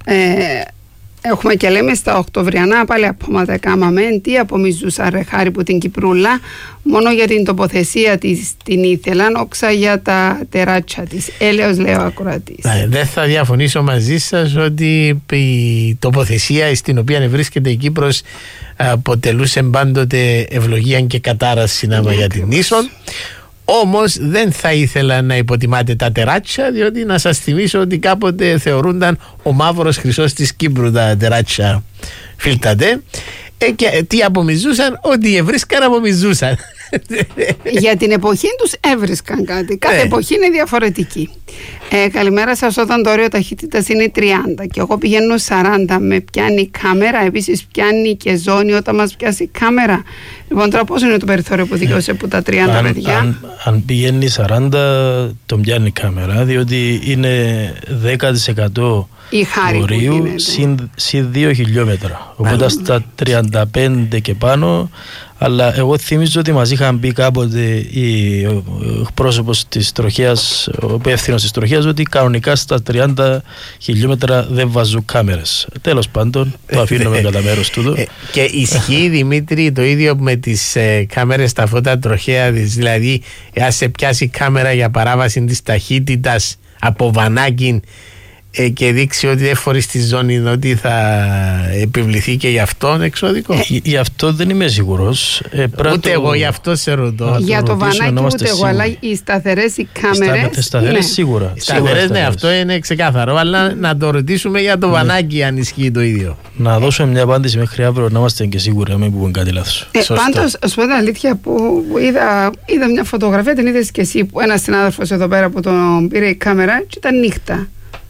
Έχουμε και λέμε στα Οκτωβριανά πάλι απόματα κάμαμε. Τι απομιζούσα ρε χάρη που την Κυπρούλα, μόνο για την τοποθεσία της την ήθελαν, όξα για τα τεράτσια της. Έλεος λέει ο ακροατής. Δεν θα διαφωνήσω μαζί σας ότι η τοποθεσία στην οποία βρίσκεται η Κύπρος αποτελούσε πάντοτε ευλογία και κατάραση συνάμα για την ίσον. Όμως δεν θα ήθελα να υποτιμάτε τα τεράτσια, διότι να σας θυμίσω ότι κάποτε θεωρούνταν ο μαύρος χρυσός της Κύπρου τα τεράτσια, φίλτατε. Και τι απομυζούσαν, ό,τι εβρίσκαν απομυζούσαν. Για την εποχή τους έβρισκαν κάτι. Κάθε εποχή είναι διαφορετική. Καλημέρα σας. Όταν το όριο ταχύτητας είναι 30 και εγώ πηγαίνω 40, με πιάνει κάμερα? Επίσης πιάνει και ζώνη όταν μας πιάσει η κάμερα? Λοιπόν, τώρα πώς είναι το περιθώριο που δικαιώσε που τα 30 παιδιά? Αν πηγαίνει 40 τον πιάνει η κάμερα, διότι είναι 10% του ορίου συν 2 χιλιόμετρα. Οπότε στα 35 και πάνω. Αλλά εγώ θυμίζω ότι μας είχαν πει κάποτε ο πρόσωπος της τροχέας, ο υπεύθυνος της τροχέας, ότι κανονικά στα 30 χιλιόμετρα δεν βάζουν κάμερες. Τέλος πάντων, το αφήνουμε κατά μέρος τούτο. Και ισχύει, Δημήτρη, το ίδιο με τις κάμερες στα φώτα τροχέα, δηλαδή εάν σε πιάσει κάμερα για παράβαση της ταχύτητας από βανάκι και δείξει ότι δεν φορείς τη ζώνη, ότι θα επιβληθεί και γι' αυτόν εξώδικο? Γι' αυτό δεν είμαι σίγουρος. Ούτε εγώ, γι' αυτό σε ρωτώ. Για το βανάκι ούτε εγώ, αλλά οι σταθερές, οι κάμερες. Σταθερές σίγουρα. Σταθερές, ναι, αυτό είναι ξεκάθαρο. Αλλά να το ρωτήσουμε για το βανάκι, αν ισχύει το ίδιο. Να δώσουμε μια απάντηση μέχρι αύριο, να είμαστε και σίγουροι να μην πούμε κάτι λάθος. Πάντως, ας πω την αλήθεια, που είδα μια φωτογραφία, την είδες και εσύ, που ένας συνάδελφος εδώ πέρα που τον πήρε η κάμερα και ήταν νύχτα.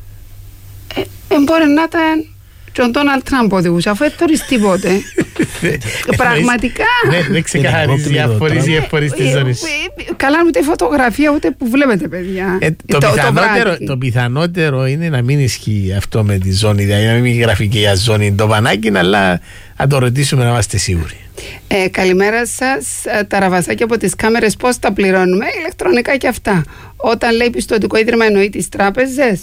Μπορεί να ήταν και ο Ντόναλντ Τραμπ οδηγούσε, αφού δεν θωρείς τίποτε. Πραγματικά. Δεν ξεκαθαρίζει διαφορείς ή εφορείς της ζώνης. Καλά, ούτε φωτογραφία, ούτε που βλέπετε, παιδιά. Το πιθανότερο είναι να μην ισχύει αυτό με τη ζώνη, δηλαδή να μην γράφει και για ζώνη το βανάκι, αλλά να το ρωτήσουμε να είμαστε σίγουροι. Καλημέρα σας. Τα ραβασάκια από τις κάμερες πώς τα πληρώνουμε? Ηλεκτρονικά και αυτά. Όταν λέει πιστωτικό ίδρυμα, εννοεί τις τράπεζες.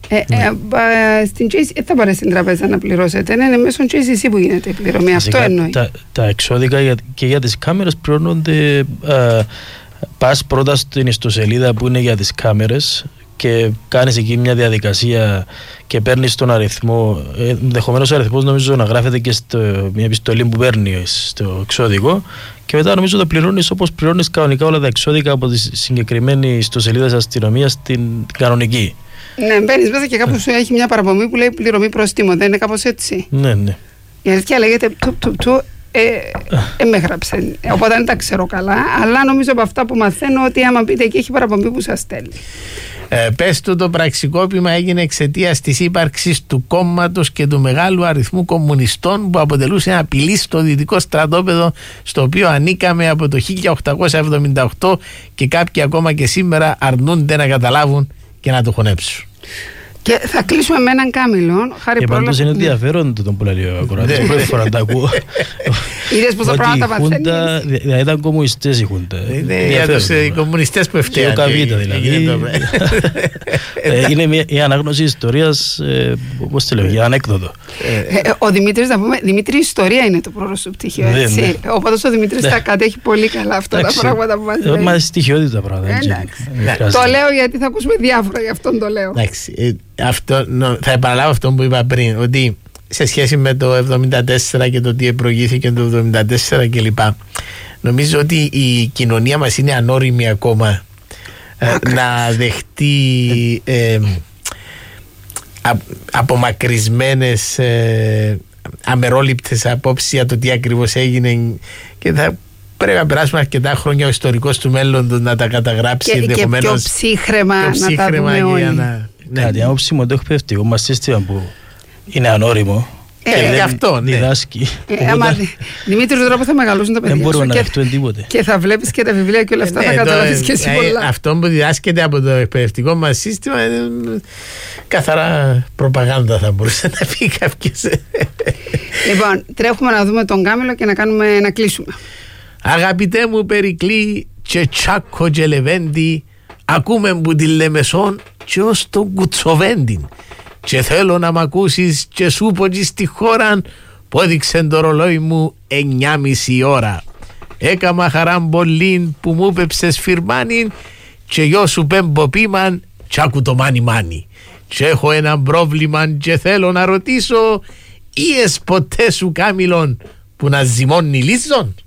Στην Chase θα πάρει στην τραπέζα να πληρώσετε. Είναι μέσω Chase που γίνεται η πληρωμή. Αυτό εννοεί. Τα εξώδικα και για τις κάμερες πληρώνονται. Πας πρώτα στην ιστοσελίδα που είναι για τις κάμερες και κάνεις εκεί μια διαδικασία και παίρνεις τον αριθμό. Ενδεχομένως ο αριθμός νομίζω να γράφεται και μια επιστολή που παίρνει στο εξώδικο, και μετά νομίζω το πληρώνεις όπως πληρώνεις κανονικά όλα τα εξώδικα από τη συγκεκριμένη ιστοσελίδα της αστυνομίας, την κανονική. Ναι, μπαίνεις μέσα και κάπου σου έχει μια παραπομπή που λέει πληρωμή προστίμων. Δεν είναι κάπως έτσι? Ναι, ναι. Η αλήθεια λέγεται με έγραψε. Οπότε δεν τα ξέρω καλά, αλλά νομίζω από αυτά που μαθαίνω ότι άμα πείτε εκεί έχει παραπομπή που σας στέλνει. Πες του, το πραξικόπημα έγινε εξαιτίας της ύπαρξης του κόμματος και του μεγάλου αριθμού κομμουνιστών που αποτελούσε απειλή στο δυτικό στρατόπεδο στο οποίο ανήκαμε από το 1878 και κάποιοι ακόμα και σήμερα αρνούνται να καταλάβουν και να το χωνέψουν. Και θα κλείσουμε με έναν Κάμιλο. Και πάντως είναι ενδιαφέρον το που λέει ο ακροατής. Πρώτη φορά τα ακούω. Είδες πως τα πράγματα παθαίνεις. Δηλαδή ήταν κομμουνιστές η Χούντα. Είναι για τους κομμουνιστές που ευθέαν. Και ο Καβίτα δηλαδή. Είναι μια ανάγνωση ιστορίας, όπως τη λέω, για ανέκδοτο. Ο Δημήτρης, να πούμε, Δημήτρη, η ιστορία είναι το πρώτο σου πτυχίο, έτσι. Οπότε ο Δημήτρης τα κατέχει πολύ καλά αυτά τα πράγματα που μας λέει. Μα στοιχειότητα πράγματα. Το λέω γιατί θα ακούσουμε διάφορα, γι' αυτόν το λέω. Θα επαναλάβω αυτό που είπα πριν, ότι σε σχέση με το 1974 και το τι προηγήθηκε το 1974 κλπ, νομίζω ότι η κοινωνία μας είναι ανώριμη ακόμα να δεχτεί απομακρυσμένες αμερόληπτες απόψεις για το τι ακριβώς έγινε, και θα πρέπει να περάσουμε αρκετά χρόνια ο ιστορικός του μέλλοντος να τα καταγράψει και πιο ψύχρεμα να τα δούμε όλοι. Κάτι άποψη μου το εκπαιδευτικό μας σύστημα που είναι ανώριμο και δεν διδάσκει. Δημήτρη, τώρα που θα μεγαλώσουν τα παιδιά δεν μπορούμε να δεχτούμε τίποτε και θα βλέπεις και τα βιβλία και όλα αυτά, θα καταλάβεις και εσύ πολλά. Αυτό που διδάσκεται από το εκπαιδευτικό μας σύστημα είναι καθαρά προπαγάνδα, θα μπορούσε να πει κάποιος. Λοιπόν, τρέχουμε να δούμε τον Κάμιλο και να κλείσουμε. Αγαπητέ μου Περικλή και Τσάκο και Λεβέντη, ακούμε που τη Λεμεσόν και ως τον Κουτσοβέντη, και θέλω να μ' ακούσεις και σου πω και στη χώρα που έδειξε το ρολόι μου 9,5 ώρα. Έκαμα χαράν πολλήν που μου πέψες φυρμάνιν και γιο σου πέμπο πίμαν και άκου το μάνι μάνι. Και έχω ένα πρόβλημα και θέλω να ρωτήσω, ήες ποτέ σου Κάμιλον που να ζυμώνει λίζον?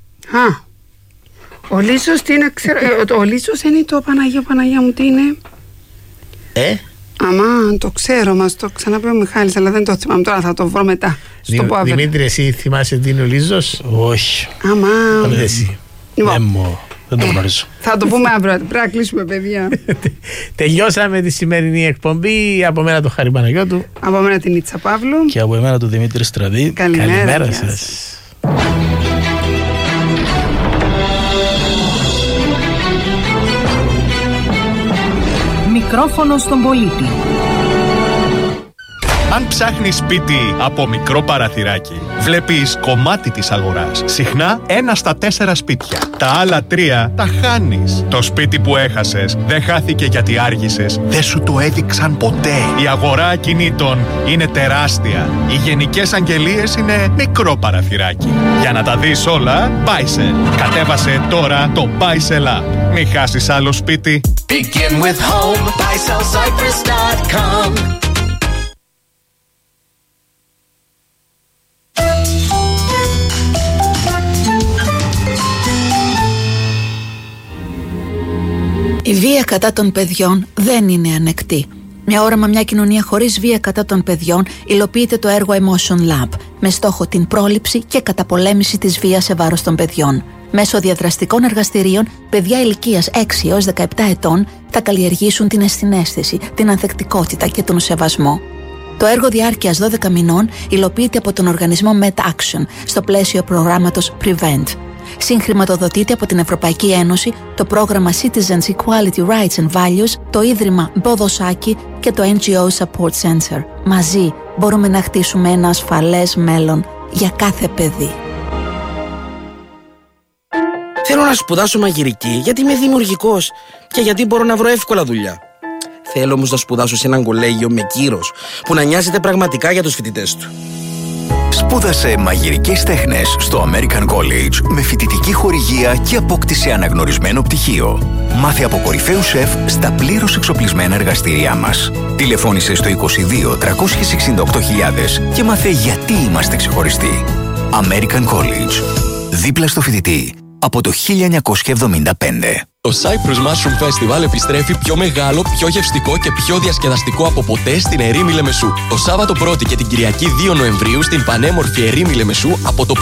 Ο Λίσος τι είναι, ξέρω, ο Λίσος είναι το Παναγία μου τι είναι? Αμά, το ξέρω, μας το ξαναπεί ο Μιχάλης, αλλά δεν το θυμάμαι τώρα, θα το βρω μετά. Στο πω αύριο. Δημήτρη, εσύ θυμάσαι τι είναι ο Λίζος? Όχι. Αμά. Δεν το γνωρίζω. Θα το πούμε αύριο. Πρέπει να κλείσουμε, παιδιά. Τελειώσαμε τη σημερινή εκπομπή. Από μένα το Χάρη Παναγιώτου. Από μένα την Ίτσα Παύλου. Και από εμένα τον Δημήτρη Στραδί. Καλημέρα σας. Μικρόφωνο στον πολίτη. Αν ψάχνεις σπίτι από μικρό παραθυράκι, βλέπεις κομμάτι της αγοράς. Συχνά 1 στα 4 σπίτια. Τα άλλα 3 τα χάνεις. Το σπίτι που έχασες δεν χάθηκε γιατί άργησες. Δεν σου το έδειξαν ποτέ. Η αγορά ακινήτων είναι τεράστια. Οι γενικές αγγελίες είναι μικρό παραθυράκι. Για να τα δεις όλα, Buysell. Κατέβασε τώρα το Buysell App. Μην χάσεις άλλο σπίτι. Begin with home. BuysellCyprus.com. Η βία κατά των παιδιών δεν είναι ανεκτή. Μια όραμα μια κοινωνία χωρίς βία κατά των παιδιών υλοποιείται το έργο Emotion Lab με στόχο την πρόληψη και καταπολέμηση της βίας σε βάρος των παιδιών. Μέσω διαδραστικών εργαστηρίων, παιδιά ηλικίας 6 έως 17 ετών θα καλλιεργήσουν την ενσυναίσθηση, την ανθεκτικότητα και τον σεβασμό. Το έργο διάρκειας 12 μηνών υλοποιείται από τον οργανισμό MedAction στο πλαίσιο προγράμματος Prevent. Συγχρηματοδοτείται από την Ευρωπαϊκή Ένωση, το πρόγραμμα Citizens Equality Rights and Values, το Ίδρυμα Μποδοσάκη και το NGO Support Center. Μαζί μπορούμε να χτίσουμε ένα ασφαλές μέλλον για κάθε παιδί. Θέλω να σπουδάσω μαγειρική γιατί είμαι δημιουργικός και γιατί μπορώ να βρω εύκολα δουλειά. Θέλω όμως να σπουδάσω σε έναν κολέγιο με κύρος που να νοιάζεται πραγματικά για τους φοιτητές του. Σπούδασε μαγειρικές τέχνες στο American College με φοιτητική χορηγία και απόκτησε αναγνωρισμένο πτυχίο. Μάθε από κορυφαίους σεφ στα πλήρως εξοπλισμένα εργαστήριά μας. Τηλεφώνησε στο 22 368.000 και μάθε γιατί είμαστε ξεχωριστοί. American College. Δίπλα στο φοιτητή από το 1975. Το Cyprus Mushroom Festival επιστρέφει πιο μεγάλο, πιο γευστικό και πιο διασκεδαστικό από ποτέ στην Ερήμη Λεμεσού. Το Σάββατο 1η και την Κυριακή 2 Νοεμβρίου στην πανέμορφη Ερήμη Λεμεσού από το